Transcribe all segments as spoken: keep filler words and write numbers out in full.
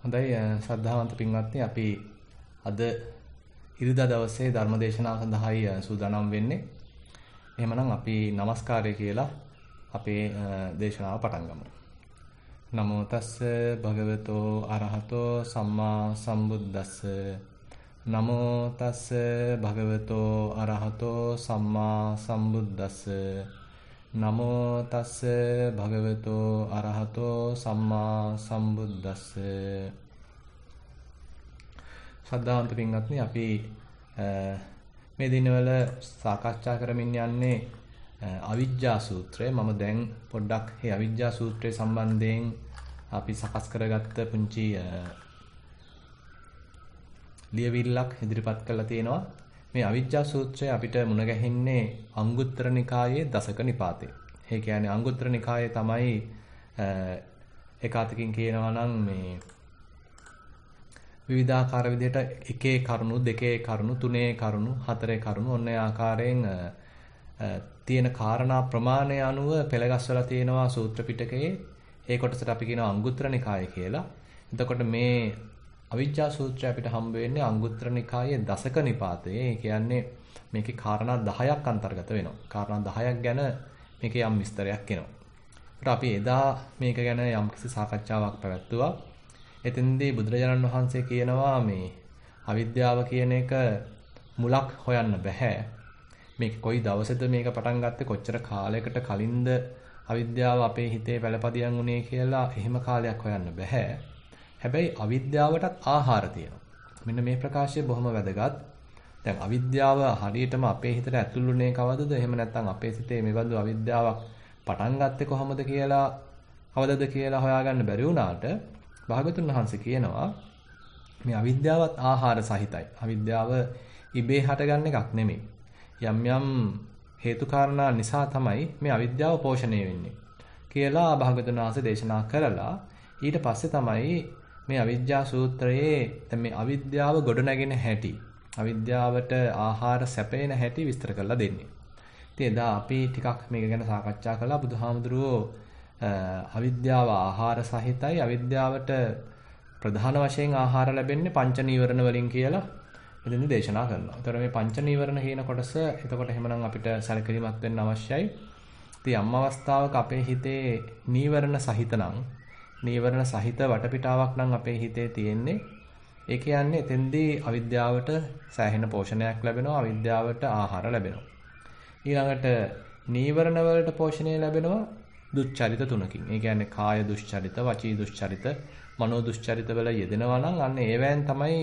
හොඳයි ශ්‍රද්ධාවන්ත පින්වත්නි අපි අද ඉරිදා දවසේ ධර්මදේශනාව සඳහායි සූදානම් වෙන්නේ. එහෙමනම් අපි নমස්කාරය කියලා අපේ දේශනාව පටන් ගමු. නමෝ තස්ස භගවතෝ අරහතෝ සම්මා සම්බුද්දස්ස. නමෝ තස්ස භගවතෝ අරහතෝ සම්මා සම්බුද්දස්ස. නමෝ තස්ස භගවතෝ අරහතෝ සම්මා සම්බුද්දස්ස. ශ්‍රද්ධාවන්ත පින්වත්නි අපි මේ දිනවල සාකච්ඡා කරමින් යන්නේ අවිජ්ජා සූත්‍රය. මම දැන් පොඩ්ඩක් මේ අවිජ්ජා සූත්‍රය සම්බන්ධයෙන් අපි සකස් කරගත්ත පුංචි ලියවිල්ලක් ඉදිරිපත් කරලා තියෙනවා. මේ අවිජ්ජා සූත්‍රය අපිට මුණ ගැහින්නේ අංගුත්තර නිකායේ දසක නිපාතේ. ඒ කියන්නේ අංගුත්තර නිකායේ තමයි එකාතකින් කියනවා නම් මේ විවිධාකාර විදිහට එකේ කරුණු, දෙකේ කරුණු, තුනේ කරුණු, හතරේ කරුණු ඔන්න ඒ ආකාරයෙන් තියෙන කාරණා ප්‍රමාණය අනුව පෙළගස්වලා තියෙනවා සූත්‍ර පිටකයේ. ඒ කොටසට අපි කියනවා අංගුත්තර නිකාය කියලා. එතකොට මේ අවිජ්ජා සූත්‍රය අපිට හම්බ වෙන්නේ අංගුත්තර නිකායේ දසක නිපාතයේ. ඒ කියන්නේ මේකේ කාරණා දහයක් අන්තර්ගත වෙනවා. කාරණා දහයක් ගැන මේකේ යම් විස්තරයක් එනවා. ඒත් අපි එදා මේක ගැන යම්කිසි සාකච්ඡාවක් පැවැත්තුවා. එතෙන්දී බුදුරජාණන් වහන්සේ කියනවා මේ අවිද්‍යාව කියන එක මුලක් හොයන්න බෑ. මේක කොයි දවසේද මේක පටන් ගත්තේ, කොච්චර කාලයකට කලින්ද අවිද්‍යාව අපේ හිතේ පළපදියම් වුණේ කියලා එහෙම කාලයක් හොයන්න බෑ. හැබැයි අවිද්‍යාවටත් ආහාර තියෙනවා. මෙන්න මේ ප්‍රකාශය බොහොම වැදගත්. දැන් අවිද්‍යාව හරියටම අපේ හිතට ඇතුළුනේ කවදද? එහෙම නැත්නම් අපේ සිතේ මේබඳු අවිද්‍යාවක් පටන් ගත්තේ කොහොමද කියලා කවදද කියලා හොයාගන්න බැරි වුණාට භාගතුන් වහන්සේ කියනවා මේ අවිද්‍යාවත් ආහාර සහිතයි. අවිද්‍යාව ඉබේ හටගන්න එකක් නෙමෙයි. යම් යම් හේතු කාරණා නිසා තමයි මේ අවිද්‍යාව පෝෂණය වෙන්නේ කියලා භාගතුන් වහන්සේ දේශනා කරලා ඊට පස්සේ තමයි මේ අවිජ්ජා සූත්‍රයේ දැන් මේ අවිද්‍යාව ගොඩනැගෙන හැටි, අවිද්‍යාවට ආහාර සැපේන හැටි විස්තර කරලා දෙන්නේ. ඉතින් එදා අපි ටිකක් මේක ගැන සාකච්ඡා කළා. බුදුහාමුදුරුවෝ අවිද්‍යාව ආහාර සහිතයි, අවිද්‍යාවට ප්‍රධාන වශයෙන් ආහාර ලැබෙන්නේ පංච නීවරණ වලින් කියලා මෙතනදී දේශනා කරනවා. ඒතර මේ පංච නීවරණ කියන කොටස එතකොට එහෙමනම් අපිට සැලකිලිමත් වෙන්න අවශ්‍යයි. ඉතින් අම් අවස්ථාවක අපේ හිතේ නීවරණ සහිත නම් නීවරණ සහිත වටපිටාවක් නම් අපේ හිතේ තියෙන්නේ. ඒ කියන්නේ එතෙන්දී අවිද්‍යාවට සෑහෙන පෝෂණයක් ලැබෙනවා, අවිද්‍යාවට ආහාර ලැබෙනවා. ඊළඟට නීවරණ වලට පෝෂණය ලැබෙනවා දුස්චරිත තුනකින්. ඒ කියන්නේ කාය දුස්චරිත, වචී දුස්චරිත, මනෝ දුස්චරිත වල යෙදෙනවා නම් අන්න ඒවෙන් තමයි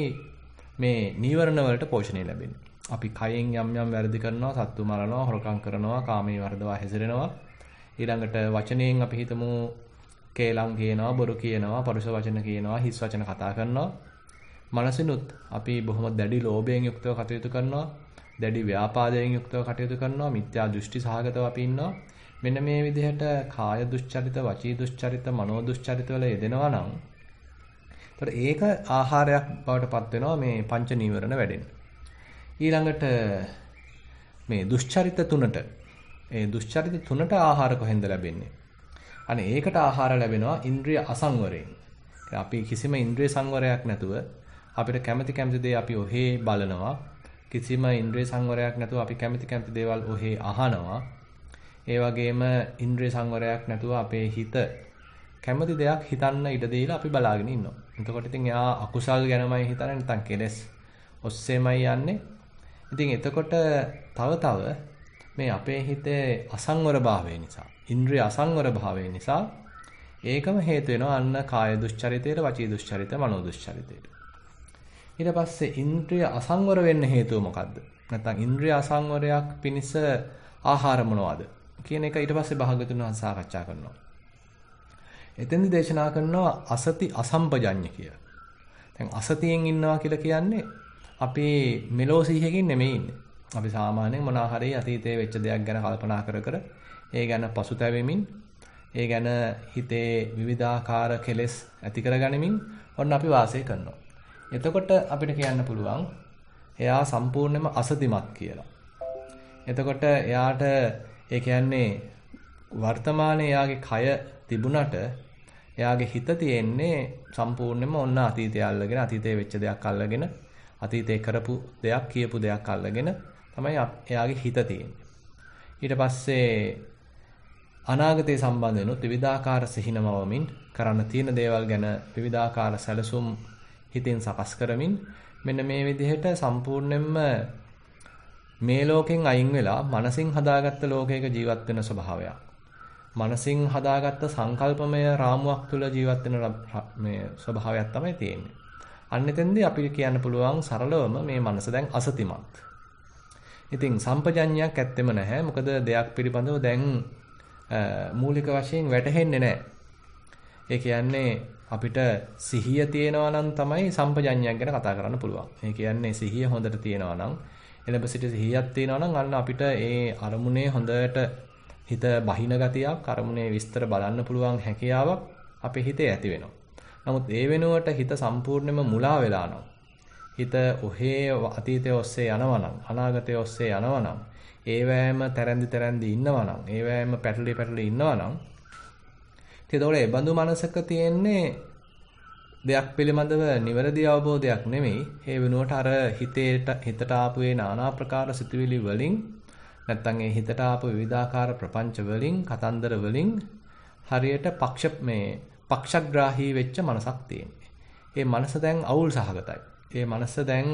මේ නීවරණ වලට පෝෂණය ලැබෙන්නේ. අපි කයෙන් යම් යම් වැරදි කරනවා, සත්තු මරනවා, හොරකම් කරනවා, කාමයේ වර්ධවා හැසිරෙනවා. ඊළඟට වචනයෙන් අපි හිතමු කේලම් කියනවා, බොරු කියනවා, පරුෂ වචන කියනවා, හිස් වචන කතා කරනවා. මනසිනුත් අපි බොහොම දැඩි ලෝභයෙන් යුක්තව කටයුතු කරනවා, දැඩි ව්‍යාපාදයෙන් යුක්තව කටයුතු කරනවා, මිත්‍යා දෘෂ්ටි සහගතව අපි ඉන්නවා. මෙන්න මේ විදිහට කාය දුස්චරිත, වචී දුස්චරිත, මනෝ දුස්චරිත වල යෙදෙනවා නම් ඒතර ඒක ආහාරයක් බවට පත් වෙනවා මේ පංච නීවරණ වැඩෙන්න. ඊළඟට මේ දුස්චරිත තුනට ඒ දුස්චරිත තුනට ආහාර කොහෙන්ද ලැබෙන්නේ? අනේ ඒකට ආහාර ලැබෙනවා ඉන්ද්‍රිය අසංවරයෙන්. අපි කිසිම ඉන්ද්‍රිය සංවරයක් නැතුව අපිට කැමති කැමති දේ අපි ඔහේ බලනවා. කිසිම ඉන්ද්‍රිය සංවරයක් නැතුව අපි කැමති කැමති දේවල් ඔහේ අහනවා. ඒ වගේම ඉන්ද්‍රිය සංවරයක් නැතුව අපේ හිත කැමති දෙයක් හිතන්න ඉඩ දීලා අපි බලාගෙන ඉන්නවා. එතකොට ඉතින් එයා අකුසල් ගැනමයි හිතන්නේ, නැත්නම් කෙලෙස් ඔස්සේමයි යන්නේ. ඉතින් එතකොට තව තව මේ අපේ හිතේ අසංවර භාවය නිසා, ඉන්ද්‍රිය අසංවර භාවය නිසා ඒකම හේතු වෙනවා අන්න කාය දුස්චරිතයට, වචී දුස්චරිත, මනෝ දුස්චරිතයට. ඊට පස්සේ ඉන්ද්‍රිය අසංවර වෙන්න හේතුව මොකද්ද? නැත්නම් ඉන්ද්‍රිය අසංවරයක් පිණිස ආහාර මොනවද කියන එක ඊට පස්සේ භාගතුන් වහන්සේ සාකච්ඡා කරනවා. එතෙන්දි දේශනා කරනවා අසති අසම්පජඤ්ඤ කියලා. දැන් අසතියෙන් ඉන්නවා කියලා කියන්නේ අපි මෙලෝ සිහියකින් නෙමෙයි ඉන්නේ. අපි සාමාන්‍යයෙන් මොනවා හරි අතීතයේ වෙච්ච දෙයක් ගැන කල්පනා කර කර ඒ ගැන පසුතැවෙමින්, ඒ ගැන හිතේ විවිධාකාර කෙලෙස් ඇති කරගනිමින් ඔන්න අපි වාසය කරනවා. එතකොට අපිට කියන්න පුළුවන් එයා සම්පූර්ණයෙන්ම අසතිමත් කියලා. එතකොට එයාට ඒ කියන්නේ වර්තමානයේ එයාගේ කය තිබුණට එයාගේ හිත තියෙන්නේ සම්පූර්ණයෙන්ම ඔන්න අතීතය අල්ලගෙන අතීතයේ වෙච්ච දෙයක් අල්ලගෙන අතීතේ කරපු දෙයක් කියපු දෙයක් අල්ලගෙන තමයි එයාගේ හිත තියෙන්නේ. ඊට පස්සේ අනාගතය සම්බන්ධ වෙනුත් විවිධාකාර සිහිනමවමින් කරන්න තියෙන දේවල් ගැන විවිධාකාර සැලසුම් හිතින් සකස් කරමින් මෙන්න මේ විදිහට සම්පූර්ණයෙන්ම මේ ලෝකෙන් අයින් වෙලා මනසින් හදාගත්ත ලෝකයක ජීවත් වෙන ස්වභාවයක්. මනසින් හදාගත්ත සංකල්පමය රාමුවක් තුළ ජීවත් වෙන මේ ස්වභාවයක් තමයි තියෙන්නේ. අන්න එතෙන්දී අපිට කියන්න පුළුවන් සරලවම මේ මනස දැන් අසතිමත්. ඉතින් සම්පජඤ්ඤයක් ඇත්තෙම නැහැ. මොකද දෙයක් පිළිබඳව දැන් මූලික වශයෙන් වැටහෙන්නේ නැහැ. ඒ කියන්නේ අපිට සිහිය තියෙනවා නම් තමයි සම්පජඤ්ඤයක් ගැන කතා කරන්න පුළුවන්. ඒ කියන්නේ සිහිය හොඳට තියෙනවා නම් එළඹ සිට සිහියක් තියෙනවා නම් අන්න අපිට ඒ අරමුණේ හොඳට හිත බහින ගතියක් අරමුණේ විස්තර බලන්න පුළුවන් හැකියාවක් අපේ හිතේ ඇති වෙනවා. නමුත් ඒ වෙනුවට හිත සම්පූර්ණයෙන්ම මුලා වෙලා නම් හිත ඔහේ අතීතයේ ඔස්සේ යනවා නම් අනාගතයේ ඔස්සේ යනවා නම් ඒවැයම තරන්දි තරන්දි ඉන්නවා නම් ඒවැයම පැටලි පැටලි ඉන්නවා නම් ඒතකොට ඒ බඳු මනසක තියෙන්නේ දෙයක් පිළිබඳව නිවැරදි අවබෝධයක් නෙමෙයි. ඒ වෙනුවට අර හිතේට හිතට ආපු ඒ নানা ප්‍රකාර සිතුවිලි වලින් නැත්තම් ඒ හිතට ආපු විවිධාකාර ප්‍රපංච වලින් කතන්දර වලින් හරියට පක්ෂ මේ පක්ෂග්‍රාහී වෙච්ච මනසක් තියෙන්නේ. ඒ මනස දැන් අවුල් සහගතයි. ඒ මනස දැන්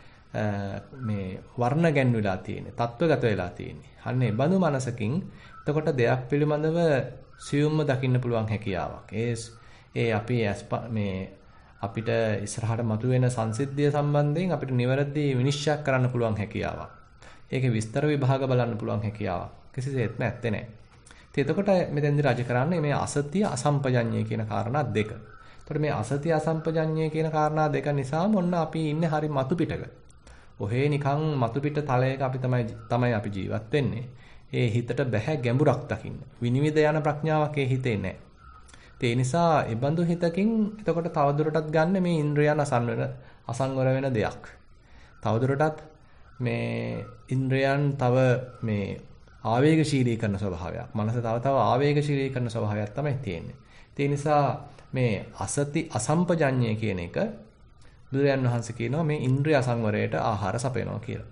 මේ වර්ණ ගැන්විලා තියෙන්නේ. තත්වගත වෙලා තියෙන්නේ. අන්න ඒ බඳු මනසකින් එතකොට දෙයක් පිළිබඳව සියුම්ම දකින්න පුළුවන් හැකියාවක්. ඒ ඒ අපි මේ අපිට ඉස්සරහට මතුවෙන සංසිද්ධිය සම්බන්ධයෙන් අපිට නිවැරදි විනිශ්චය කරන්න පුළුවන් හැකියාවක්. ඒකේ විස්තර විභාග බලන්න පුළුවන් හැකියාවක් කිසිසේත් නැත්තේ නෑ. ඉතින් එතකොට මෙතෙන්දි රජ කරන්නේ මේ අසතිය අසම්පජඤ්ඤය කියන කාරණා දෙක. එතකොට මේ අසතිය අසම්පජඤ්ඤය කියන කාරණා දෙක නිසාම ඔන්න අපි ඉන්නේ හරි මතු පිටක. ඔහේ නිකන් මතු පිට තලයක අපි තමයි තමයි අපි ජීවත් වෙන්නේ. ඒ හිතට බැහැ ගැඹුරක් දකින්න. විනිවිද යන ප්‍රඥාවක් ඒ හිතේ නෑ. ඒ නිසා ඒ බඳු හිතකින් එතකොට තවදුරටත් ගන්න මේ ඉන්ද්‍රයන් අසංවර අසංවර වෙන දෙයක්. තවදුරටත් මේ ඉන්ද්‍රයන් තව මේ ආවේගශීලී කරන ස්වභාවයක්. මනස තව තව ආවේගශීලී කරන ස්වභාවයක් තමයි තියෙන්නේ. ඒ නිසා මේ අසති අසම්පජඤ්ඤය කියන එක බුදුරජාණන් වහන්සේ කියනවා මේ ඉන්ද්‍රිය අසංවරයට ආහාර සපයනවා කියලා.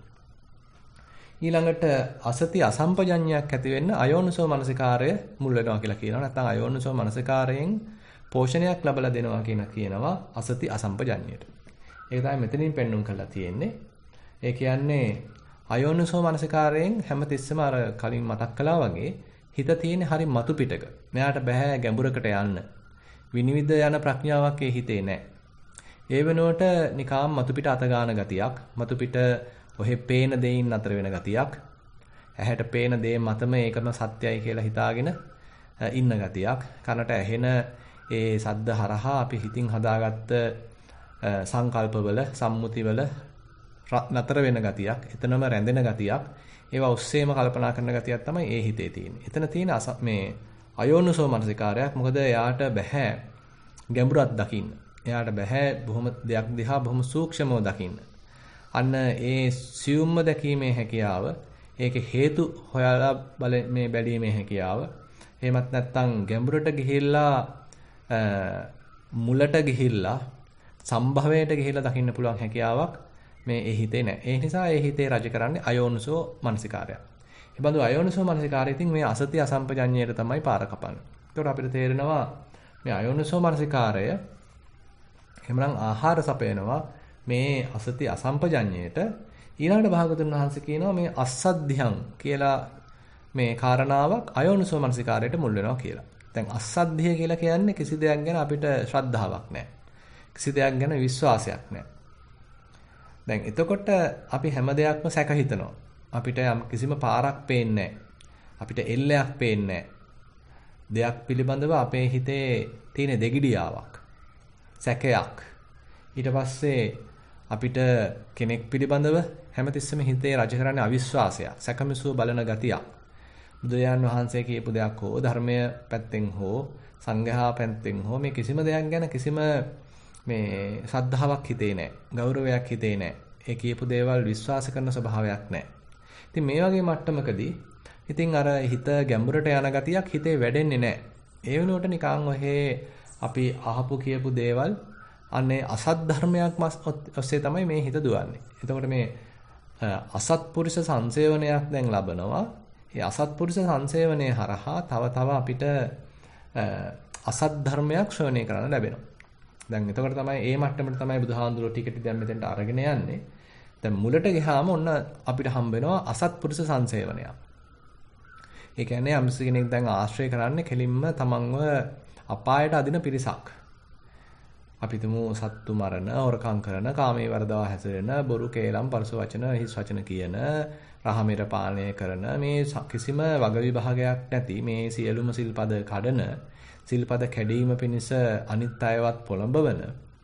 ඊළඟට අසති අසම්පජඤ්ඤයක් ඇති වෙන්න අයෝනිසෝ මනසිකාරය මුල් වෙනවා කියලා කියනවා. නැත්නම් අයෝනිසෝ මනසිකාරයෙන් පෝෂණයක් ලැබලා දෙනවා කියන කියනවා අසති අසම්පජඤ්ඤයට. ඒක තමයි මෙතනින් පෙන්වුම් කරලා තියෙන්නේ. ඒ කියන්නේ අයෝනිසෝ මනසිකාරයෙන් හැමතිස්සෙම අර කලින් මතක් කළා වගේ හිත තියෙන හරි මතු පිටක. මෙයාට බෑ ගැඹුරකට යන්න. විනිවිද යන ප්‍රඥාවක් ඒ හිතේ නැහැ. ඒ වෙනුවට නිකාම් මතු පිට අත ගන්න ගතියක්, මතු පිට ඔහෙ පේන දෙයින් අතර වෙන ගතියක්, ඇහැට පේන දේ මතම ඒකම සත්‍යයි කියලා හිතාගෙන ඉන්න ගතියක්, කනට ඇහෙන ඒ සද්ද හරහා අපි හිතින් හදාගත්ත සංකල්පවල, සම්මුතිවල නතර වෙන ගතියක්, එතනම රැඳෙන ගතියක්, ඒවා ඔස්සේම කල්පනා කරන ගතියක් තමයි ඒ හිතේ තියෙන්නේ. එතන තියෙන මේ අයෝනිසෝ මනසිකාරයක්. මොකද එයාට බෑ ගැඹුරක් දකින්න. එයාට බෑ බොහොම දෙයක් දිහා බොහොම සූක්ෂමව දකින්න. අන්න ඒ සියුම්ම දැකීමේ හැකියාව, ඒකේ හේතු හොයලා බල මේ බැලීමේ හැකියාව, එහෙමත් නැත්නම් ගැඹුරට ගිහිල්ලා මුලට ගිහිල්ලා සම්භවයට ගිහිල්ලා දකින්න පුළුවන් හැකියාවක් මේ ඒ හිතේ නැහැ. ඒ නිසා ඒ හිතේ රජ කරන්නේ අයෝනිසෝ මනසිකාරය. ඒ බඳු අයෝනිසෝ මනසිකාරය ඉතින් මේ අසති අසම්පජඤ්ඤයට තමයි පාර කපන්නේ. ඒකට අපිට තේරෙනවා මේ අයෝනිසෝ මනසිකාරය එහෙමනම් ආහාර සපයනවා මේ අසති අසම්පජඤ්ඤයට. ඊළඟට භාගතුන් වහන්සේ කියනවා මේ අස්සද්ධියං කියලා මේ කාරණාවක් අයෝනිසෝ මනසිකාරයට මුල් වෙනවා කියලා. දැන් අස්සද්ධිය කියලා කියන්නේ කිසි දෙයක් ගැන අපිට ශ්‍රද්ධාවක් නැහැ. කිසි දෙයක් ගැන විශ්වාසයක් නැහැ. දැන් එතකොට අපි හැම දෙයක්ම සැක හිතනවා. අපිට යම් කිසිම පාරක් පේන්නේ නැහැ. අපිට එල්ලයක් පේන්නේ නැහැ. දෙයක් පිළිබඳව අපේ හිතේ තියෙන දෙගිඩියාවක්, සැකයක්. ඊට පස්සේ අපිට කෙනෙක් පිළිබඳව හැමතිස්සෙම හිතේ රජ කරන්නේ අවිශ්වාසයක්, සැකමිසුව බලන ගතියක්. බුදුරජාන් වහන්සේ කියපු දෙයක් හෝ ධර්මය පැත්තෙන් හෝ සංඝයා පැත්තෙන් හෝ මේ කිසිම දෙයක් ගැන කිසිම මේ ශ්‍රද්ධාවක් හිතේ නැහැ, ගෞරවයක් හිතේ නැහැ. ඒ කියපු දේවල් විශ්වාස කරන ස්වභාවයක් නැහැ. ඉතින් මේ වගේ මට්ටමකදී ඉතින් අර හිත ගැඹුරට යන ගතියක් හිතේ වැඩෙන්නේ නැහැ. ඒ වෙනුවට නිකන් ඔහේ අපි අහපු කියපු දේවල් අනේ අසත් ධර්මයක් ඔස්සේ තමයි මේ හිත දුවන්නේ. එතකොට මේ අසත්පුරුෂ සංසේවනයක් දැන් ලබනවා. ඒ අසත්පුරුෂ සංසේවනයේ හරහා තව තව අපිට අසත් ධර්මයක් ශ්‍රවණය කරන්න ලැබෙනවා. දැන් එතකොට තමයි මේ මට්ටමට තමයි බුදුහාඳුරෝ ටික ටික දැන් මෙතෙන්ට අරගෙන යන්නේ. දැන් මුලට ගියාම ඔන්න අපිට හම්බ වෙනවා අසත්පුරුෂ සංසේවනයක්. ඒ කියන්නේ යම්ස කෙනෙක් දැන් ආශ්‍රය කරන්නේ කෙලින්ම තමන්ව අපායට අදින පිරිසක්. අපි තුමු සත්තු මරණ, හොරකම් කරන, කාමයේ වර්ධව හැසිරෙන, බොරු කේලම් පරස වචන, හිස් වචන කියන, රහමෙර පාලනය කරන මේ කිසිම වග විභාගයක් නැති මේ සියලුම සිල්පද කඩන, සිල්පද කැඩීම පිණිස අනිත් අයවත් පොළඹවන,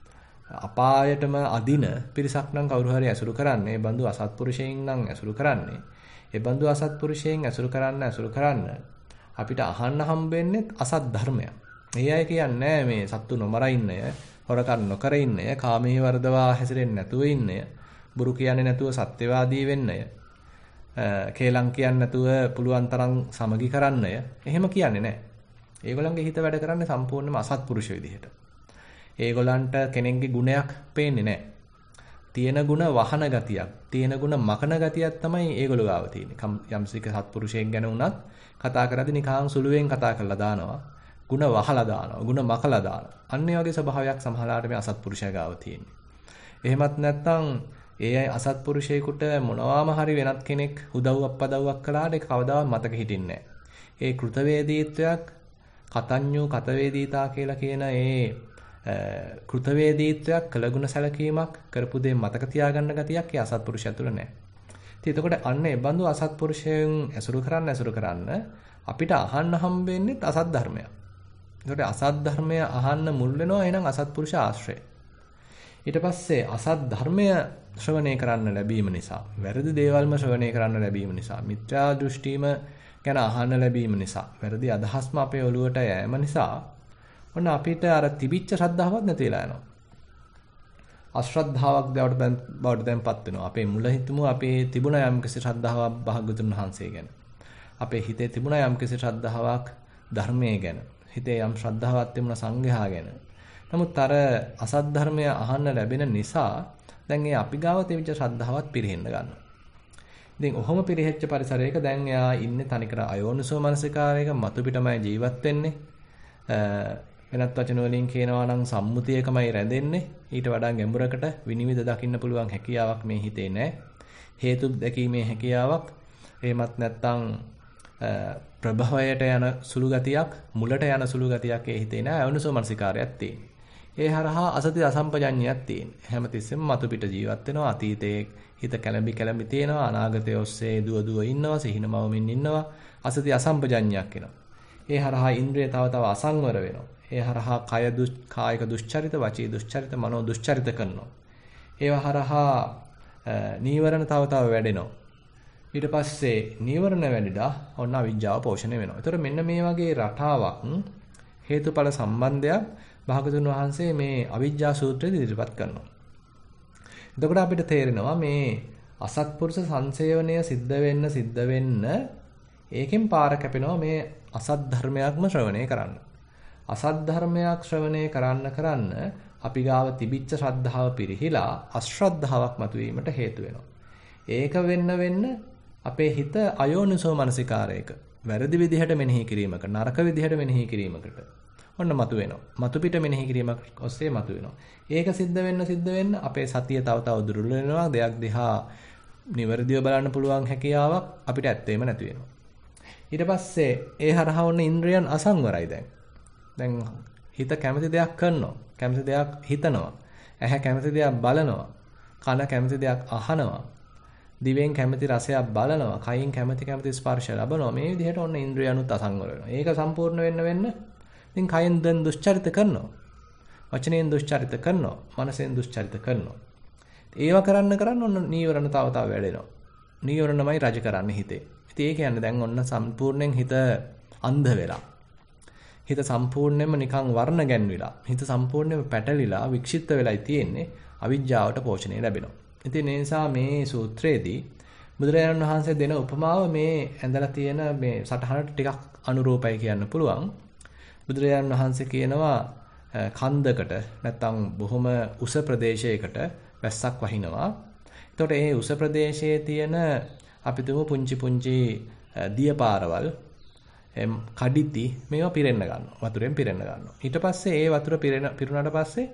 අපායටම අදින පිරිසක් නම් කවුරු හරි ඇසුරු කරන්නේ, බඳු අසත්පුරුෂයන් නම් ඇසුරු කරන්නේ. ඒ බඳු අසත්පුරුෂයන් ඇසුරු කරන්න ඇසුරු කරන්න අපිට අහන්න හම්බෙන්නේ අසත් ධර්මයක්. මේ අය කියන්නේ මේ සත්තු නොමර ඉන්නය, හොරකම් නොකර ඉන්නය, කාමයේ වර්ධවා හැසිරෙන්නේ නැතුව ඉන්නය, බුරු කියන්නේ නැතුව සත්‍යවාදී වෙන්නය, කේලම් කියන්නේ නැතුව පුළුවන් තරම් සමගි කරන්නය. එහෙම කියන්නේ නැහැ. ඒගොල්ලන්ගේ හිත වැඩ කරන්නේ සම්පූර්ණයෙන්ම අසත්පුරුෂ විදිහට. ඒගොල්ලන්ට කෙනෙක්ගේ ගුණයක් පේන්නේ නැහැ. තියෙන ಗುಣ වහන ගතියක්, තියෙන ಗುಣ මකන ගතියක් තමයි ඒගොල්ලෝ ගාව තියෙන්නේ. යම්සික සත්පුරුෂයෙක් ගැන වුණත් කතා කරද්දී නිකන් සුළුවෙන් කතා කරලා දානවා. ಗುಣ වහලා දානවා, ಗುಣ මකලා දානවා. අන්න ඒ වගේ ස්වභාවයක් සමහරවිට මේ අසත්පුරුෂයා ගාව තියෙන්නේ. එහෙමත් නැත්නම් ඒ අය අසත්පුරුෂයෙකුට මොනවාම හරි වෙනත් කෙනෙක් උදව්වක් පදව්වක් කළාට ඒක කවදාවත් මතක හිටින්නේ නැහැ. ඒ කෘතවේදීත්වයක්, කතඤ්ඤෝ කතවේදීතා කියලා කියන ඒ කෘතවේදීත්වයක්, කළගුණ සැලකීමක්, කරපු දේ මතක තියාගන්න ගතියක් ඒ අසත්පුරුෂය තුළ නැහැ. ඉතින් එතකොට අන්න ඒ බඳු අසත්පුරුෂයන් ඇසුරු කරන්න ඇසුරු කරන්න අපිට අහන්න හම්බෙන්නේ අසත් ධර්මයක්. එතකොට අසත් ධර්මය අහන්න මුල් වෙනවා එහෙනම් අසත්පුරුෂ ආශ්‍රය. ඊට පස්සේ අසත් ධර්මය ශ්‍රවණය කරන්න ලැබීම නිසා, වැරදි දේවල්ම ශ්‍රවණය කරන්න ලැබීම නිසා, මිත්‍යා දෘෂ්ටිම ගැන අහන්න ලැබීම නිසා, වැරදි අදහස්ම අපේ ඔළුවට යෑම නිසා ඔන්න අපිට අර තිබිච්ච ශ්‍රද්ධාවක් නැති වෙලා යනවා. අශ්‍රද්ධාවක් බවට දැන්පත් වෙනවා. අපේ මුල හිතමු අපේ තිබුණ යම්කිසි ශ්‍රද්ධාවක් භාග්‍යවතුන් වහන්සේ ගැන. අපේ හිතේ තිබුණ යම්කිසි ශ්‍රද්ධාවක් ධර්මයේ ගැන. හිතේ යම් ශ්‍රද්ධාවක් තිබුණ සංඝයා ගැන. නමුත් අර අසත් ධර්මය අහන්න ලැබෙන නිසා දැන් ඒ අපි ගාව තිබිච්ච ශ්‍රද්ධාවත් පිරෙහෙන්න ගන්නවා. ඉතින් ඔහොම පිරෙහෙච්ච පරිසරයක දැන් එයා ඉන්නේ තනිකර අයෝනිසෝ මනසිකාරයක මතු පිටමයි ජීවත් වෙන්නේ. වෙනත් වචන වලින් කියනවා නම් සම්මුතියකමයි රැඳෙන්නේ. ඊට වඩා ගැඹුරකට විනිවිද දකින්න පුළුවන් හැකියාවක් මේ හිතේ නැහැ. හේතු දැකීමේ හැකියාවක් එහෙමත් නැත්නම් ප්‍රභවයට යන සුළු ගතියක්, මුලට යන සුළු ගතියක් ඒ හිතේ නැහැ. අයෝනිසෝ මනසිකාරයක් තියෙනවා. ඒ හරහා අසති අසම්පජඤ්ඤයක් තියෙනවා. හැමතිස්සෙම මතු පිට ජීවත් වෙනවා. අතීතයේ හිත කැළඹි කැළඹි තියෙනවා. අනාගතයේ ඔස්සේ දුව දුව ඉන්නවා. සිහිනමවමින් ඉන්නවා. අසති අසම්පජඤ්ඤයක් වෙනවා. ඒ හරහා ඉන්ද්‍රිය තව තව අසංවර වෙනවා. ඒ හරහා කය දුස් කායික දුස්චරිත, වචී දුස්චරිත, මනෝ දුස්චරිත කරනවා. ඒව හරහා නීවරණ තව තව වැඩෙනවා. ඊට පස්සේ නීවරණ වැඩිලා ඔන්න අවිජ්ජාව පෝෂණය වෙනවා. ඒතර මෙන්න මේ වගේ රටාවක් හේතුඵල සම්බන්ධයක් භාගතුන් වහන්සේ මේ අවිජ්ජා සූත්‍රයේ ඉදිරිපත් කරනවා. එතකොට අපිට තේරෙනවා මේ අසත්පුරුෂ සංසේවනය සිද්ධ වෙන්න සිද්ධ වෙන්න ඒකෙන් පාර කැපෙනවා මේ අසත් ධර්මයක්ම ශ්‍රවණය කරන්න. අසත් ධර්මයක් ශ්‍රවණය කරන්න කරන්න අපි ගාව තිබිච්ච ශ්‍රද්ධාව පිරිහිලා අශ්‍රද්ධාවක් මතුවීමට හේතු වෙනවා. ඒක වෙන්න වෙන්න අපේ හිත අයෝනිසෝ මනසිකාරයක වැරදි විදිහට මෙනෙහි කිරීමකට, නරක විදිහට මෙනෙහි කිරීමකට ඔන්න මතුවෙනවා. මතු පිට මෙනෙහි කිරීමක් ඔස්සේ මතුවෙනවා. ඒක සිද්ධ වෙන්න සිද්ධ වෙන්න අපේ සතිය තව තව දුර්වල වෙනවා. දෙයක් දිහා නිවැරදිව බලන්න පුළුවන් හැකියාවක් අපිට ඇත්තේම නැති වෙනවා. ඊට පස්සේ ඒ හරහා ඔන්න ඉන්ද්‍රියන් අසංවරයි දැන්. දැන් හිත කැමති දෙයක් කරනවා. කැමති දෙයක් හිතනවා. ඇහැ කැමති දෙයක් බලනවා. කන කැමති දෙයක් අහනවා. දිවෙන් කැමති රසයක් බලනවා. කයින් කැමති කැමති ස්පර්ශ ලබනවා. මේ විදිහට ඔන්න ඉන්ද්‍රියනුත් අසංවර වෙනවා. ඒක සම්පූර්ණ වෙන්න වෙන්න ඉතින් කයෙන් දැන් දුස්චරිත කරනවා. වචනයෙන් දුස්චරිත කරනවා. මනසෙන් දුස්චරිත කරනවා. ඒව කරන්න කරන්න ඔන්න නීවරණ තව තව වැඩෙනවා. නීවරණමයි රජ කරන්නේ හිතේ. ඉතින් ඒ කියන්නේ දැන් ඔන්න සම්පූර්ණයෙන් හිත අන්ධ වෙලා. හිත සම්පූර්ණයෙන්ම නිකන් වර්ණ ගැන්විලා. හිත සම්පූර්ණයෙන්ම පැටලිලා වික්ෂිප්ත වෙලායි තියෙන්නේ. අවිජ්ජාවට පෝෂණය ලැබෙනවා. ඉතින් ඒ නිසා මේ සූත්‍රයේදී බුදුරජාණන් වහන්සේ දෙන උපමාව මේ ඇඳලා තියෙන මේ සටහනට ටිකක් අනුරූපයි කියන්න පුළුවන්. බුදුරජාණන් වහන්සේ කියනවා කන්දකට නැත්නම් බොහොම උස ප්‍රදේශයකට වැස්සක් වහිනවා. එතකොට ඒ උස ප්‍රදේශයේ තියෙන අපි තුමු පුංචි පුංචි දිය පාරවල් කඩਿੱති මේවා පිරෙන්න ගන්නවා. වතුරෙන් පිරෙන්න ගන්නවා. ඊට පස්සේ ඒ වතුර පිරෙන පිරුණාට පස්සේ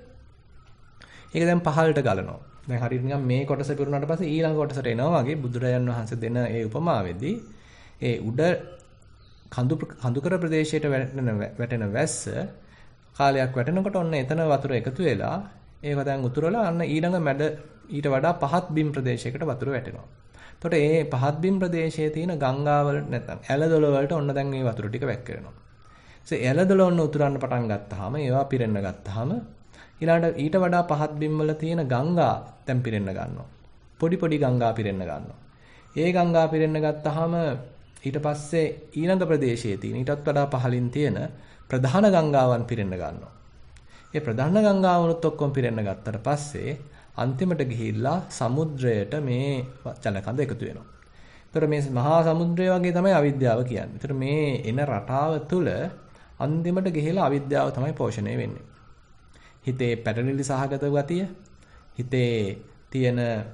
ඒක දැන් පහළට ගලනවා. දැන් හරියට නිකන් මේ කොටස පිරුණාට පස්සේ ඊළඟ කොටසට එනවා වගේ බුදුරජාන් වහන්සේ දෙන ඒ උපමාවේදී ඒ උඩ කඳු කඳුකර ප්‍රදේශයට වැටෙන වැටෙන වැස්ස කාලයක් වැටෙනකොට ඔන්න එතන වතුර එකතු වෙලා ඒක දැන් උතුරලා අන්න ඊළඟ මැද ඊට වඩා පහත් බිම් ප්‍රදේශයකට වතුර වැටෙනවා. එතකොට මේ පහත් බිම් ප්‍රදේශයේ තියෙන ගංගාවල නැත්නම් ඇලදොල වලට ඔන්න දැන් මේ වතුර ටික වැක් කරනවා. ඒ ඇලදොල ඔන්න උතුරන්න පටන් ගත්තාම ඒවා පිරෙන්න ගත්තාම ඊළඟට ඊට වඩා පහත් බිම් වල තියෙන ගංගා දැන් පිරෙන්න ගන්නවා. පොඩි පොඩි ගංගා පිරෙන්න ගන්නවා. ඒ ගංගා පිරෙන්න ගත්තාම ඊට පස්සේ ඊළඟ ප්‍රදේශයේ තියෙන ඊටත් වඩා පහළින් තියෙන ප්‍රධාන ගංගාවන් පිරෙන්න ගන්නවා. ඒ ප්‍රධාන ගංගාවනුත් ඔක්කොම පිරෙන්න ගත්තට පස්සේ අන්තිමට ගිහිල්ලා සමුද්‍රයට මේ ජලකඳ එකතු වෙනවා. ඒතර මේ මහා සමුද්‍රය වගේ තමයි අවිද්‍යාව කියන්නේ. ඒතර මේ එන රටාව තුළ අන්තිමට ගිහිල්ලා අවිද්‍යාව තමයි පෝෂණය වෙන්නේ. හිතේ පැටලිලි සහගත ගතිය, හිතේ තියෙන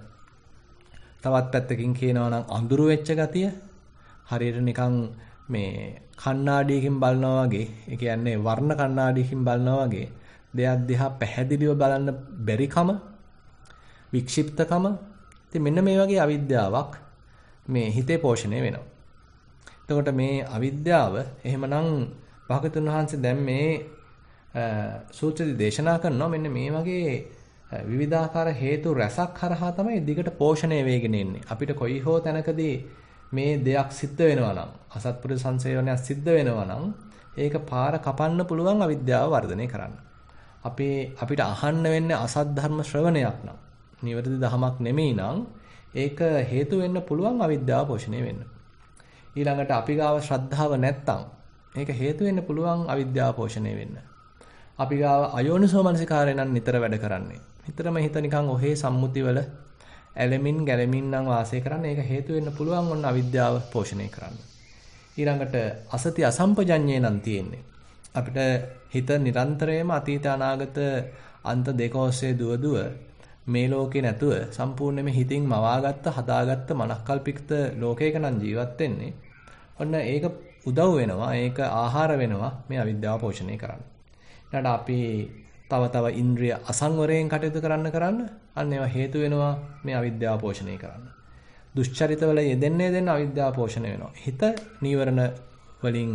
තවත් පැත්තකින් කියනවා නම් අඳුරු වෙච්ච ගතිය, හරියට නිකන් මේ කණ්ණාඩියකින් බලනවා වගේ, ඒ කියන්නේ වර්ණ කණ්ණාඩියකින් බලනවා වගේ දෙයක් දිහා පැහැදිලිව බලන්න බැරිකම, වික්ෂිප්තකම. ඉතින් මෙන්න මේ වගේ අවිද්‍යාවක් මේ හිතේ පෝෂණය වෙනවා. එතකොට මේ අවිද්‍යාව එහෙමනම් භාගතුන් වහන්සේ දැන් මේ සූත්‍රදී දේශනා කරනවා මෙන්න මේ වගේ විවිධාකාර හේතු රැසක් කරහා තමයි දිගට පෝෂණය වෙගෙන ඉන්නේ. අපිට කොයි හෝ තැනකදී මේ දෙයක් සිද්ධ වෙනවා නම්, අසත්පුරුෂ සංසේවනයක් සිද්ධ වෙනවා නම් ඒක පාර කපන්න පුළුවන් අවිද්‍යාව වර්ධනය කරන්න. අපි අපිට අහන්න වෙන්නේ අසත් ධර්ම ශ්‍රවණයක් නම්, නිවැරදි දහමක් නෙමෙයි නම් ඒක හේතු වෙන්න පුළුවන් අවිද්‍යාව පෝෂණය වෙන්න. ඊළඟට අපි ගාව ශ්‍රද්ධාව නැත්තම් ඒක හේතු වෙන්න පුළුවන් අවිද්‍යාව පෝෂණය වෙන්න. අපි ගාව අයෝනිසෝ මනසිකාරය නම් නිතර වැඩ කරන්නේ. නිතරම හිත නිකන් ඔහේ සම්මුතිවල ඇලෙමින් ගැලෙමින් නම් වාසය කරන්නේ. ඒක හේතු වෙන්න පුළුවන් ඔන්න අවිද්‍යාව පෝෂණය කරන්න. ඊළඟට අසති අසම්පජඤ්ඤේ නම් තියෙන්නේ. අපිට හිත නිරන්තරයෙන්ම අතීත අනාගත අන්ත දෙක ඔස්සේ දුව දුව මේ ලෝකේ නැතුව සම්පූර්ණයෙන්ම හිතින් මවාගත්ත හදාගත්ත මනස්කල්පිත ලෝකයක නම් ජීවත් වෙන්නේ. ඔන්න ඒක උදව් වෙනවා. ඒක ආහාර වෙනවා මේ අවිද්‍යාව පෝෂණය කරන්න. ඊට අපි තව තව ඉන්ද්‍රිය අසංවරයෙන් කටයුතු කරන්න කරන්න අන්න ඒවා හේතු වෙනවා මේ අවිද්‍යාව පෝෂණය කරන්න. දුෂ්චරිතවල යෙදෙන්නේ දෙන්න අවිද්‍යාව පෝෂණය වෙනවා. හිත නීවරණ වලින්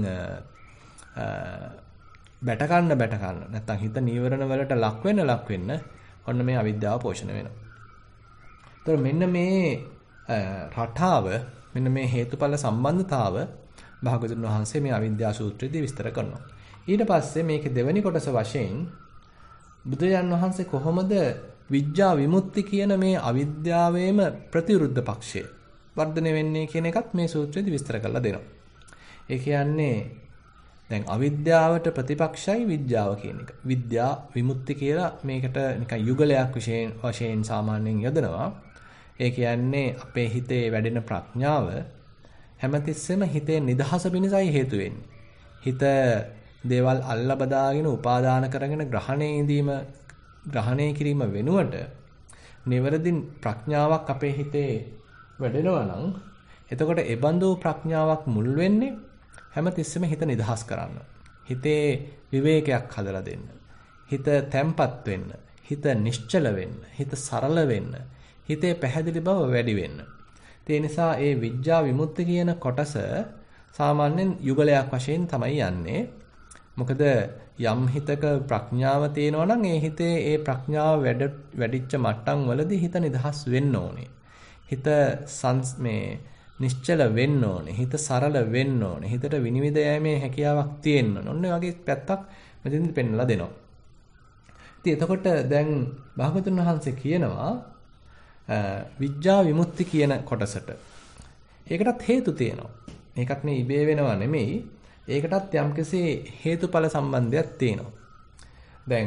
බැට ගන්න බැට ගන්න. නැත්තම් හිත නීවරණ වලට ලක් වෙන්න ලක් වෙන්න ඔන්න මේ අවිද්‍යාව පෝෂණය වෙනවා. ඒතර මෙන්න මේ රටාව මෙන්න මේ හේතුඵල සම්බන්ධතාව භාගතුන් වහන්සේ මේ අවිද්‍යා සූත්‍රයේදී විස්තර කරනවා. ඊට පස්සේ මේකේ දෙවෙනි කොටස වශයෙන් බුදුරජාන් වහන්සේ කොහොමද විඥා විමුක්ති කියන මේ අවිද්‍යාවේම ප්‍රතිවිරුද්ධ පක්ෂය වර්ධනය වෙන්නේ කියන එකත් මේ සූත්‍රයේදී විස්තර කරලා දෙනවා. ඒ කියන්නේ දැන් අවිද්‍යාවට ප්‍රතිපක්ෂයි විද්‍යාව කියන එක. විද්‍යා විමුක්ති කියලා මේකට නිකන් යුගලයක් විශේෂ වශයෙන් සාමාන්‍යයෙන් යොදනවා. ඒ කියන්නේ අපේ හිතේ වැඩෙන ප්‍රඥාව හැමතිස්සෙම හිතේ නිදහස පිණිසයි හේතු වෙන්නේ. හිත දේවල් අල්ලා බදාගෙන උපාදාන කරගෙන ග්‍රහණය ඉදීම ග්‍රහණය කිරීම වෙනුවට නිවැරදි ප්‍රඥාවක් අපේ හිතේ වැඩෙනවා නම් එතකොට ඒ බඳු ප්‍රඥාවක් මුල් වෙන්නේ හැමතිස්සෙම හිත නිදහස් කරන්න. හිතේ විවේකයක් හදලා දෙන්න. හිත තැම්පත් වෙන්න. හිත නිශ්චල වෙන්න. හිත සරල වෙන්න. හිතේ පැහැදිලි බව වැඩි වෙන්න. ඒ නිසා ඒ විඥා විමුක්ති කියන කොටස සාමාන්‍යයෙන් යුගලයක් වශයෙන් තමයි යන්නේ. මොකද යම් හිතක ප්‍රඥාව තියෙනවා නම් ඒ හිතේ ඒ ප්‍රඥාව වැඩ වැඩිච්ච මට්ටම් වලදී හිත නිදහස් වෙන්න ඕනේ. හිත මේ නිශ්චල වෙන්න ඕනේ. හිත සරල වෙන්න ඕනේ. හිතට විනිවිද යෑමේ හැකියාවක් තියෙන්න ඕනේ. ඔන්න වගේ පැත්තක් මෙතෙන්දි පෙන්වලා දෙනවා. ඉතින් එතකොට දැන් භාගතුන් වහන්සේ කියනවා විඥා විමුක්ති කියන කොටසට. ඒකටත් හේතු තියෙනවා. මේකත් මේ ඉබේ වෙනවා නෙමෙයි. ඒකටත් යම්කිසි හේතුඵල සම්බන්ධයක් තියෙනවා. දැන්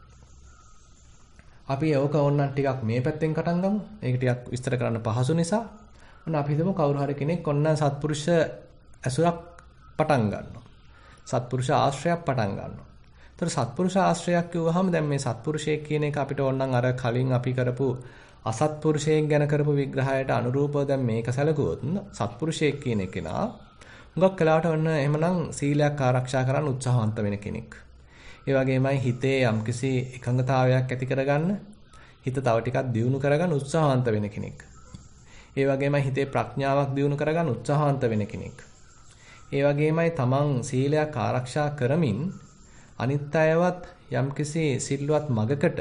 අපි ඕක ඕනනම් ටිකක් මේ පැත්තෙන් කටන් ගමු. ඒක ටිකක් විස්තර කරන්න පහසු නිසා. ඔන්න අපි හිතමු කවුරු හරි කෙනෙක් ඔන්න සත්පුරුෂ ඇසුරක් පටන් ගන්නවා. සත්පුරුෂ ආශ්‍රයයක් පටන් ගන්නවා. ඒතර සත්පුරුෂ ආශ්‍රයයක් කිව්වහම දැන් මේ සත්පුරුෂයෙක් කියන එක අපිට ඕනනම් අර කලින් අපි කරපු අසත්පුරුෂයෙක් ගැන කරපු විග්‍රහයට අනුරූපව දැන් මේක සැලකුවොත් සත්පුරුෂයෙක් කියන කෙනා හුඟක් වෙලාවට ඔන්න එහෙමනම් සීලයක් ආරක්ෂා කරන්න උත්සාහවන්ත වෙන කෙනෙක්. ඒ වගේමයි හිතේ යම්කිසි එකඟතාවයක් ඇති කරගන්න හිත තව ටිකක් දියුණු කරගන්න උත්සාහවන්ත වෙන කෙනෙක්. ඒ වගේමයි හිතේ ප්‍රඥාවක් දියුණු කරගන්න උත්සාහවන්ත වෙන කෙනෙක්. ඒ වගේමයි තමන් සීලයක් ආරක්ෂා කරමින් අනිත් අයවත් යම්කිසි සිල්වත් මගකට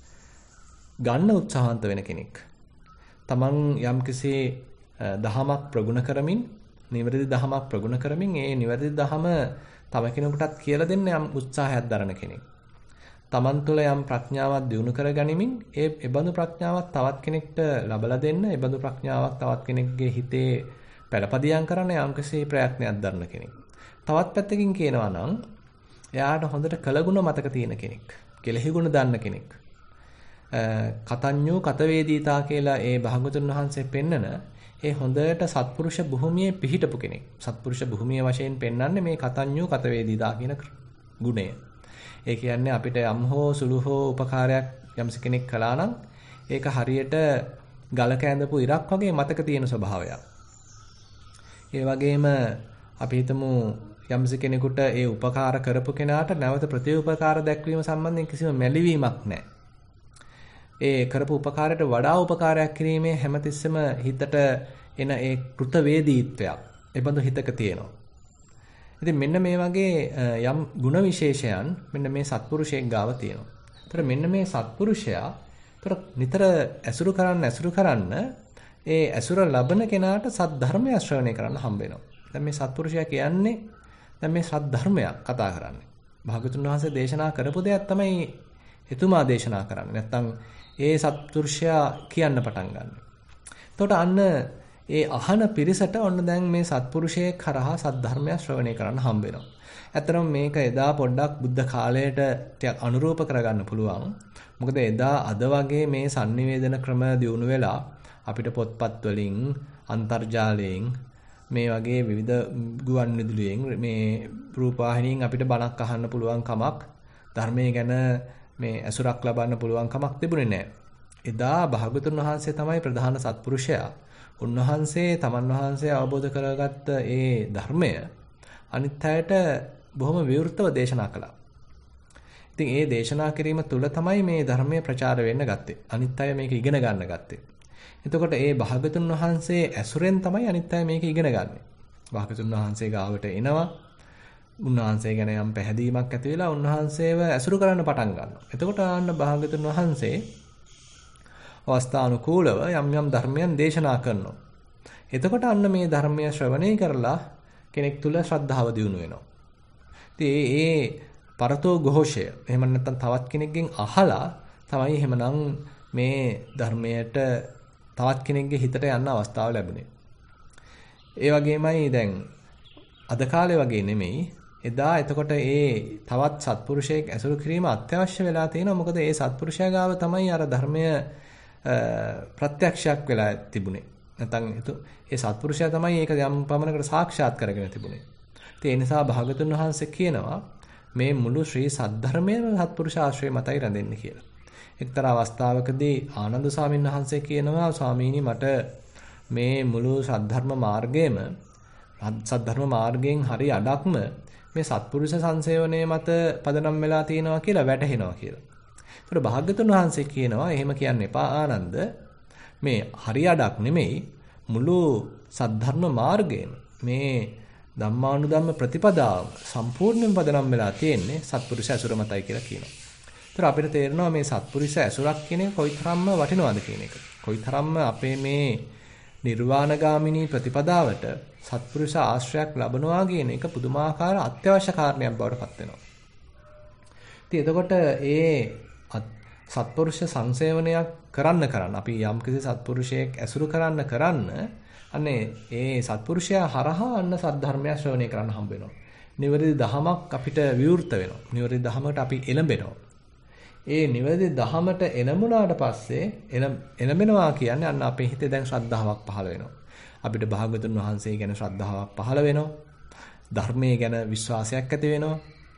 ගන්න උත්සාහවන්ත වෙන කෙනෙක්. තමන් යම්කිසි දහමක් ප්‍රගුණ කරමින් නිවැරදි දහමක් ප්‍රගුණ කරමින් ඒ නිවැරදි දහම තව කෙනෙකුටත් කියලා දෙන්න යම් උත්සාහයක් දරන කෙනෙක්. තමන් තුළ යම් ප්‍රඥාවක් දියුණු කරගනිමින් ඒ ඒබඳු ප්‍රඥාවක් තවත් කෙනෙක්ට ලබලා දෙන්න, ඒබඳු ප්‍රඥාවක් තවත් කෙනෙක්ගේ හිතේ පළපදියම් කරන්න යම්කිසි ප්‍රයත්නයක් දරන කෙනෙක්. තවත් පැත්තකින් කියනවා නම් එයාට හොඳට කළගුණ මතක තියෙන කෙනෙක්. කෙලෙහි ගුණ දන්න කෙනෙක්. කතඤ්ඤෝ කතවේදීතා කියලා ඒ භාගතුන් වහන්සේ පෙන්නන ඒ හොඳට සත්පුරුෂ භූමියේ පිහිටපු කෙනෙක්. සත්පුරුෂ භූමිය වශයෙන් පෙන්වන්නේ මේ කතඤ්ඤෝ කතවේදීතා කියන ගුණය. ඒ කියන්නේ අපිට යම් හෝ සුළු හෝ උපකාරයක් යම්ස කෙනෙක් කළා නම් ඒක හරියට ගලක ඇඳපු ඉරක් වගේ මතක තියෙන ස්වභාවයක්. ඒ වගේම අපි හිතමු යම්ස කෙනෙකුට ඒ උපකාර කරපු කෙනාට නැවත ප්‍රතිඋපකාර දැක්වීම සම්බන්ධයෙන් කිසිම මැලිවීමක් නැහැ. ඒ කරපු උපකාරයට වඩා උපකාරයක් කිරීමේ හැමතිස්සෙම හිතට එන ඒ කෘතවේදීත්වයක් ඒබඳු හිතක තියෙනවා. ඉතින් මෙන්න මේ වගේ යම් ಗುಣ විශේෂයන් මෙන්න මේ සත්පුරුෂයෙක් ගාව තියෙනවා. ඒතර මෙන්න මේ සත්පුරුෂයා ඒතර නිතර ඇසුරු කරන්න ඇසුරු කරන්න ඒ ඇසුර ලබන කෙනාට සත් ධර්මය ශ්‍රවණය කරන්න හම්බ වෙනවා. දැන් මේ සත්පුරුෂයා කියන්නේ දැන් මේ සත් ධර්මයක් කතා කරන්නේ. භාගතුන් වහන්සේ දේශනා කරපු දෙයක් තමයි එතුමා දේශනා කරන්නේ. නැත්තම් ඒ සත්පුරුෂයා කියන්න පටන් ගන්න. එතකොට අන්න ඒ අහන පිරිසට ඔන්න දැන් මේ සත්පුරුෂයෙක් කරහා සද්ධර්මය ශ්‍රවණය කරන්න හම්බ වෙනවා. ඇත්තටම මේක එදා පොඩ්ඩක් බුද්ධ කාලයට ටිකක් අනුරූප කරගන්න පුළුවන්. මොකද එදා අද වගේ මේ sannivedana ක්‍රම දියුණු වෙලා අපිට පොත්පත් වලින් අන්තර්ජාලයෙන් මේ වගේ විවිධ ගුවන් විදුලියෙන් මේ රූපවාහිනියෙන් අපිට බණක් අහන්න පුළුවන් කමක් ධර්මයේ ගැන මේ ඇසුරක් ලබන්න පුළුවන් කමක් තිබුණේ නැහැ. එදා භාගතුන් වහන්සේ තමයි ප්‍රධාන සත්පුරුෂයා. උන්වහන්සේ තමන් වහන්සේ අවබෝධ කරගත්ත ඒ ධර්මය අනිත් අයට බොහොම විවෘතව දේශනා කළා. ඉතින් ඒ දේශනා කිරීම තුළ තමයි මේ ධර්මය ප්‍රචාර වෙන්න ගත්තේ. අනිත් අය මේක ඉගෙන ගන්න ගත්තේ. එතකොට ඒ භාගතුන් වහන්සේ ඇසුරෙන් තමයි අනිත් අය මේක ඉගෙන ගන්නෙ. භාගතුන් වහන්සේ ගාවට එනවා. උන්වහන්සේ ගැන යම් පැහැදීමක් ඇති වෙලා උන්වහන්සේව ඇසුරු කරන්න පටන් ගන්නවා. එතකොට ආන්න භාගතුන් වහන්සේ අවස්ථානුකූලව යම් යම් ධර්මයන් දේශනා කරනවා. එතකොට අන්න මේ ධර්මය ශ්‍රවණය කරලා කෙනෙක් තුල ශ්‍රද්ධාව දියුණු වෙනවා. ඉතින් ඒ පරතෝ ഘോഷය එහෙම නැත්නම් තවත් කෙනෙක්ගෙන් අහලා තමයි එහෙමනම් මේ ධර්මයට තවත් කෙනෙක්ගේ හිතට යන්න අවස්ථාව ලැබුණේ. ඒ වගේමයි දැන් අද කාලේ වගේ නෙමෙයි එදා එතකොට ඒ තවත් සත්පුරුෂයෙක් ඇසුරු කිරීම අත්‍යවශ්‍ය වෙලා තියෙනවා. මොකද ඒ සත්පුරුෂයා ගාව තමයි අර ධර්මය ප්‍රත්‍යක්ෂයක් වෙලා තිබුණේ. නැත්නම් ඒ සත්පුරුෂයා තමයි ඒක යම් පමණකට සාක්ෂාත් කරගෙන තිබුණේ. ඉතින් ඒ නිසා භාගතුන් වහන්සේ කියනවා මේ මුළු ශ්‍රී සද්ධර්මයේම සත්පුරුෂ ආශ්‍රය මතයි රැඳෙන්නේ කියලා. එක්තරා අවස්ථාවකදී ආනන්ද ස්වාමීන් වහන්සේ කියනවා ස්වාමීනි මට මේ මුළු සද්ධර්ම මාර්ගයේම සද්ධර්ම මාර්ගයෙන් හරි අඩක්ම මේ සත්පුරුෂ සංසේවනයේ මත පදනම් වෙලා තියෙනවා කියලා වැටහෙනවා කියලා. ඒතර භාග්‍යතුන් වහන්සේ කියනවා එහෙම කියන්න එපා ආනන්ද. මේ හරි අඩක් නෙමෙයි මුළු සද්ධර්ම මාර්ගයම මේ ධම්මානුධම්ම ප්‍රතිපදාව සම්පූර්ණයෙන් පදනම් වෙලා තියෙන්නේ සත්පුරුෂ ඇසුර මතයි කියලා කියනවා. ඒතර අපිට තේරෙනවා මේ සත්පුරුෂ ඇසුරක් කියන එක කොයිතරම්ම වටිනවද කියන එක. කොයිතරම්ම අපේ මේ නිර්වාණගාමිනී ප්‍රතිපදාවට සත්පුරුෂ ආශ්‍රයක් ලැබනවා කියන එක පුදුමාකාර අත්‍යවශ්‍ය කාරණයක් බවට පත් වෙනවා. ඉතින් එතකොට ඒ සත්පුරුෂ සංසේවනයක් කරන්න කරන්න අපි යම්කිසි සත්පුරුෂයෙක් ඇසුරු කරන්න කරන්න අනේ ඒ සත්පුරුෂයා හරහා අන්න සද්ධර්මය ශ්‍රවණය කරන්න හම්බ වෙනවා. නිවැරදි දහමක් අපිට විවෘත වෙනවා. නිවැරදි දහමකට අපි එළඹෙනවා. ඒ නිවැරදි දහමට එළඹුණාට පස්සේ එළඹෙනවා කියන්නේ අන්න අපේ හිතේ දැන් ශ්‍රද්ධාවක් පහළ වෙනවා. අපිට භාගතුන් වහන්සේ ගැන ශ්‍රද්ධාවක් පහළ වෙනවා. ධර්මයේ ගැන විශ්වාසයක් ඇති වෙනවා.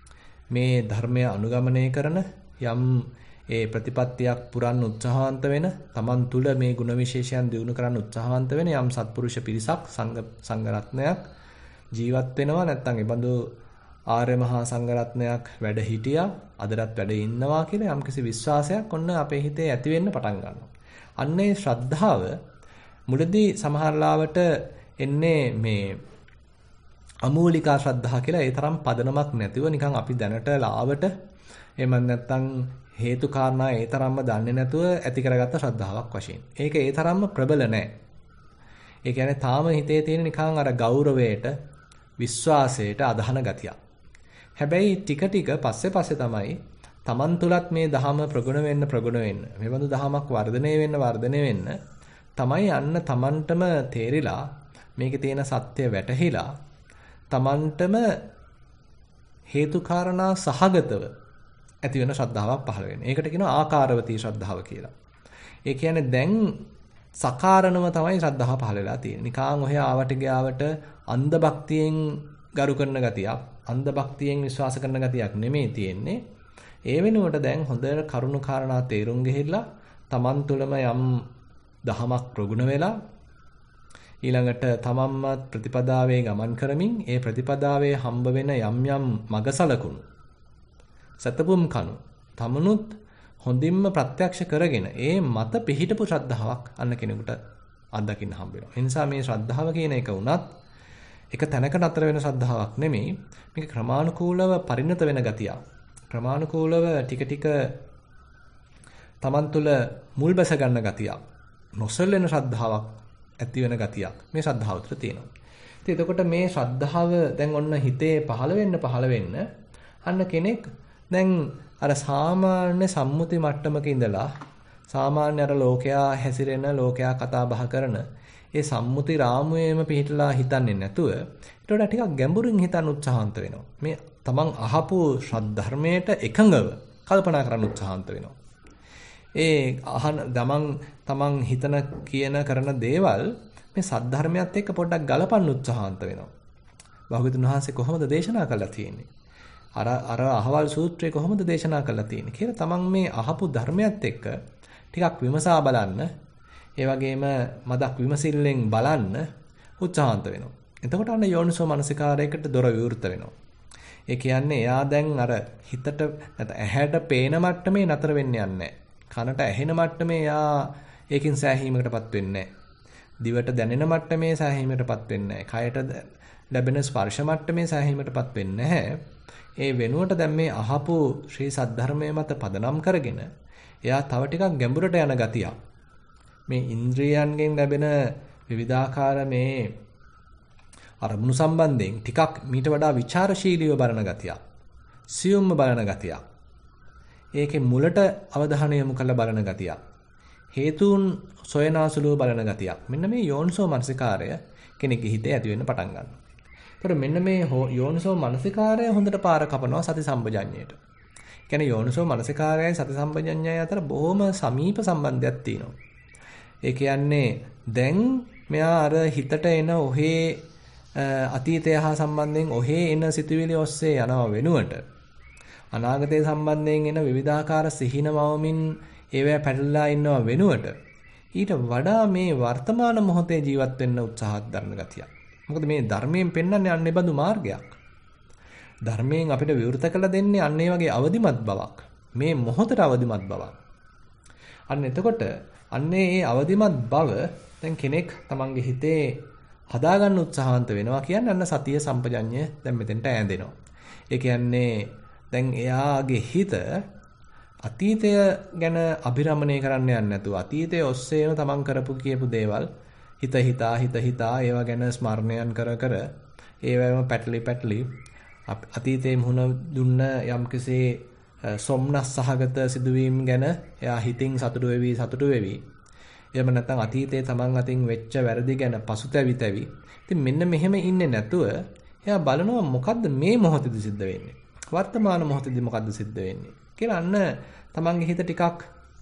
මේ ධර්මය අනුගමනය කරන යම් ඒ ප්‍රතිපත්තියක් පුරන්න උත්සාහන්ත වෙන තමන් තුළ මේ ගුණ විශේෂයන් දිනු කරන්න උත්සාහන්ත වෙන යම් සත්පුරුෂ පිරිසක් සංඝ සංඝ රත්නයක් ජීවත් වෙනවා නැත්නම් ඒ බඳු ආර්ය මහා සංඝ රත්නයක් වැඩ හිටියා අදටත් වැඩ ඉන්නවා කියලා යම්කිසි විශ්වාසයක් ඔන්න අපේ හිතේ ඇති වෙන්න පටන් ගන්නවා. අන්න ඒ ශ්‍රද්ධාව මුලදී සමහරලාවට එන්නේ මේ අමූලිකා ශ්‍රද්ධා කියලා ඒ තරම් පදනමක් නැතිව නිකන් අපි දැනට ලාවට එහෙම නැත්නම් හේතු කාරණා ඒ තරම්ම දන්නේ නැතුව ඇති කරගත්ත ශ්‍රද්ධාවක් වශයෙන්. ඒක ඒ තරම්ම ප්‍රබල නැහැ. ඒ කියන්නේ තාම හිතේ තියෙන නිකන් අර ගෞරවයට විශ්වාසයට අදහන ගතියක්. හැබැයි ටික ටික පස්සේ පස්සේ තමයි තමන් තුලත් මේ දහම ප්‍රගුණ වෙන්න ප්‍රගුණ වෙන්න මේ බඳු දහමක් වර්ධනය වෙන්න වර්ධනය වෙන්න තමයි අන්න තමන්ටම තේරිලා මේකේ තියෙන සත්‍ය වැටහිලා තමන්ටම හේතු කාරණා සහගතව ඇති වෙන ශ්‍රද්ධාවක් පහළ වෙන්නේ. ඒකට කියනවා ආකාරවතී ශ්‍රද්ධාව කියලා. ඒ කියන්නේ දැන් සකාරණව තමයි ශ්‍රද්ධාව පහළ වෙලා තියෙන්නේ. නිකාන් ඔය ආවට ගියාවට අන්ධ භක්තියෙන් ගරු කරන ගතියක්, අන්ධ භක්තියෙන් විශ්වාස කරන ගතියක් නෙමෙයි තියෙන්නේ. ඒ වෙනුවට දැන් හොඳට කරුණු කාරණා තේරුම් ගෙහිලා තමන් තුළම යම් දහමක් ප්‍රගුණ වෙලා ඊළඟට තමන්ම ප්‍රතිපදාවේ ගමන් කරමින් ඒ ප්‍රතිපදාවේ හම්බ වෙන යම් යම් මගසලකුණු සතපුම් කණු තමනුත් හොඳින්ම ප්‍රත්‍යක්ෂ කරගෙන ඒ මත පිහිටපු ශ්‍රද්ධාවක් අන්න කෙනෙකුට අත්දකින්න හම්බ වෙනවා. ඒ නිසා මේ ශ්‍රද්ධාව කියන එක උනත් එක තැනක නතර වෙන ශ්‍රද්ධාවක් නෙමෙයි. මේක ක්‍රමානුකූලව පරිණත වෙන ගතියක්. ක්‍රමානුකූලව ටික ටික තමන් තුළ මුල් බැස ගන්න ගතියක්. නොසැලෙන ශ්‍රද්ධාවක් ඇති වෙන ගතියක් මේ ශ්‍රද්ධාව තුළ තියෙනවා. ඉතින් එතකොට මේ ශ්‍රද්ධාව දැන් ඔන්න හිතේ පහළ වෙන්න පහළ වෙන්න අන්න කෙනෙක් දැන් අර සාමාන්‍ය සම්මුති මට්ටමක ඉඳලා සාමාන්‍ය අර ලෝකයා හැසිරෙන ලෝකයා කතා බහ කරන ඒ සම්මුති රාමුවේම පිහිටලා හිතන්නේ නැතුව ඊට වඩා ටිකක් ගැඹුරින් හිතන්න උත්සාහන්ත වෙනවා. මේ තමන් අහපු ශ්‍රද්ධර්මයට එකඟව කල්පනා කරන්න උත්සාහන්ත වෙනවා. ඒ අහන තමන් තමන් හිතන කියන කරන දේවල් මේ සද්ධර්මයත් එක්ක පොඩ්ඩක් ගලපන්න උත්සාහන්ත වෙනවා. භාග්‍යවතුන් වහන්සේ කොහොමද දේශනා කළා තියෙන්නේ? අර අර අහවල් සූත්‍රය කොහොමද දේශනා කළා තියෙන්නේ කියලා තමන් මේ අහපු ධර්මයත් එක්ක ටිකක් විමසා බලන්න, ඒ වගේම මදක් විමසිල්ලෙන් බලන්න උත්සාහන්ත වෙනවා. එතකොට අන්න යෝනිසෝ මනසිකාරයකට දොර විවෘත වෙනවා. ඒ කියන්නේ එයා දැන් අර හිතට නැත්නම් ඇහැට පේන මට්ටමේ නතර වෙන්න යන්නේ නැහැ. කනට ඇහෙන මට්ටමේ එයා ඒකින් සෑහීමකටපත් වෙන්නේ නැහැ. දිවට දැනෙන මට්ටමේ සෑහීමකටපත් වෙන්නේ නැහැ. කයට ලැබෙන ස්පර්ශ මට්ටමේ සෑහීමකටපත් වෙන්නේ නැහැ. ඒ වෙනුවට දැන් මේ අහපු ශ්‍රී සද්ධර්මයේ මත පදනම් කරගෙන එයා තව ටිකක් ගැඹුරට යන ගතියක්. මේ ඉන්ද්‍රියයන්ගෙන් ලැබෙන විවිධාකාර මේ අරමුණු සම්බන්ධයෙන් ටිකක් මීට වඩා ਵਿਚාරශීලීව බලන ගතියක්. සියුම්ම බලන ගතියක්. ඒකේ මුලට අවධානය යොමු කරලා බලන ගතියක්. හේතුන් සොයනාසුලුව බලන ගතියක්. මෙන්න මේ යෝනිසෝ මනසිකාරය කෙනෙක්ගේ හිතේ ඇති වෙන්න පටන් ගන්නවා. ඒතකොට මෙන්න මේ යෝනිසෝ මනසිකාරය හොඳට පාර කපනවා සති සම්පජඤ්ඤයට. ඒ කියන්නේ යෝනිසෝ මනසිකාරයයි සති සම්පජඤ්ඤයයි අතර බොහොම සමීප සම්බන්ධයක් තියෙනවා. ඒ කියන්නේ දැන් මෙයා අර හිතට එන ඔහේ අතීතය හා සම්බන්ධයෙන් ඔහේ එන සිතුවිලි ඔස්සේ යනවා වෙනුවට අනාගතය සම්බන්ධයෙන් එන විවිධාකාර සිහිනමවමින් ඒවැ පැටලලා ඉන්නවා වෙනුවට ඊට වඩා මේ වර්තමාන මොහොතේ ජීවත් වෙන්න උත්සාහත් දරන ගතියක්. මොකද මේ ධර්මයෙන් පෙන්වන්නේ අන්න ඒ බඳු මාර්ගයක්. ධර්මයෙන් අපිට විවෘත කළ දෙන්නේ අන්න ඒ වගේ අවදිමත් බවක්. මේ මොහොතට අවදිමත් බවක්. අන්න එතකොට අන්නේ ඒ අවදිමත් බව දැන් කෙනෙක් තමන්ගේ හිතේ හදාගන්න උත්සාහන්ත වෙනවා කියන්නේ අන්න සතිය සම්පජඤ්ඤය දැන් මෙතෙන්ට ඈඳෙනවා. ඒ කියන්නේ දැන් එයාගේ හිත අතීතය ගැන අභිරමණය කරන්න යන්නේ නැතුව අතීතයේ ඔස්සේම තමන් කරපු කියපු දේවල් හිත හිතා හිත හිතා ඒවා ගැන ස්මරණයන් කර කර ඒවැම පැටලි පැටලි අතීතයේ මුහුණ දුන්න යම්කිසි සොම්නස් සහගත සිදුවීම් ගැන එයා හිතින් සතුටු වෙවි සතුටු වෙවි. එහෙම නැත්නම් අතීතයේ තමන් අතින් වෙච්ච වැරදි ගැන පසුතැවි තැවි. ඉතින් මෙන්න මෙහෙම ඉන්නේ නැතුව එයා බලනවා මොකද්ද මේ මොහොතේදී සිද්ධ වෙන්නේ? වර්තමාන මොහොතේදී මොකද්ද සිද්ධ වෙන්නේ? කියලා අන්න තමන්ගේ හිත ටිකක්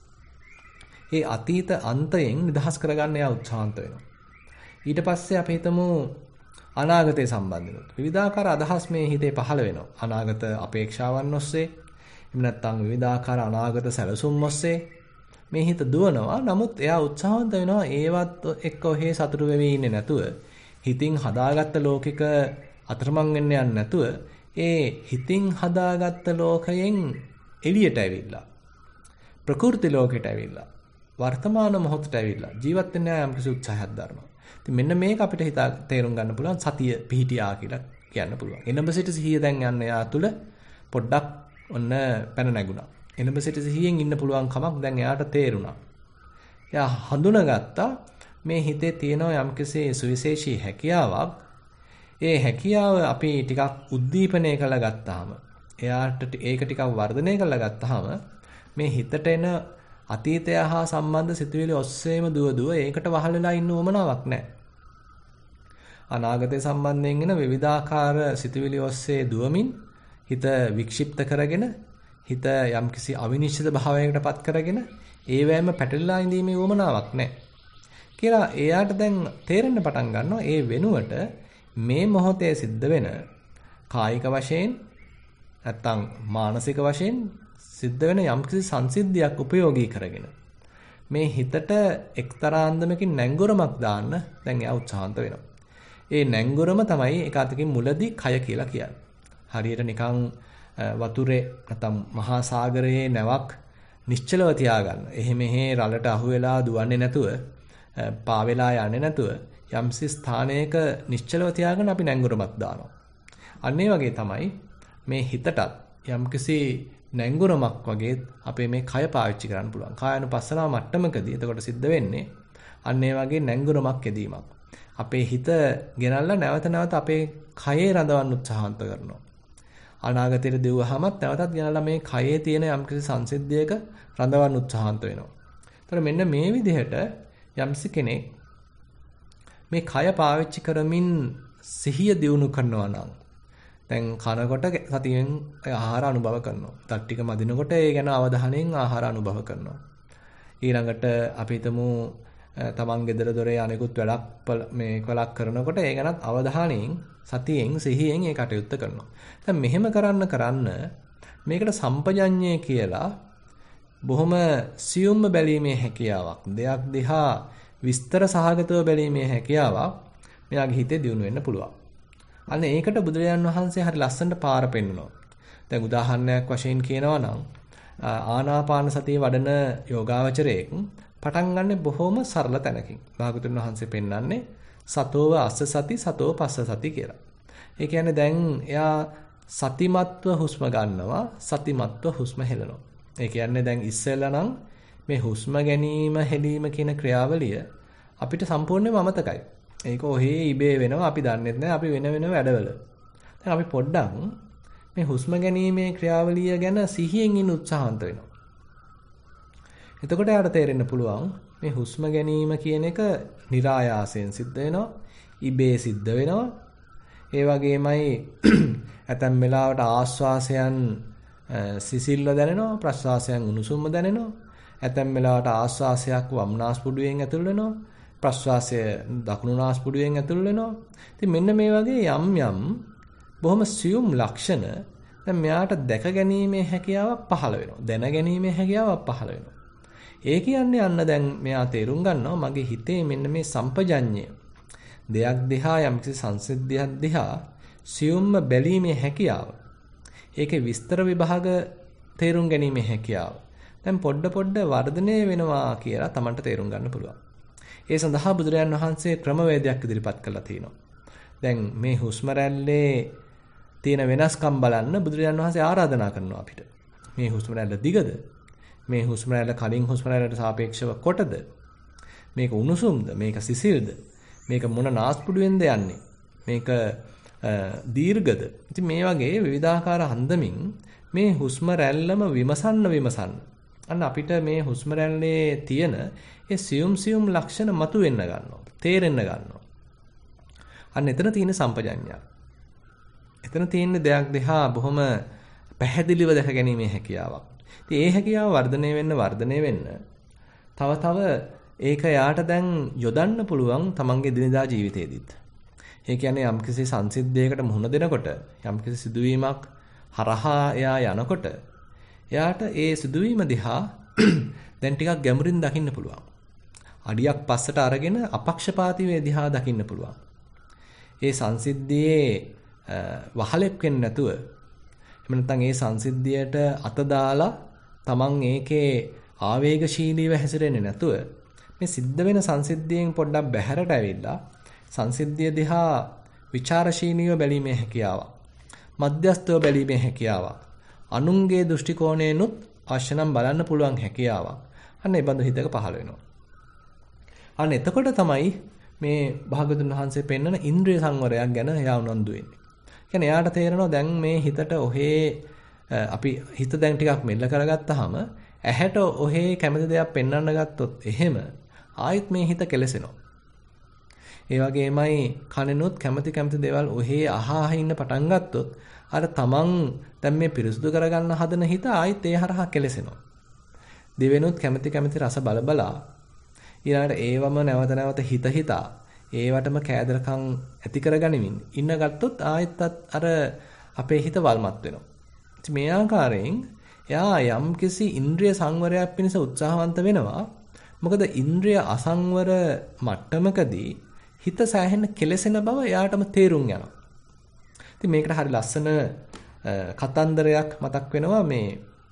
ඒ අතීත අන්තයෙන් නිදහස් කරගන්න එයා උත්සාහන්ත වෙනවා. ඊට පස්සේ අපි හිතමු අනාගතය සම්බන්ධනොත් විවිධාකාර අදහස් මේ හිතේ පහළ වෙනවා. අනාගත අපේක්ෂාවන් ඔස්සේ එහෙම නැත්නම් විවිධාකාර අනාගත සැලසුම් ඔස්සේ මේ හිත දුවනවා. නමුත් එයා උත්සාහවන්ත වෙනවා ඒවත් එක්ක ඔහේ සතුටු වෙවි ඉන්නේ නැතුව හිතින් හදාගත්ත ලෝකික අතරමං වෙන්න යන්නේ නැතුව ඒ හිතින් හදාගත්ත ලෝකයෙන් එළියට ඇවිල්ලා ප්‍රකෘති ලෝකයට ඇවිල්ලා වර්තමාන මොහොතට ඇවිල්ලා ජීවත් වෙන්න යම් කිසි උත්සාහයක් දරනවා. ඉතින් මෙන්න මේක අපිට හිතා තේරුම් ගන්න පුළුවන් සතිය පිහිටියා කියලා කියන්න පුළුවන්. එනඹ සිට සිහිය දැන් යන්න යා තුල පොඩ්ඩක් ඔන්න පැන නැගුණා. එනඹ සිට සිහියෙන් ඉන්න පුළුවන් කමක් දැන් එයාට තේරුණා. එයා හඳුනාගත්තා මේ හිතේ තියෙන යම්කිසි සුවිශේෂී හැකියාවක්. ඒ හැකියාව අපි ටිකක් උද්දීපනය කරලා ගත්තාම එයාට ඒක ටිකක් වර්ධනය කරලා ගත්තාම මේ හිතට එන අතීතය හා සම්බන්ධ සිතුවිලි ඔස්සේම දුව දුව ඒකට වහල් වෙලා ඉන්න උවමනාවක් නැහැ. අනාගතය සම්බන්ධයෙන් එන විවිධාකාර සිතුවිලි ඔස්සේ දුවමින් හිත වික්ෂිප්ත කරගෙන හිත යම්කිසි අවිනිශ්චිත භාවයකටපත් කරගෙන ඒවැයම පැටලලා ඉඳීමේ උවමනාවක් නැහැ. කියලා එයාට දැන් තේරෙන්න පටන් ගන්නවා ඒ වෙනුවට මේ මොහොතේ සිද්ධ වෙන කායික වශයෙන් නැත්තම් මානසික වශයෙන් සිද්ධ වෙන යම්කිසි සංසිද්ධියක් උපයෝගී කරගෙන මේ හිතට එක්තරා අන්දමකින් නැංගුරමක් දාන්න දැන් එයා උත්සාහන්ත වෙනවා. ඒ නැංගුරම තමයි එක අතකින් මුලදී කය කියලා කියන්නේ. හරියට නිකන් වතුරේ නැත්තම් මහා සාගරයේ නැවක් නිශ්චලව තියාගන්න. එහෙ මෙහෙ රළට අහු වෙලා දුවන්නේ නැතුව පා වෙලා යන්නේ නැතුව යම්සි ස්ථානයක නිශ්චලව තියාගෙන අපි නැංගුරමක් දානවා. අන්න ඒ වගේ තමයි මේ හිතටත් යම්කිසි නැංගුරමක් වගේ අපේ මේ කය පාවිච්චි කරන්න පුළුවන්. කායानुපස්සනාව මට්ටමකදී එතකොට සිද්ධ වෙන්නේ අන්න ඒ වගේ නැංගුරමක් යෙදීමක්. අපේ හිත ගෙනල්ලා නැවත නැවත අපේ කයේ රඳවන්න උත්සාහන්ත කරනවා. අනාගතයට දෙවුවාමත් නැවතත් ගෙනල්ලා මේ කයේ තියෙන යම්කිසි සංසිද්ධියක රඳවන්න උත්සාහන්ත වෙනවා. ඒතර මෙන්න මේ විදිහට යම්සි කෙනෙක් මේ කය පාවිච්චි කරමින් සිහිය දියුණු කරනවා නම් දැන් කනකොට සතියෙන් ආහාර අනුභව කරනවා. තත් ටික මදිනකොට ඒ ගැන අවධානයෙන් ආහාර අනුභව කරනවා. ඊළඟට අපි හිතමු තමන් ගෙදර දොරේ අනෙකුත් වැඩක් මේ කලක් කරනකොට ඒ ගැනත් අවධානයෙන් සතියෙන් සිහියෙන් ඒ කටයුත්ත කරනවා. දැන් මෙහෙම කරන්න කරන්න මේකට සම්පජඤ්ඤය කියලා බොහොම සියුම්ම බැලීමේ හැකියාවක් දෙයක් දිහා විස්තර සහගතව බැලීමේ හැකියාවක් මෙයාගේ හිතේ දියුණු වෙන්න පුළුවන්. අන්න ඒකට බුදුරජාන් වහන්සේ හරි ලස්සනට පාර පෙන්නනවා. දැන් උදාහරණයක් වශයෙන් කියනවා නම් ආනාපාන සතිය වඩන යෝගාවචරයෙක් පටන් ගන්න බොහොම සරල තැනකින්. භාගතුන් වහන්සේ පෙන්වන්නේ සතෝව අස්ස සති සතෝ පස්ස සති කියලා. ඒ කියන්නේ දැන් එයා සතිමත්ව හුස්ම ගන්නවා සතිමත්ව හුස්ම හෙලනවා. ඒ කියන්නේ දැන් ඉස්සෙල්ලා නම් මේ හුස්ම ගැනීම හෙලීම කියන ක්‍රියාවලිය අපිට සම්පූර්ණයෙන්ම අමතකයි. ඒක ඔහේ ඉබේ වෙනවා අපි දන්නේ නැහැ අපි වෙන වෙන වැඩවල. දැන් අපි පොඩ්ඩක් මේ හුස්ම ගැනීමේ ක්‍රියාවලිය ගැන සිහියෙන් ඉන්න උත්සාහන්ත වෙනවා. එතකොට යාට තේරෙන්න පුළුවන් මේ හුස්ම ගැනීම කියන එක નિરાයාසයෙන් සිද්ධ වෙනවා, ඉබේ සිද්ධ වෙනවා. ඒ වගේමයි ඇතැම් වෙලාවට ආස්වාසයන් සිසිල්ව දැනෙනවා, ප්‍රස්වාසයන් උණුසුම්ව දැනෙනවා. ඇතැම් වෙලාවට ආස්වාසයක් වම්නාස්පුඩුවෙන් ඇතුල් වෙනවා, ප්‍රස්වාසය දකුණු නාස්පුඩුවෙන් ඇතුල් වෙනවා. ඉතින් මෙන්න මේ වගේ යම් යම් බොහොම සියුම් ලක්ෂණ දැන් මෙයාට දැක ගැනීමේ හැකියාවක් පහළ වෙනවා. දැන ගැනීමේ හැකියාවක් පහළ වෙනවා. ඒ කියන්නේ අන්න දැන් මෙයා තේරුම් ගන්නවා මගේ හිතේ මෙන්න මේ සම්පජඤ්ඤය. දෙයක් දිහා යම්කිසි සංසිද්ධියක් දිහා සියුම්ම බැලීමේ හැකියාව. ඒකේ විස්තර විභාග තේරුම් ගැනීමේ හැකියාව. දැන් පොඩ පොඩ වර්ධනය වෙනවා කියලා Tamanට තේරුම් ගන්න පුළුවන්. ඒ සඳහා බුදුරජාන් වහන්සේ ක්‍රමවේදයක් ඉදිරිපත් කළා තියෙනවා. දැන් මේ හුස්ම රැල්ලේ තියෙන වෙනස්කම් බලන්න බුදුරජාන් වහන්සේ ආරාධනා කරනවා අපිට. මේ හුස්ම රැල්ල දිගද? මේ හුස්ම රැල්ල කලින් හුස්ම රැල්ලට සාපේක්ෂව කොටද? මේක උණුසුම්ද? මේක සිසිල්ද? මේක මොන නාස්පුඩුවෙන්ද යන්නේ? මේක දීර්ඝද? ඉතින් මේ වගේ විවිධාකාර හන්දමින් මේ හුස්ම රැල්ලම විමසන්න විමසන්න අන්න අපිට මේ හුස්ම රැල්ලේ තියෙන ඒ සියුම් සියුම් ලක්ෂණ මතුවෙන්න ගන්නවා. තේරෙන්න ගන්නවා. අන්න එතන තියෙන සම්පජඤ්ඤය. එතන තියෙන දෙයක් දිහා බොහොම පැහැදිලිව දැක ගැනීමේ හැකියාවක්. ඉතින් ඒ හැකියාව වර්ධනය වෙන්න වර්ධනය වෙන්න තව තව ඒක යාට දැන් යොදන්න පුළුවන් තමන්ගේ දිනදා ජීවිතේදීත්. ඒ කියන්නේ යම්කිසි සංසිද්ධියකට මුහුණ දෙනකොට යම්කිසි සිදුවීමක් හරහා එයා යනකොට එයාට ඒ සිදුවීම දිහා දැන් ටිකක් ගැඹුරින් දකින්න පුළුවන්. අඩියක් පස්සට අරගෙන අපක්ෂපාතීව දිහා දකින්න පුළුවන්. ඒ සංසිද්ධියේ වහලෙක් වෙන්නේ නැතුව එහෙම නැත්නම් ඒ සංසිද්ධියට අත දාලා තමන් ඒකේ ආවේගශීලීව හැසිරෙන්නේ නැතුව මේ සිද්ධ වෙන සංසිද්ධියෙන් පොඩ්ඩක් බැහැරට ඇවිල්ලා සංසිද්ධිය දිහා විචාරශීලීව බැලීමේ හැකියාවක් මධ්‍යස්ථව බැලීමේ හැකියාවක් අනුන්ගේ දෘෂ්ටි කෝණයෙන්ුත් අවශ්‍ය නම් බලන්න පුළුවන් හැකියාවක් අන්න ඒ බඳු හිතක පහළ වෙනවා. අන්න එතකොට තමයි මේ භාගතුන් වහන්සේ පෙන්වන ඉන්ද්‍රිය සංවරයක් ගැන එයා උනන්දු වෙන්නේ. කියන්නේ එයාට තේරෙනවා දැන් මේ හිතට ඔහේ අපි හිත දැන් ටිකක් මෙල්ල කරගත්තාම ඇහැට ඔහේ කැමති දෙයක් පෙන්වන්න ගත්තොත් එහෙම ආයෙත් මේ හිත කෙලසෙනවා. ඒ වගේමයි කනෙනුත් කැමති කැමති දේවල් ඔහේ අහා ඉන්න පටන් ගත්තොත් අර තමන් දැන් මේ පිරිසුදු කරගන්න හදන හිත ආයෙත් ඒ හරහා කෙලසෙනවා. දිවෙනුත් කැමති කැමති රස බල බලා ඊළඟට ඒවම නැවත නැවත හිත හිතා ඒවටම කෑදරකම් ඇති කරගනිමින් ඉන්න ගත්තොත් ආයෙත් අර අපේ හිත වල්මත් වෙනවා. ඉතින් මේ ආකාරයෙන් එයා යම්කිසි ඉන්ද්‍රිය සංවරයක් පිණිස උත්සාහවන්ත වෙනවා. මොකද ඉන්ද්‍රිය අසංවර මට්ටමකදී හිත සෑහෙන කෙලසෙන බව එයාටම තේරුම් යනවා. ඉතින් මේකට හරි ලස්සන කතන්දරයක් මතක් වෙනවා මේ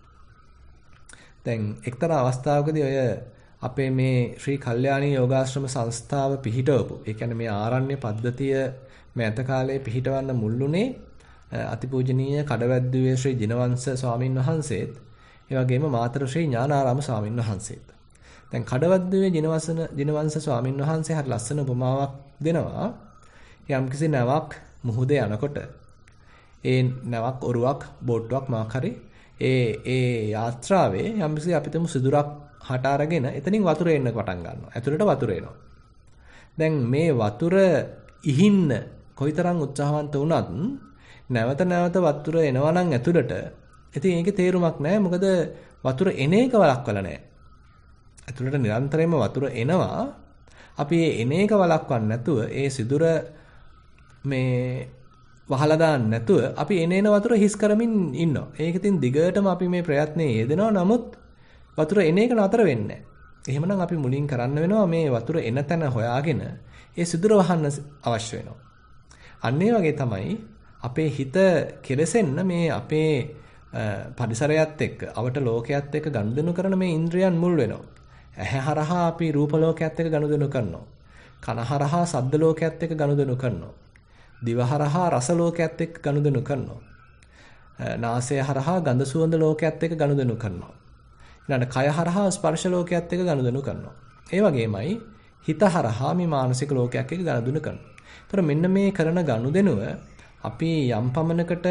දැන් එක්තරා අවස්ථාවකදී ඔය අපේ මේ ශ්‍රී කල්යාණී යෝගාශ්‍රම සංස්ථාව පිහිටවපු ඒ කියන්නේ මේ ආරණ්‍ය පද්ධතිය මෑත කාලේ පිහිටවන්න මුල්ුණේ අතිපූජනීය කඩවැද්දුවේ ශ්‍රී ජිනවංශ ස්වාමින් වහන්සේත් ඒ වගේම මාතර ශ්‍රී ඥානාරාම ස්වාමින් වහන්සේත්. දැන් කඩවැද්දුවේ ජිනවංශ ජිනවංශ ස්වාමින් වහන්සේ හරි ලස්සන උපමාවක් දෙනවා. යම්කිසි නැවක් මුහුදේ යනකොට ඒ නැවක් ඔරුවක් බෝට්ටුවක් මාක් හරි ඒ ඒ යාත්‍රාවේ යම්කිසි අපිටම සිදුරක් හට අරගෙන එතනින් වතුර එන්න පටන් ගන්නවා. ඇතුළට වතුර එනවා. දැන් මේ වතුර ඉහින්න කොයිතරම් උත්සාහවන්ත වුණත් නැවත නැවත වතුර එනවා නම් ඇතුළට ඉතින් ඒකේ තේරුමක් නැහැ. මොකද වතුර එන එක වළක්වලා නැහැ. ඇතුළට නිරන්තරයෙන්ම වතුර එනවා. අපි ඒ එන එක වළක්වන්න නැතුව ඒ සිදුර මේ වහලා දාන්න නැතුව අපි එන එන වතුර හිස් කරමින් ඉන්නවා. ඒක ඉතින් දිගටම අපි මේ ප්‍රයත්නයේ යෙදෙනවා. නමුත් වතුර එන එක නතර වෙන්නේ නැහැ. එහෙමනම් අපි මුලින් කරන්න වෙනවා මේ වතුර එන තැන හොයාගෙන ඒ සිදුර වහන්න අවශ්‍ය වෙනවා. අන්න ඒ වගේ තමයි අපේ හිත කෙලසෙන්න මේ අපේ පරිසරයත් එක්ක අවට ලෝකයේත් එක්ක ගනුදෙනු කරන මේ ඉන්ද්‍රියන් මුල් වෙනවා. ඇහැ හරහා අපි රූප ලෝකයේත් එක්ක ගනුදෙනු කරනවා. කන හරහා ශබ්ද ලෝකයේත් එක්ක ගනුදෙනු කරනවා. දිව හරහා රස ලෝකයේත් එක්ක ගනුදෙනු කරනවා. නාසය හරහා ගඳ සුවඳ ලෝකයේත් එක්ක ගනුදෙනු කරනවා. ඊළඟ කය හරහා ස්පර්ශ ලෝකයේත් එක්ක ගනුදෙනු කරනවා. ඒ වගේමයි හිත හරහා මේ මානසික ලෝකයක් එක්ක ගනුදෙනු කරනවා. ඒතර මෙන්න මේ කරන ගනුදෙනුව අපි යම් පමණකට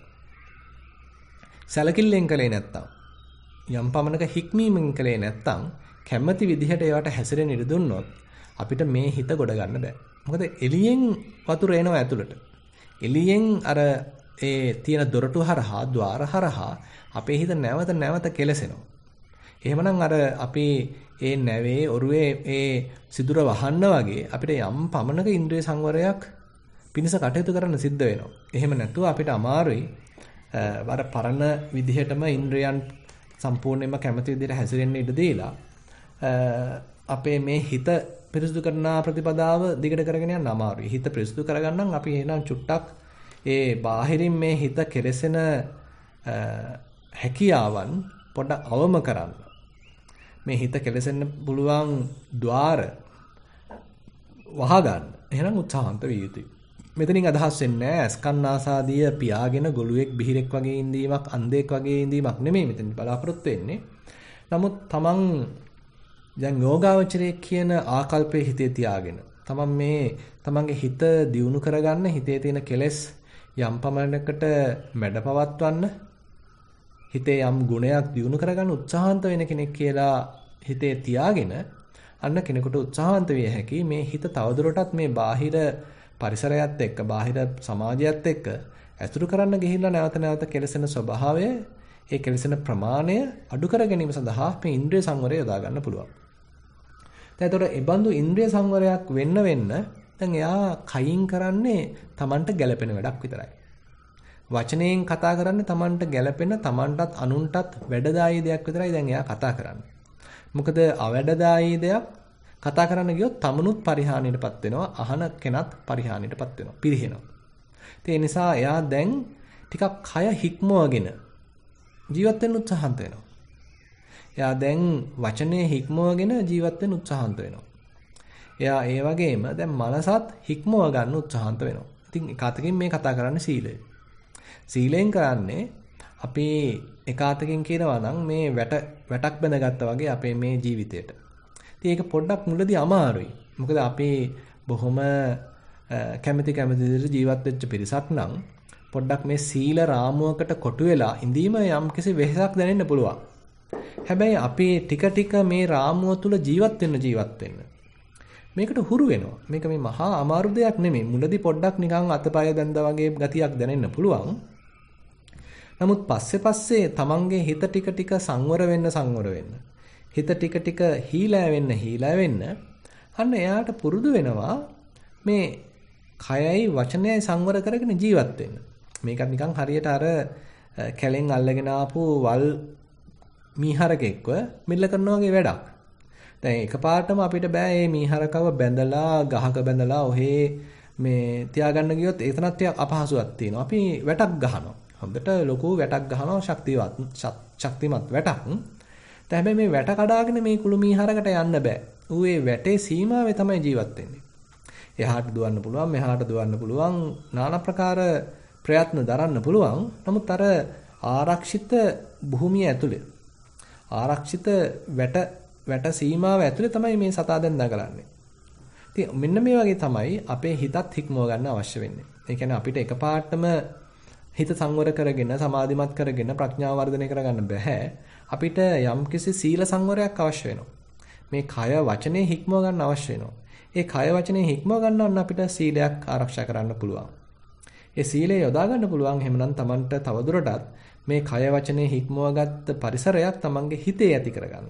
සැලකිල්ලෙන් කලේ නැත්තම් යම් පමණක හික්මීමෙන් කලේ නැත්තම් කැමැති විදිහට ඒවට හැසිරෙන්න ඉඩ දුන්නොත් අපිට මේ හිත ගොඩ ගන්න බෑ. මොකද එළියෙන් වතුර එනවා ඇතුළට. එළියෙන් අර ඒ තියෙන දොරටු හරහා, ద్వාර හරහා අපේ හිත නැවත නැවත කෙලසෙනවා. එහෙමනම් අර අපි ඒ නැවේ ඔරුවේ ඒ සිදුර වහන්න වගේ අපිට යම් පමණක ඉන්ද්‍රිය සංවරයක් පිණිස කටයුතු කරන්න සිද්ධ වෙනවා. එහෙම නැතුව අපිට අමාරුයි අර පරණ විදිහටම ඉන්ද්‍රයන් සම්පූර්ණයෙන්ම කැමති විදිහට හැසිරෙන්න ඉඩ දීලා අපේ මේ හිත පිරිසුදු කරන ප්‍රතිපදාව දිගට කරගෙන යන්න අමාරුයි. හිත පිරිසුදු කරගන්නම් අපි එහෙනම් චුට්ටක් ඒ බාහිරින් මේ හිත කෙලසෙන හැකියාවන් පොඩ්ඩක් අවම කරන්න. මේ හිත කෙලසෙන්න පුළුවන් ద్వාර වහගන්න. එහෙනම් උත්සාහන්ත විය යුතුයි. මෙතනින් අදහස් වෙන්නේ නැහැ ස්කන්නාසාදිය පියාගෙන ගොළුෙක් බිහිරෙක් වගේ ඉඳීමක් අන්ධෙක් වගේ ඉඳීමක් නෙමෙයි මෙතන බලාපොරොත්තු වෙන්නේ. නමුත් තමන් දැන් යෝගාවචරයේ කියන ආකල්පයේ හිතේ තියාගෙන තමන් මේ තමන්ගේ හිත දියුණු කරගන්න හිතේ තියෙන කෙලෙස් යම් පමණකට මැඩපවත්වන්න හිතේ යම් ගුණයක් දියුණු කරගන්න උත්සාහන්ත වෙන කෙනෙක් කියලා හිතේ තියාගෙන අන්න කෙනෙකුට උත්සාහන්ත විය හැකි මේ හිත තවදුරටත් මේ බාහිර පරිසරයත් එක්ක බාහිර සමාජයත් එක්ක ඇසුරු කරන්න ගිහිල්ලා නැවත නැවත කෙලසෙන ස්වභාවය ඒ කෙලසෙන ප්‍රමාණය අඩු කර ගැනීම සඳහා මේ ඉන්ද්‍රිය සංවරය යොදා ගන්න පුළුවන්. දැන් ඒතකොට ඒ බඳු ඉන්ද්‍රිය සංවරයක් වෙන්න වෙන්න දැන් එයා කයින් කරන්නේ Tamanට ගැළපෙන වැඩක් විතරයි. වචනයෙන් කතා කරන්නේ Tamanට ගැළපෙන Tamanටත් අනුන්ටත් වැඩදායී දෙයක් විතරයි දැන් එයා කතා කරන්නේ. මොකද අවැඩදායී දෙයක් කතා කරන්න ගියොත් තමනුත් පරිහානියටපත් වෙනවා, අහන කෙනත් පරිහානියටපත් වෙනවා, පිරිහෙනවා. ඒ නිසා එයා දැන් ටිකක් කය හික්මවගෙන ජීවත් වෙන්න උත්සාහන්ත වෙනවා. එයා දැන් වචනේ හික්මවගෙන ජීවත් වෙන්න උත්සාහන්ත වෙනවා. එයා ඒ වගේම දැන් මනසත් හික්මව ගන්න උත්සාහන්ත වෙනවා. ඉතින් එකතකින් මේ කතා කරන්නේ සීලය. සීලෙන් කරන්නේ අපි එකතකින් කියනවා නම් මේ වැට වැටක් බැඳගත්තා වගේ අපේ මේ ජීවිතේට. ඉතින් ඒක පොඩ්ඩක් මුලදී අමාරුයි. මොකද අපි බොහොම කැමැති කැමැති විදිහට ජීවත් වෙච්ච පිරිසක් නම් පොඩ්ඩක් මේ සීල රාමුවකට කොටු වෙලා ඉඳීම යම්කිසි වෙහසක් දැනෙන්න පුළුවන්. හැබැයි අපි ටික ටික මේ රාමුව තුල ජීවත් වෙන්න ජීවත් වෙන්න මේකට හුරු වෙනවා. මේක මේ මහා අමාරු දෙයක් නෙමෙයි. මුලදී පොඩ්ඩක් නිකන් අතපය දැන්දා වගේ ගතියක් දැනෙන්න පුළුවන්. නමුත් පස්සේ පස්සේ තමන්ගේ හිත ටික ටික සංවර වෙන්න සංවර වෙන්න. හිත ටික ටික හීලා වෙන්න හීලා වෙන්න. අන්න එයාට පුරුදු වෙනවා මේ කයයි වචනයයි සංවර කරගෙන ජීවත් වෙන්න. මේක නිකන් හරියට අර කැලෙන් අල්ලගෙන ආපු වල් මීහරකෙක්ව මිල්ල කරනවා වගේ වැඩක්. දැන් එකපාරටම අපිට බෑ මේ මීහරකව බැඳලා ගහක බැඳලා ඔහේ මේ තියාගන්න ගියොත් එතනත් ටිකක් අපහසුයක් තියෙනවා. අපි වැටක් ගහනවා. හොඳට ලොකු වැටක් ගහනවා ශක්තිවත් ශක්තිමත් වැටක්. දැන් හැබැයි මේ වැට කඩාගෙන මේ කුළු මීහරකට යන්න බෑ. ඌ ඒ වැටේ සීමාවේ තමයි ජීවත් වෙන්නේ. එහාට දුවන්න පුළුවන්, මෙහාට දුවන්න පුළුවන්, নানা ප්‍රකාර ප්‍රයත්න දරන්න පුළුවන්. නමුත් අර ආරක්ෂිත භූමිය ඇතුලේ ආරක්ෂිත වැට වැට සීමාව ඇතුලේ තමයි මේ සතා දැන් දඟලන්නේ. ඉතින් මෙන්න මේ වගේ තමයි අපේ හිතත් හික්මව ගන්න අවශ්‍ය වෙන්නේ. ඒ කියන්නේ අපිට එකපාරටම හිත සංවර කරගෙන සමාධිමත් කරගෙන ප්‍රඥාව වර්ධනය කරගන්න බෑ. අපිට යම්කිසි සීල සංවරයක් අවශ්‍ය වෙනවා. මේ කය වචනේ හික්මව ගන්න අවශ්‍ය වෙනවා. ඒ කය වචනේ හික්මව ගන්නවන්න අපිට සීලයක් ආරක්ෂා කරන්න පුළුවන්. ඒ සීලය යොදා ගන්න පුළුවන් එහෙමනම් Tamanට තවදුරටත් මේ කය වචනේ හික්මවගත් පරිසරයක් Tamanගේ හිතේ ඇති කරගන්න.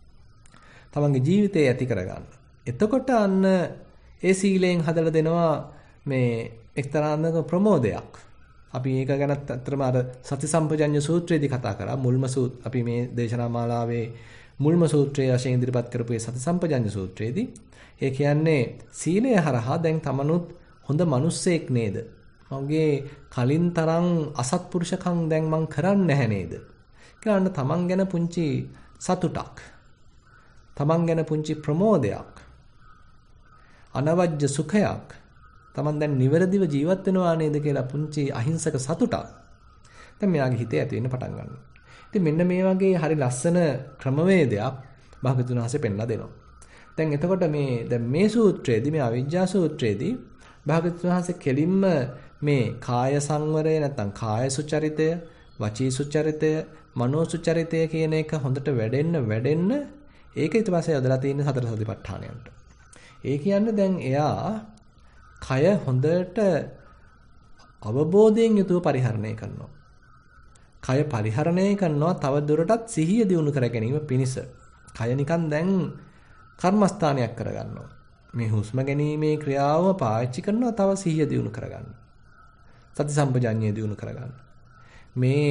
Tamanගේ ජීවිතේ ඇති කරගන්න. එතකොට අන්න ඒ සීලයෙන් හදලා දෙනවා මේ එක්තරාන්දක ප්‍රමෝදයක්. අපි ඒක ගැන අත්‍තරම අර සති සම්පජඤ්ඤ සූත්‍රයේදී කතා කරා. මුල්ම සූත් අපි මේ දේශනා මාලාවේ මුල්ම සූත්‍රයේ වශයෙන් ඉදිරිපත් කරපු ඒ සති සම්පජඤ්ඤ සූත්‍රයේදී ඒ කියන්නේ සීලය හරහා දැන් තමනුත් හොඳ මිනිස්සෙක් නේද? මගේ කලින් තරම් අසත්පුරුෂකම් දැන් මං කරන්නේ නැහැ නේද? කියලා අන්න තමන් ගැන පුංචි සතුටක්. තමන් ගැන පුංචි ප්‍රමෝදයක්. අනවජ්‍ය සුඛයක්. තමන් දැන් නිවැරදිව ජීවත් වෙනවා නේද කියලා පුංචි අහිංසක සතුටක්. දැන් මෙයාගේ හිතේ ඇති වෙන්න පටන් ගන්නවා. ඉතින් මෙන්න මේ වගේ හරි ලස්සන ක්‍රමවේදයක් භාගතුන් වහන්සේ පෙන්ලා දෙනවා. දැන් එතකොට මේ දැන් මේ සූත්‍රයේදී මේ අවිජ්ජා සූත්‍රයේදී භාගතුන් වහන්සේ කෙලින්ම මේ කාය සංවරය නැත්නම් කාය සුචරිතය, වචී සුචරිතය, මනෝ සුචරිතය කියන එක හොඳට වැඩෙන්න වැඩෙන්න ඒක ඊට පස්සේ යොදලා තියෙන සතර සතිපට්ඨානයන්ට. ඒ කියන්නේ දැන් එයා කය හොඳට අවබෝධයෙන් යුතුව පරිහරණය කරනවා. කය පරිහරණය කරනවා තව දුරටත් සිහිය දියුණු කර ගැනීම පිණිස. කය නිකන් දැන් කර්මස්ථානයක් කරගන්නවා. මේ හුස්ම ගැනීමේ ක්‍රියාව පාවිච්චි කරනවා තව සිහිය දියුණු කරගන්න. සති සම්පජාඤ්ඤය දියුණු කරගන්න. මේ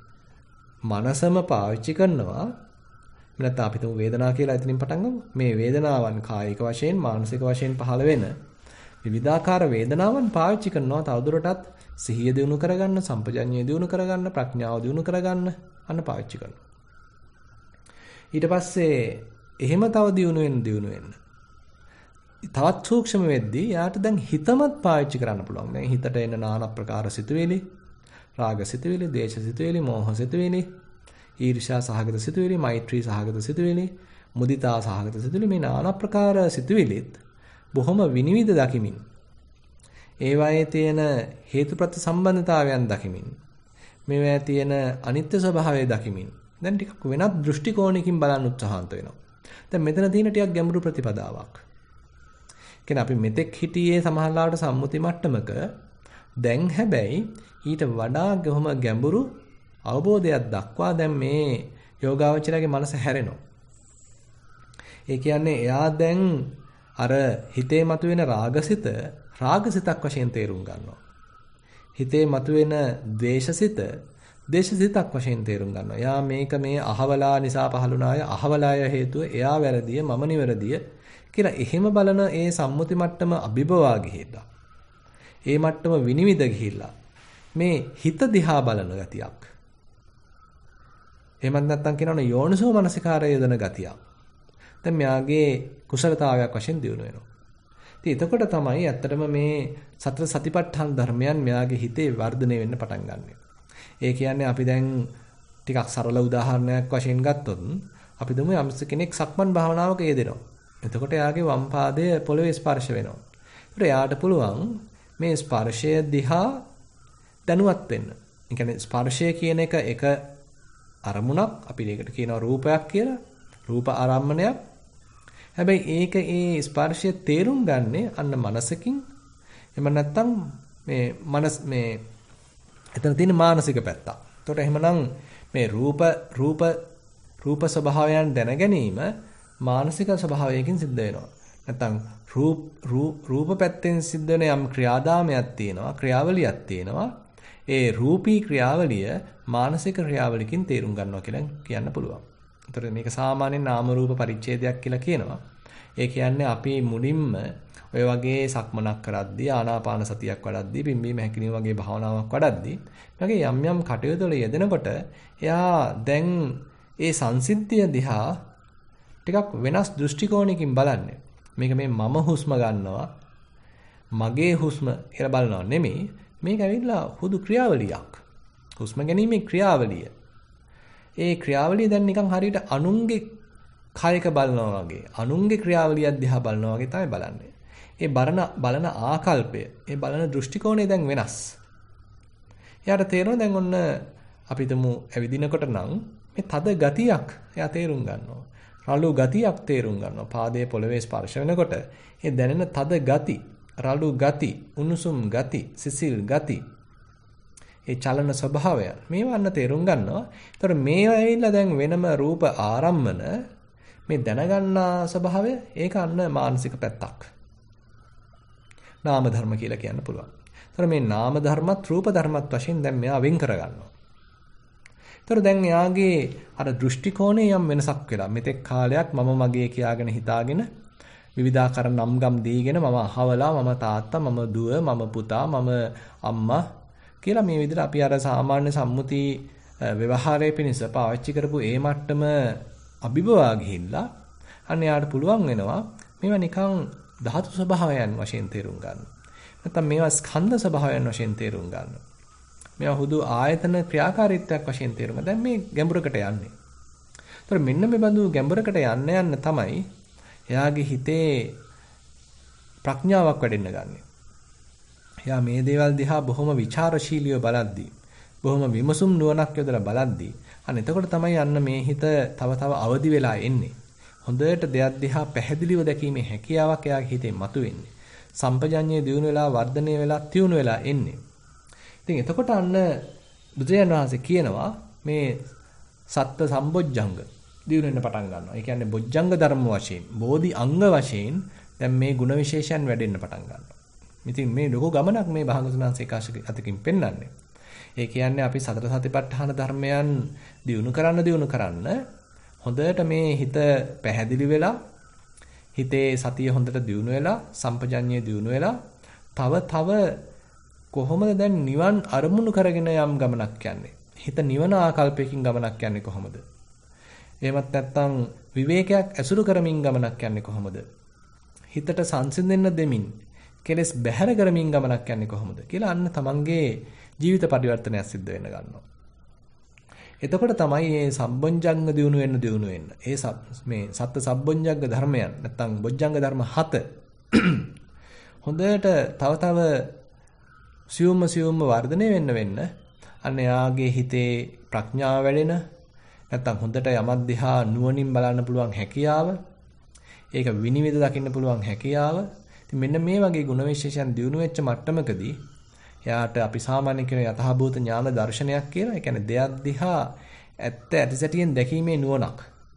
මනසම පාවිච්චි කරනවා නැත්නම් අපි තුමු වේදනාව කියලා එතනින් පටන් ගමු. මේ වේදනාවන් කායික වශයෙන් මානසික වශයෙන් පහළ වෙන විවිධාකාර වේදනාවන් පාවිච්චි කරනවා තවදුරටත් සිහිය දියුණු කරගන්න, සම්පජඤ්ඤය දියුණු කරගන්න, ප්‍රඥාව දියුණු කරගන්න අන්න පාවිච්චි කරනවා. ඊට පස්සේ එහෙම තව දියුණු වෙන්න දියුණු වෙන්න. තවත් සූක්ෂම වෙද්දී යාට දැන් හිතමත් පාවිච්චි කරන්න පුළුවන්. දැන් හිතට එන নানা ප්‍රකාර සිතුවිලි, රාග සිතුවිලි, දේශ සිතුවිලි, මෝහ සිතුවිලි, ඊර්ෂ්‍යා සහගත සිතුවිලි, මෛත්‍රී සහගත සිතුවිලි, මුදිතා සහගත සිතුවිලි මේ নানা ප්‍රකාර සිතුවිලිත් බොහොම විනිවිද දකිමින් ඒවායේ තියෙන හේතුප්‍රත්‍ය සම්බන්ධතාවයන් දකිමින් මේවායේ තියෙන අනිත්‍ය ස්වභාවය දකිමින් දැන් ටිකක් වෙනත් දෘෂ්ටි කෝණයකින් බලන්න උත්සාහන්ත වෙනවා. දැන් මෙතන තියෙන ටිකක් ගැඹුරු ප්‍රතිපදාවක්. කියන්නේ අපි මෙතෙක් හිටියේ සමහරවිට සම්මුති මට්ටමක දැන් හැබැයි ඊට වඩා ගොම ගැඹුරු අවබෝධයක් දක්වා දැන් මේ යෝගාවචරයේ මනස හැරෙනවා. ඒ කියන්නේ එයා දැන් අර හිතේ මතුවෙන රාගසිත රාගසිතක් වශයෙන් තේරුම් ගන්නවා. හිතේ මතුවෙන ද්වේෂසිත ද්වේෂසිතක් වශයෙන් තේරුම් ගන්නවා. යා මේක මේ අහවලා නිසා පහළුණාය අහවලාය හේතුව එයා වැරදිය මම නිවැරදිය කියලා එහෙම බලන ඒ සම්මුති මට්ටම අභිබවා ගිහිල්ලා. ඒ මට්ටම විනිවිද ගිහිල්ලා මේ හිත දිහා බලන ගතියක්. එහෙමත් නැත්නම් කියනවනේ යෝනිසෝ මනසිකාරය යොදන ගතියක්. දැන් මෙයාගේ කුසලතාවයක් වශයෙන් දිනු වෙනවා. ඉතින් එතකොට තමයි ඇත්තටම මේ සතර සතිපට්ඨාන ධර්මයන් මෙයාගේ හිතේ වර්ධනය වෙන්න පටන් ගන්නෙ. ඒ කියන්නේ අපි දැන් ටිකක් සරල උදාහරණයක් වශයෙන් ගත්තොත් අපි දුමු යම්ස කෙනෙක් සක්මන් භාවනාවක යෙදෙනවා. එතකොට එයාගේ වම් පාදය පොළවේ ස්පර්ශ වෙනවා. ඒකට එයාට පුළුවන් මේ ස්පර්ශය දිහා දැනුවත් වෙන්න. ඒ කියන්නේ ස්පර්ශය කියන එක එක අරමුණක් අපි ඒකට කියනවා රූපයක් කියලා. රූප ආරම්මණයක්. හැබැයි ඒක ඒ ස්පර්ශය තේරුම් ගන්නේ අන්න මනසකින්. එහෙම නැත්නම් මේ මනස් මේ එතන තියෙන මානසික පැත්ත. එතකොට එහෙමනම් මේ රූප රූප රූප ස්වභාවයන් දැන ගැනීම මානසික ස්වභාවයකින් සිද්ධ වෙනවා. නැත්නම් රූප රූප පැත්තෙන් සිද්ධ වෙන යම් ක්‍රියාදාමයක් තියෙනවා, ක්‍රියාවලියක් තියෙනවා. ඒ රූපී ක්‍රියාවලිය මානසික ක්‍රියාවලියකින් තේරුම් ගන්නවා කියලා කියන්න පුළුවන්. ඒතර මේක සාමාන්‍යයෙන් නාම රූප පරිච්ඡේදයක් කියලා කියනවා. ඒ කියන්නේ අපි මුලින්ම ඔය වගේ සක්මනක් කරද්දී ආනාපාන සතියක් වඩද්දී පිම්බීම හැකිලිම වගේ භාවනාවක් වඩද්දී මගේ යම් යම් කටයුතු වල යෙදෙනකොට එයා දැන් ඒ සංසිද්ධිය දිහා ටිකක් වෙනස් දෘෂ්ටි කෝණයකින් බලන්නේ. මේක මේ මම හුස්ම ගන්නවා මගේ හුස්ම කියලා බලනවා නෙමෙයි. මේක ඇවිල්ලා හුදු ක්‍රියාවලියක්. හුස්ම ගැනීමේ ක්‍රියාවලිය. ඒ ක්‍රියාවලිය දැන් නිකන් හරියට අනුන්ගේ කයක බලනවා වගේ අනුන්ගේ ක්‍රියාවලියක් දිහා බලනවා වගේ තමයි බලන්නේ. ඒ බලන බලන ආකල්පය, ඒ බලන දෘෂ්ටි කෝණය දැන් වෙනස්. එයාට තේරෙනවා දැන් ඔන්න අපි තුමු ඇවිදිනකොට නම් මේ තද ගතියක් එයා තේරුම් ගන්නවා. රළු ගතියක් තේරුම් ගන්නවා. පාදයේ පොළවේ ස්පර්ශ වෙනකොට ඒ දැනෙන තද ගති, රළු ගති, උණුසුම් ගති, සිසිල් ගති, ඒ චලන ස්වභාවය මේවා අන්න තේරුම් ගන්නවා. ඒතර මේවා ඇවිල්ලා දැන් වෙනම රූප ආරම්මන මේ දැනගන්නා ස්වභාවය ඒක අන්න මානසික පැත්තක්. නාම ධර්ම කියලා කියන්න පුළුවන්. ඒතර මේ නාම ධර්මත් රූප ධර්මත් වශයෙන් දැන් මෙයා වෙන් කර ගන්නවා. ඒතර දැන් එයාගේ අර දෘෂ්ටි කෝණේ යම් වෙනසක් වෙලා මෙතෙක් කාලයක් මම මගේ කියාගෙන හිතාගෙන විවිධාකාර නම් ගම් දීගෙන මම අහවලා මම තාත්තා මම දුව මම පුතා මම අම්මා කියලා මේ විදිහට අපි අර සාමාන්‍ය සම්මුති ව්‍යවහාරයේ පිණිස පාවිච්චි කරපු ඒ මට්ටම අභිබවා ගිහිල්ලා අන්න යාට පුළුවන් වෙනවා මේවා නිකන් ධාතු ස්වභාවයන් වශයෙන් තේරුම් ගන්න. නැත්නම් මේවා ස්කන්ධ ස්වභාවයන් වශයෙන් තේරුම් ගන්න. මේවා හුදු ආයතන ක්‍රියාකාරීත්වයක් වශයෙන් තේරුම් ගන්න. දැන් මේ ගැඹුරකට යන්නේ. ඒතර මෙන්න මේ බඳු ගැඹුරකට යන්න යන්න තමයි එයාගේ හිතේ ප්‍රඥාවක් වැඩෙන්න ගන්නෙ. එයා මේ දේවල් දිහා බොහොම ਵਿਚාරශීලීව බලද්දී, බොහොම විමසුම් නුවණක් යොදලා බලද්දී, අන්න එතකොට තමයි යන්න මේ හිත තව තව අවදි වෙලා එන්නේ. හොඳට දෙයක් දිහා පැහැදිලිව දැකීමේ හැකියාවක් එයාගේ හිතේ මතුවෙන්නේ. සම්පජඤ්ඤය දියුණු වෙලා වර්ධනය වෙලා තියුණු වෙලා එන්නේ. ඉතින් එතකොට අන්න බුදුරජාණන් වහන්සේ කියනවා මේ සත්ත්ව සම්බොජ්ජංග දියුණු වෙන්න පටන් ගන්නවා. ඒ කියන්නේ බොජ්ජංග ධර්ම වශයෙන්, බෝධි අංග වශයෙන් දැන් මේ ගුණ විශේෂයන් වැඩෙන්න පටන් ගන්නවා. ඉතින් මේ ලොකු ගමනක් මේ භාගතුන් වහන්සේ කාශක අතකින් පෙන්වන්නේ. ඒ කියන්නේ අපි සතර සතිපට්ඨාන ධර්මයන් දියුණු කරන්න දියුණු කරන්න හොඳට මේ හිත පැහැදිලි වෙලා හිතේ සතිය හොඳට දියුණු වෙලා සම්පජඤ්ඤය දියුණු වෙලා තව තව කොහොමද දැන් නිවන් අරමුණු කරගෙන යම් ගමනක් යන්නේ? හිත නිවන ආකල්පයකින් ගමනක් යන්නේ කොහොමද? එහෙමත් නැත්නම් විවේකයක් ඇසුරු කරමින් ගමනක් යන්නේ කොහොමද? හිතට සංසිඳෙන්න දෙමින් කෙලස් බැහැර කරමින් ගමනක් යන්නේ කොහොමද කියලා අන්න තමන්ගේ ජීවිත පරිවර්තනයක් සිද්ධ වෙන්න ගන්නවා. එතකොට තමයි මේ සම්බොජ්ජංග දියුණු වෙන්න දියුණු වෙන්න. ඒ මේ සත්ත්ව සම්බොජ්ජංග ධර්මයන් නැත්නම් බොජ්ජංග ධර්ම හත හොඳට තව තව සියුම්ම සියුම්ම වර්ධනය වෙන්න වෙන්න අන්න යාගේ හිතේ ප්‍රඥාව වැඩෙන නැත්නම් හොඳට යමක් දිහා නුවණින් බලන්න පුළුවන් හැකියාව, ඒක විනිවිද දකින්න පුළුවන් හැකියාව. ඉතින් මෙන්න මේ වගේ ගුණ විශේෂයන් දියුණු වෙච්ච මට්ටමකදී එයාට අපි සාමාන්‍ය කියන යථාභූත ඥාන දර්ශනයක් කියලා. ඒ කියන්නේ දෙයක් දිහා ඇත්ත ඇතිසැටියෙන් දැකීමේ නුවණක්.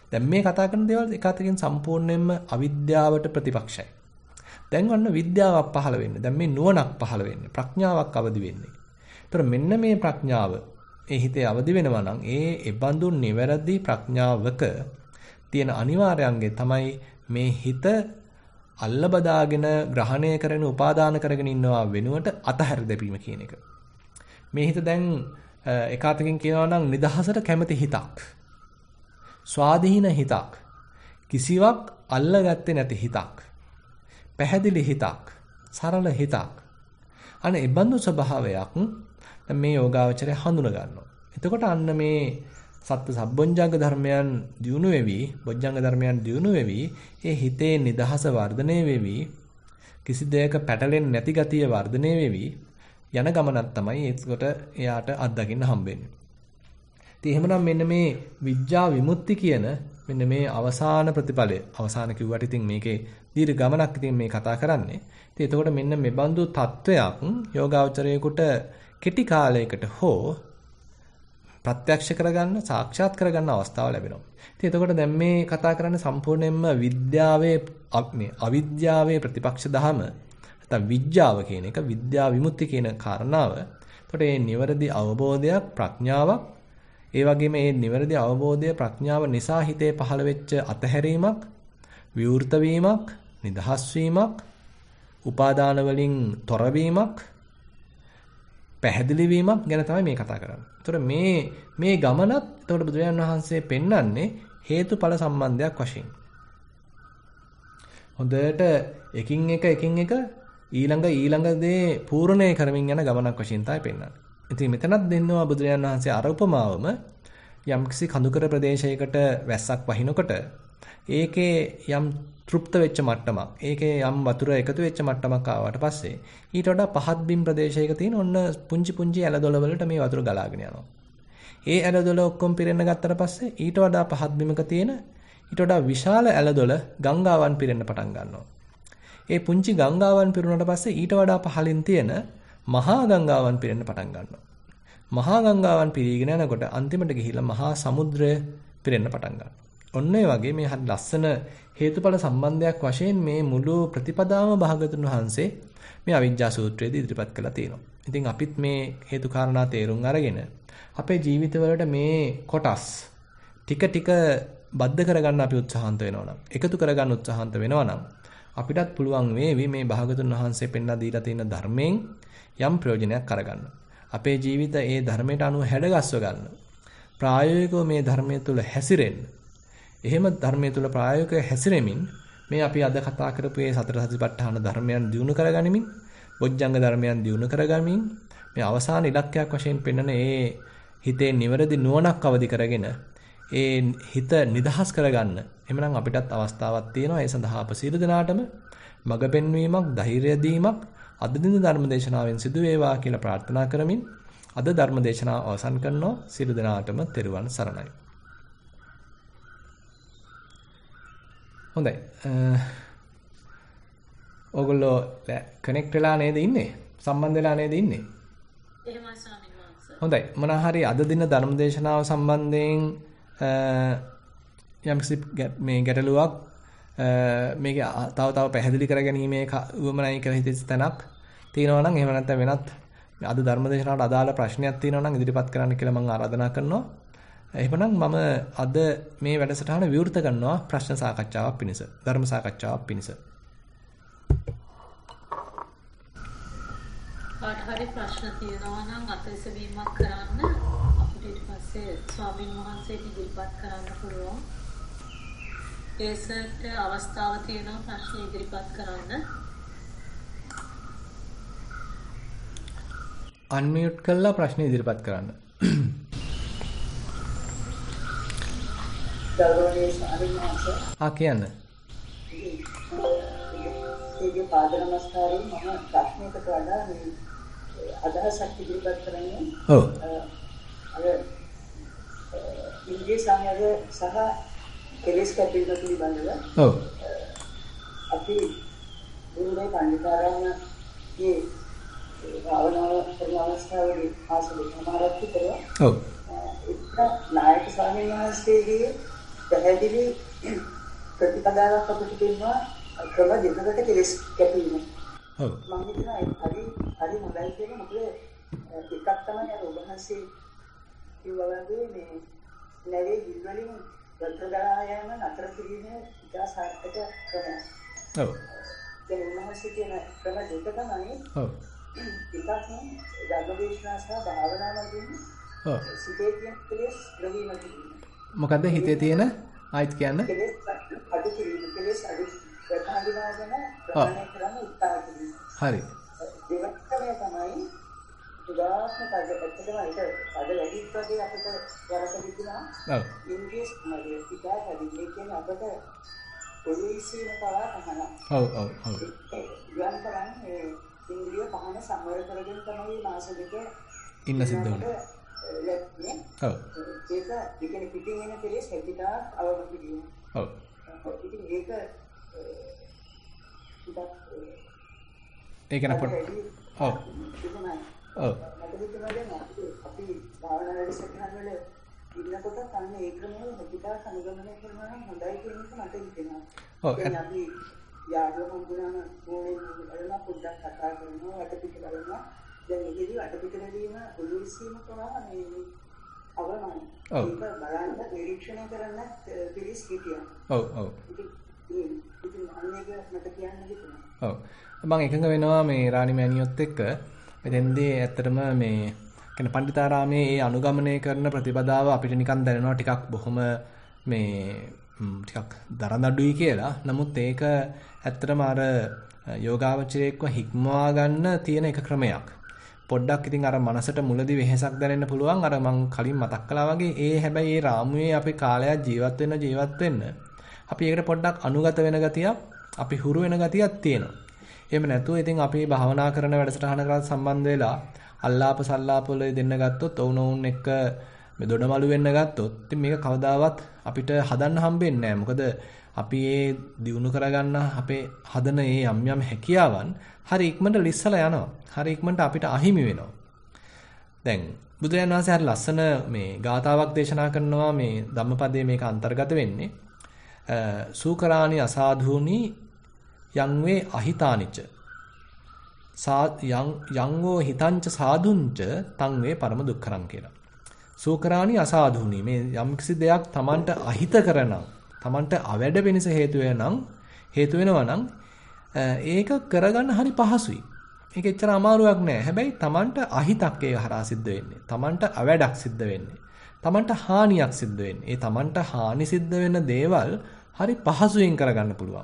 දැන් මේ කතා කරන දේවල් එක අතකින් සම්පූර්ණයෙන්ම අවිද්‍යාවට ප්‍රතිපක්ෂයි. දැන් ඔන්න විද්‍යාවක් පහළ වෙන්නේ. දැන් මේ නුවණක් පහළ වෙන්නේ. ප්‍රඥාවක් අවදි වෙන්නේ. ඒතර මෙන්න මේ ප්‍රඥාව ඒ හිතේ අවදි වෙනවා නම් ඒ එබඳු නිවැරදි ප්‍රඥාවක තියෙන අනිවාර්යංගේ තමයි මේ හිත අල්ල බදාගෙන ග්‍රහණය කරගෙන උපාදාන කරගෙන ඉන්නවා වෙනුවට අතහැර දැපීම කියන එක. මේ හිත දැන් එක අතකින් කියනවා නම් නිදහසට කැමති හිතක්. ස්වාධීන හිතක්. කිසිවක් අල්ලගත්තේ නැති හිතක්. පැහැදිලි හිතක්. සරල හිතක්. අනේ ඒ බඳු ස්වභාවයක් දැන් මේ යෝගාවචරය හඳුන ගන්නවා. එතකොට අන්න මේ සත්‍ය සබ්බොංජංග ධර්මයන් දියුණු වෙවි, බොජ්ජංග ධර්මයන් දියුණු වෙවි, ඒ හිතේ නිදහස වර්ධනය වෙවි, කිසි දෙයක පැටලෙන්නේ නැති ගතිය වර්ධනය වෙවි යන ගමනක් තමයි ඒකට එයාට අත්දකින්න හම්බෙන්නේ. ඉතින් එහෙමනම් මෙන්න මේ විඥා විමුක්ති කියන මෙන්න මේ අවසාන ප්‍රතිඵලය, අවසාන කිව්වට ඉතින් මේකේ දීර්ඝ ගමනක් ඉතින් මේ කතා කරන්නේ. ඉතින් එතකොට මෙන්න මේ බඳු තත්වයක් යෝගාවචරයේකට කෙටි කාලයකට හෝ ප්‍රත්‍යක්ෂ කරගන්න, සාක්ෂාත් කරගන්න අවස්ථාව ලැබෙනවා. ඉතින් එතකොට දැන් මේ කතා කරන්නේ සම්පූර්ණයෙන්ම විද්‍යාවේ මේ අවිද්‍යාවේ ප්‍රතිපක්ෂ ධම නැත්නම් විඥාව කියන එක, විද්‍යා විමුක්ති කියන කාරණාව. එතකොට මේ නිවැරදි අවබෝධයක්, ප්‍රඥාවක්, ඒ වගේම මේ නිවැරදි අවබෝධය ප්‍රඥාව නිසා හිතේ පහළ වෙච්ච අතහැරීමක්, විවෘත වීමක්, නිදහස් වීමක්, උපාදාන වලින් තොරවීමක්, පැහැදිලි වීමක් ගැන තමයි මේ කතා කරන්නේ. ඒතකොට මේ මේ ගමනත් එතකොට බුදුරජාණන් වහන්සේ පෙන්වන්නේ හේතුඵල සම්බන්ධයක් වශයෙන්. හොඳට එකින් එක එකින් එක ඊළඟ ඊළඟ දේ පූර්ණේ කරමින් යන ගමනක් වශයෙන් තමයි පෙන්වන්නේ. ඉතින් මෙතනත් දෙන්නවා බුදුරජාණන් වහන්සේ අර උපමාවම යම්කිසි කඳුකර ප්‍රදේශයකට වැස්සක් වහිනකොට ඒකේ යම් තෘප්ත වෙච්ච මට්ටමක්, ඒකේ යම් වතුර එකතු වෙච්ච මට්ටමක් ආවට පස්සේ ඊට වඩා පහත් බිම් ප්‍රදේශයක තියෙන ඔන්න පුංචි පුංචි ඇලදොල වලට මේ වතුර ගලාගෙන යනවා. ඒ ඇලදොල ඔක්කොම පිරෙන්න ගත්තට පස්සේ ඊට වඩා පහත් බිමක තියෙන ඊට වඩා විශාල ඇලදොල ගංගාවන් පිරෙන්න පටන් ගන්නවා. ඒ පුංචි ගංගාවන් පිරුණාට පස්සේ ඊට වඩා පහළින් තියෙන මහා ගංගාවන් පිරෙන්න පටන් ගන්නවා. මහා ගංගාවන් පිරීගෙන යනකොට අන්තිමට ගිහිල්ලා මහා සමුද්‍රය පිරෙන්න පටන් ගන්නවා. ඔන්න ඒ වගේ මේ හරි ලස්සන හේතුඵල සම්බන්ධයක් වශයෙන් මේ මුළු ප්‍රතිපදාම භාගතුන් වහන්සේ මේ අවිජ්ජා සූත්‍රයේදී ඉදිරිපත් කළා තියෙනවා. ඉතින් අපිත් මේ හේතු කාරණා තේරුම් අරගෙන අපේ ජීවිතවලට මේ කොටස් ටික ටික බද්ධ කරගන්න අපි උත්සාහන්ත වෙනවා නම්, එකතු කරගන්න උත්සාහන්ත වෙනවා නම් අපිටත් පුළුවන් වේවි මේ භාගතුන් වහන්සේ පෙන්වා දීලා තියෙන ධර්මයෙන් යම් ප්‍රයෝජනයක් අරගන්න. අපේ ජීවිත ඒ ධර්මයට අනුව හැඩගස්ව ගන්න. ප්‍රායෝගිකව මේ ධර්මයේ තුල හැසිරෙන්න. එහෙම ධර්මයේ තුල ප්‍රායෝගිකව හැසිරෙමින් මේ අපි අද කතා කරපු මේ සතර සතිපට්ඨාන ධර්මයන් දියුණු කරගනිමින්, බොජ්ජංග ධර්මයන් දියුණු කරගනිමින් මේ අවසාන ඉලක්කයක් වශයෙන් පෙන්වන ඒ හිතේ නිවැරදි නුවණක් අවදි කරගෙන ඒ හිත නිදහස් කරගන්න. එහෙමනම් අපිටත් අවස්ථාවක් තියෙනවා. ඒ සඳහා අප සියලු දෙනාටම මඟ පෙන්වීමක්, ධෛර්යය දීමක් අද දින ධර්ම දේශනාවෙන් සිදු වේවා කියලා ප්‍රාර්ථනා කරමින් අද ධර්ම දේශනාව අවසන් කරනවා. සියලු දෙනාටම තෙරුවන් සරණයි. හොඳයි. ඔයගොල්ලෝ කනෙක්ට් වෙලා නේද ඉන්නේ? සම්බන්ධ වෙලා නේද ඉන්නේ? එහෙමයි ස්වාමීන් වහන්සේ. හොඳයි. මොන හරි අද දින ධර්ම දේශනාව සම්බන්ධයෙන් යම්කිසි මේ ගැටලුවක් මේක තව තව පැහැදිලි කරගැනීමේ උවමනයි කියලා හිතෙච්ච තැනක් තියෙනවා නම් එහෙම නැත්නම් වෙනත් අද ධර්ම දේශනාවට අදාළ ප්‍රශ්නයක් තියෙනවා නම් ඉදිරිපත් කරන්න කියලා මම ආරාධනා කරනවා. එහෙමනම් මම අද මේ වැඩසටහන විවෘත කරනවා ප්‍රශ්න සාකච්ඡාවක් පිණිස, ධර්ම සාකච්ඡාවක් පිණිස. හරි ප්‍රශ්න තියෙනවා නම් අතවිසවීමක් කරන්න අපිට ඊට පස්සේ ස්වාමීන් වහන්සේට ඉදිරිපත් කරන්න පුළුවන්. ඒසට අවස්ථාව තියෙනවා ප්‍රශ්න ඉදිරිපත් කරන්න. අන්මියුට් කරලා ප්‍රශ්න ඉදිරිපත් කරන්න. ගෞරවනීය ස්වාමීන් වහන්සේ. ආ කියන්න. ඒකේ පාද නමස්කාරයෙන් මම ප්‍රශ්නයකට වඩා මේ අදහසක් ඉදිරිපත් කරන්නේ. ඔව්. අර ඉන්දිය සංයෝග සහ කෙලෙස් කැපීම පිළිබඳව. ඔව්. අපි දුරුනේ පණ්ඩිතාරාමයේ භාවනාව කරන අවස්ථාවේදී ආසලේ සමාරත් කරලා. ඔව්. ඒක නායක ස්වාමීන් වහන්සේගේ පැහැදිලි ප්‍රතිපදාවක් අපිට දෙනවා ක්‍රම දෙකකට කෙලස් කැපීම. ඔව්. මම හිතනවා ඒ හරි හරි හොඳයි කියන මොකද එකක් තමයි අර ඔබ වහන්සේ කිව්වා වගේ මේ නැවේ විවලින් වත්‍රදා යෑම නතර කිරීම ඉතා සාර්ථක ක්‍රමයක්. ඔව්. දැන් උන්වහන්සේ කියන ක්‍රම දෙක තමයි. ඔව්. එකක් ධර්මදේශනා සහ භාවනාවකින් ඔව්. සිතේ තියෙන කෙලෙස් ප්‍රවීණ කිරීම. මොකද්ද හිතේ තියෙන ආයිත් කියන්න? කෙලෙස් අඩු කිරීම. කෙලෙස් අඩු ප්‍රකාශනාගෙන ප්‍රමාණය කරන්න උත්සාහ කිරීම. හරි. දෙවන ක්‍රමය තමයි උදාහරණ පදයකට ඒක පද වැඩිත් වගේ අපිට වරක තිබුණා. ඔව්. ඉංග්‍රීසි මාධ්‍ය පිටා කඩින්නේ කියන අපිට පොලිසිය පවා අහන. ඔව් ඔව් ඔව්. ගියන් කරන්නේ ඉන්ද්‍රිය පහන සමවර කරගෙන තමයි මාස දෙක ඉන්න සිද්ධ වුණේ. ඔව්. ඒක ඉතින් පිටින් එන කෙලෙස් හැකිතා අවම කිරීම. ඔව්. ඉතින් ඒක ඒක නපොත්. ඔව්. ඔව්. අපි භාවනා වැඩසටහන් වල ඉන්නකොට කන්න ඒ ක්‍රමයේ හැකිතා සංගමනය කරනවා නම් හොඳයි කියන එක මට හිතෙනවා. ඔව්. දැන් අපි යාළුවෝ හම්බුනම ඕනේ නේද පොඩ්ඩක් කතා කරනවා වටපිට බලනවා. දැන් මේකදී වටපිට බැලීම ඔලුස්සීම කරනවා මේ අවමයි. ඒක බලන්න නිරීක්ෂණය කරන්න පිළිස් හිටියා. ඔව් ඔව්. ඉතින් අන්නේක මට කියන්න හිතුණා. ඔව්. මම එකඟ වෙනවා මේ රාණි මෑණියොත් එක්ක. මෙතෙන්දී ඇත්තටම මේ කියන්නේ පණ්ඩිතාරාමේ ඒ අනුගමනය කරන ප්‍රතිපදාව අපිට නිකන් දැනෙනවා ටිකක් බොහොම මේ ටිකක් දරදඬුයි කියලා. නමුත් ඒක ඇත්තටම අර යෝගාවචරයේක්ව හික්මවා ගන්න තියෙන එක ක්‍රමයක්. පොඩ්ඩක් ඉතින් අර මනසට මුලදී වෙහෙසක් දැනෙන්න පුළුවන්. අර මං කලින් මතක් කළා වගේ ඒ හැබැයි ඒ රාමුවේ අපි කාලයක් ජීවත් වෙන්න ජීවත් වෙන්න අපි ඒකට පොඩ්ඩක් අනුගත වෙන ගතියක්, අපි හුරු වෙන ගතියක් තියෙනවා. එහෙම නැතුව ඉතින් අපි භාවනා කරන වැඩසටහනකට සම්බන්ධ වෙලා අල්ලාප සල්ලාප වල දෙන්න ගත්තොත් ඔවුනොවුන් එක්ක මේ දොඩමලු වෙන්න ගත්තොත් ඉතින් මේක කවදාවත් අපිට හදන්න හම්බෙන්නේ නැහැ. මොකද අපි ඒ දියුණු කරගන්න අපේ හදන ඒ යම් යම් හැකියාවන් හරි ඉක්මනට ලිස්සලා යනවා. හරි ඉක්මනට අපිට අහිමි වෙනවා. දැන් බුදුරජාණන් වහන්සේ හරි ලස්සන මේ ගාතාවක් දේශනා කරනවා මේ ධම්මපදයේ මේක අන්තර්ගත වෙන්නේ. සූකරාණි අසාධූනි යං වේ අහිතානිච යං යංගෝ හිතංච සාදුංච තං වේ පරම දුක්ඛරං කියලා. සූකරාණි අසාධූනි මේ යම්කිසි දෙයක් Tamanට අහිත කරනම් Tamanට අවැඩ වෙනස හේතු වෙනනම් හේතු වෙනවා නම් ඒක කරගන්න හරි පහසුයි. ඒක එච්චර අමාරුවක් නෑ. හැබැයි Tamanට අහිතක් ඒක හරහා සිද්ධ වෙන්නේ. Tamanට අවැඩක් සිද්ධ වෙන්නේ. Tamanට හානියක් සිද්ධ වෙන්නේ. ඒ Tamanට හානි සිද්ධ වෙන දේවල් හරි පහසුවෙන් කරගන්න පුළුවන්.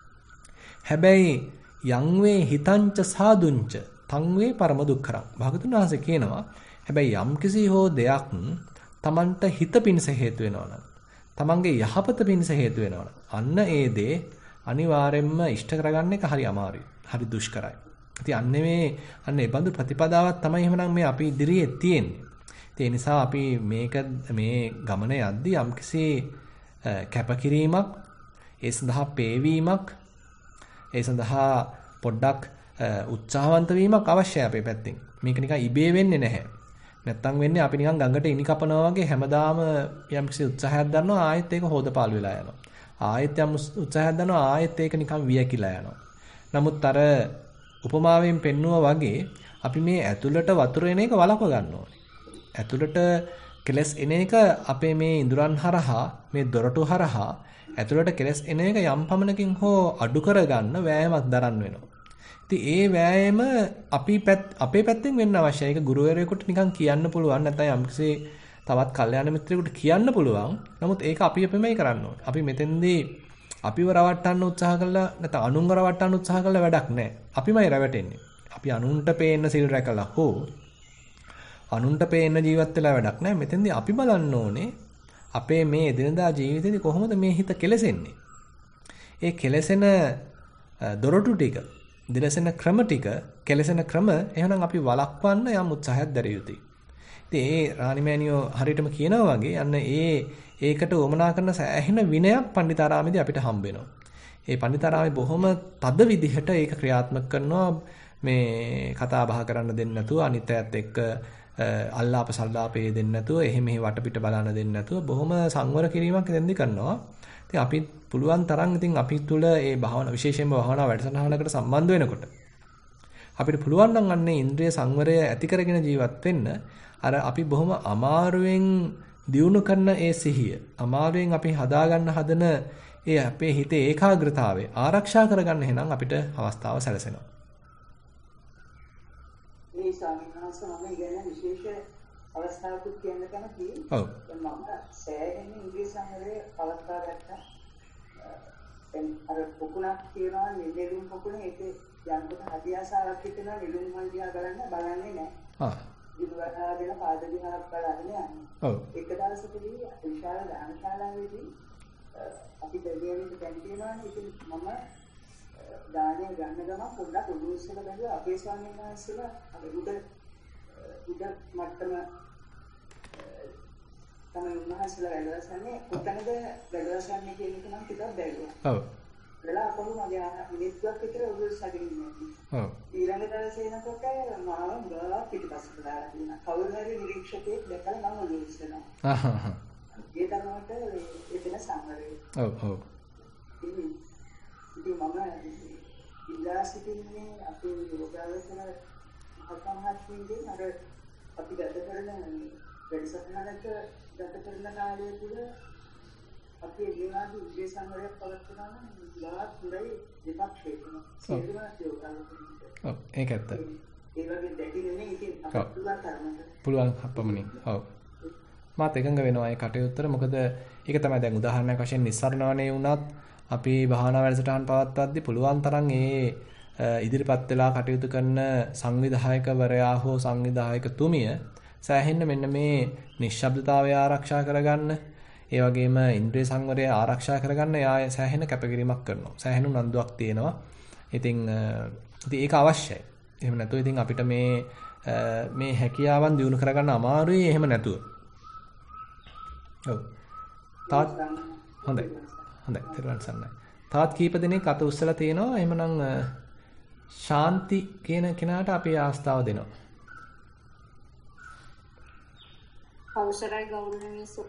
හැබැයි යං වේ හිතංච සාදුංච තං වේ පරම දුක්ඛරං. භාගතුන් වහන්සේ කියනවා හැබැයි යම්කිසි හෝ දෙයක් Tamanට හිත පිණිස හේතු වෙනවා නම් Tamanගේ යහපත පිණිස හේතු වෙනවා නම් අන්න ඒ දේ අනිවාර්යෙන්ම ඉෂ්ට කරගන්න එක හරි අමාරුයි. හරි දුෂ්කරයි. ඉතින් අන්නේ මේ අන්න ඒ බඳු ප්‍රතිපදාවක් තමයි එහෙමනම් මේ අපි ඉදිරියේ තියෙන්නේ. ඒ නිසා අපි මේක මේ ගමන යද්දී යම්කිසි කැපකිරීමක් ඒ සඳහා පේවීමක් ඒ සඳහා පොඩ්ඩක් උත්සාහවන්ත වීමක් අවශ්‍යයි අපේ පැත්තෙන්. මේක නිකන් ඉබේ වෙන්නේ නැහැ. නැත්තම් වෙන්නේ අපි නිකන් ගඟට ඉනි කපනවා වගේ හැමදාම යම්කිසි උත්සාහයක් දන්නවා ආයෙත් ඒක හොදපාළු වෙලා යනවා. ආයෙත් යම් උත්සාහයක් දන්නවා ආයෙත් ඒක නිකන් වියකිලා යනවා. නමුත් අර උපමාවෙන් පෙන්නුවා වගේ අපි මේ ඇතුළට වතුර එන එක වළක්ව ගන්න ඕනේ. ඇතුළට කෙලස් එන එක අපේ මේ ඉඳුරන් හරහා මේ දොරටු හරහා ඇතුළට කෙලස් එන එක යම් පමණකින් හෝ අඩු කරගන්න වෑයමක් දරන්න වෙනවා. ඉතින් ඒ වෑයම අපි අපේ පැත්තෙන් වෙන්න අවශ්‍යයි. ඒක ගුරුවරයෙකුට නිකන් කියන්න පුළුවන් නැත්නම් යම්කිසි තවත් කල්යාණ මිත්‍රයෙකුට කියන්න පුළුවන්. නමුත් ඒක අපි අපෙමයි කරන්න ඕනේ. අපි මෙතෙන්දී අපිව රවට්ටන්න උත්සාහ කළා නැත්නම් අනුන්ව රවට්ටන්න උත්සාහ කළා වැඩක් නැහැ. අපිමයි රැවටෙන්නේ. අපි අනුන්ට පේන්න සිල් රැකලා හෝ අනුන්ට පේන්න ජීවත් වෙලා වැඩක් නැහැ. මෙතෙන්දී අපි බලන්න ඕනේ අපේ මේ එදිනදා ජීවිතේදී කොහොමද මේ හිත කෙලසෙන්නේ? ඒ කෙලසෙන දොරටු ටික, දිලසෙන ක්‍රම ටික, කෙලසෙන ක්‍රම එහෙනම් අපි වළක්වන්න යම් උත්සාහයක් දැරිය යුතුයි. ඉතින් ඒ රාණිමෑණියෝ හරියටම කියනවා වගේ අන්න ඒ ඒකට උවමනා කරන සෑහෙන විනයක් පණ්ඩිතාරාමේදී අපිට හම්බ වෙනවා. ඒ පණ්ඩිතාරාමේ බොහොම තද විදිහට ඒක ක්‍රියාත්මක කරනවා මේ කතා බහ කරන්න දෙන්නේ නැතුව අනිත් අයත් එක්ක අල්ලාප සල්ලාපේ දෙන්නේ නැතුව එහෙ මෙහෙ වටපිට බලන්න දෙන්නේ නැතුව බොහොම සංවර කිරීමක් එතෙන්දී කරනවා. ඉතින් අපි පුළුවන් තරම් ඉතින් අපි තුල මේ භාවනා විශේෂයෙන්ම භාවනා වැඩසටහනකට සම්බන්ධ වෙනකොට අපිට පුළුවන් නම් අන්නේ ඉන්ද්‍රිය සංවරය ඇති කරගෙන ජීවත් වෙන්න අර අපි බොහොම අමාරුවෙන් දියුණු කරන ඒ සිහිය අමාරුවෙන් අපි හදාගන්න හදන ඒ අපේ හිතේ ඒකාග්‍රතාවය ආරක්ෂා කරගන්න එහෙනම් අපිට අවස්ථාව සැලසෙනවා. මේ ස්වාමීන් වහන්සේ මම ඉගෙන විශේෂ අවස්ථාවකුත් කියන්න කැමතියි. ඔව්. මම සෑහෙන ඉන්ද්‍රිය සංවරය පවත්වා ගත්තා. දැන් අර පොකුණක් තියනවා නෙළුම් පොකුණ ඒකේ යන්කොට හදියාසාවක් හිතෙනවා නෙළුම් මල් දිහා බලන්න බලන්නේ නැහැ. ආ. ඉදුවහාගෙන පාද දිහා බලන්නේ යන්නේ. ඔව්. එක දවසකදී විශාල දානශාලාවේදී අපි දෙවියන්ට දැන් කියනවානේ ඉතින් මම දානය ගන්න ගමන් පොඩ්ඩක් උඩු ඉස්සෙල්ලා බැලුවා අපේ ස්වාමීන් වහන්සේලා අර උඩ උඩ මට්ටම තමයි උන්වහන්සේලා වැඩවසන්නේ කොතනද වැඩවසන්නේ කියන එක නම් ටිකක් බැලුවා. ඔව්. වෙලා කොහොම මගේ මිනිත්තුවක් විතර උඩු ඉස්සගෙන ඉන්නේ. ඔව්. ඊළඟ දවසේ එනකොට මාව ගා පිටිපස්සට දාලා තියෙනවා. කවුරු හරි නිරීක්ෂකයෙක් දැකලා මම උඩු ඉස්සෙනවා. ආහ්. ඒ තරමට එතන සංවරය. ඔව් ඔව්. ඉතින් මම ඉල්ලා සිටින්නේ අපේ යෝගාවචර මහත්මයාගෙන් අර අපි ගත කරන වැඩසටහනක ගත කරන කාලය තුළ අපි ඒවාගේ උදේ සංවරයක් පවත්වනවා නම් ලාත් පුරයි දෙපක්ෂයකම සියලුම යෝගාවචර. ඔව් ඒක ඇත්ත. ඒ වගේ දෙකිනේ ඉතින් අපිට පුළුවන් තරමට පුළුවන් අපමණින්. ඔව්. මාත් එකඟ වෙනවා ඒ කටයුත්තට. මොකද ඒක තමයි දැන් උදාහරණයක් වශයෙන් නිස්සරණවනේ වුණත් අපි භාවනා වැඩසටහන් පවත්වද්දී පුළුවන් තරම් ඒ ඉදිරිපත් වෙලා කටයුතු කරන සංවිධායකවරයා හෝ සංවිධායකතුමිය සෑහෙන්න මෙන්න මේ නිශ්ශබ්දතාවය ආරක්ෂා කරගන්න ඒ වගේම ඉන්ද්‍රිය සංවරය ආරක්ෂා කරගන්න එයා සෑහෙන කැපකිරීමක් කරනවා. සෑහෙන උනන්දුවක් තියෙනවා. ඉතින් ඉතින් ඒක අවශ්‍යයි. එහෙම නැතුව ඉතින් අපිට මේ මේ හැකියාවන් දියුණු කරගන්න අමාරුයි එහෙම නැතුව. ඔව්. තාත් හොඳයි. හොඳයි. තෙරුවන් සරණයි. තාත් කීප දෙනෙක් අත උස්සලා තිනවා. එහෙමනම් ශාන්ති කියන කෙනාට අපි ආස්ථාව දෙනවා. අවසරයි ගෞරවනීය සු.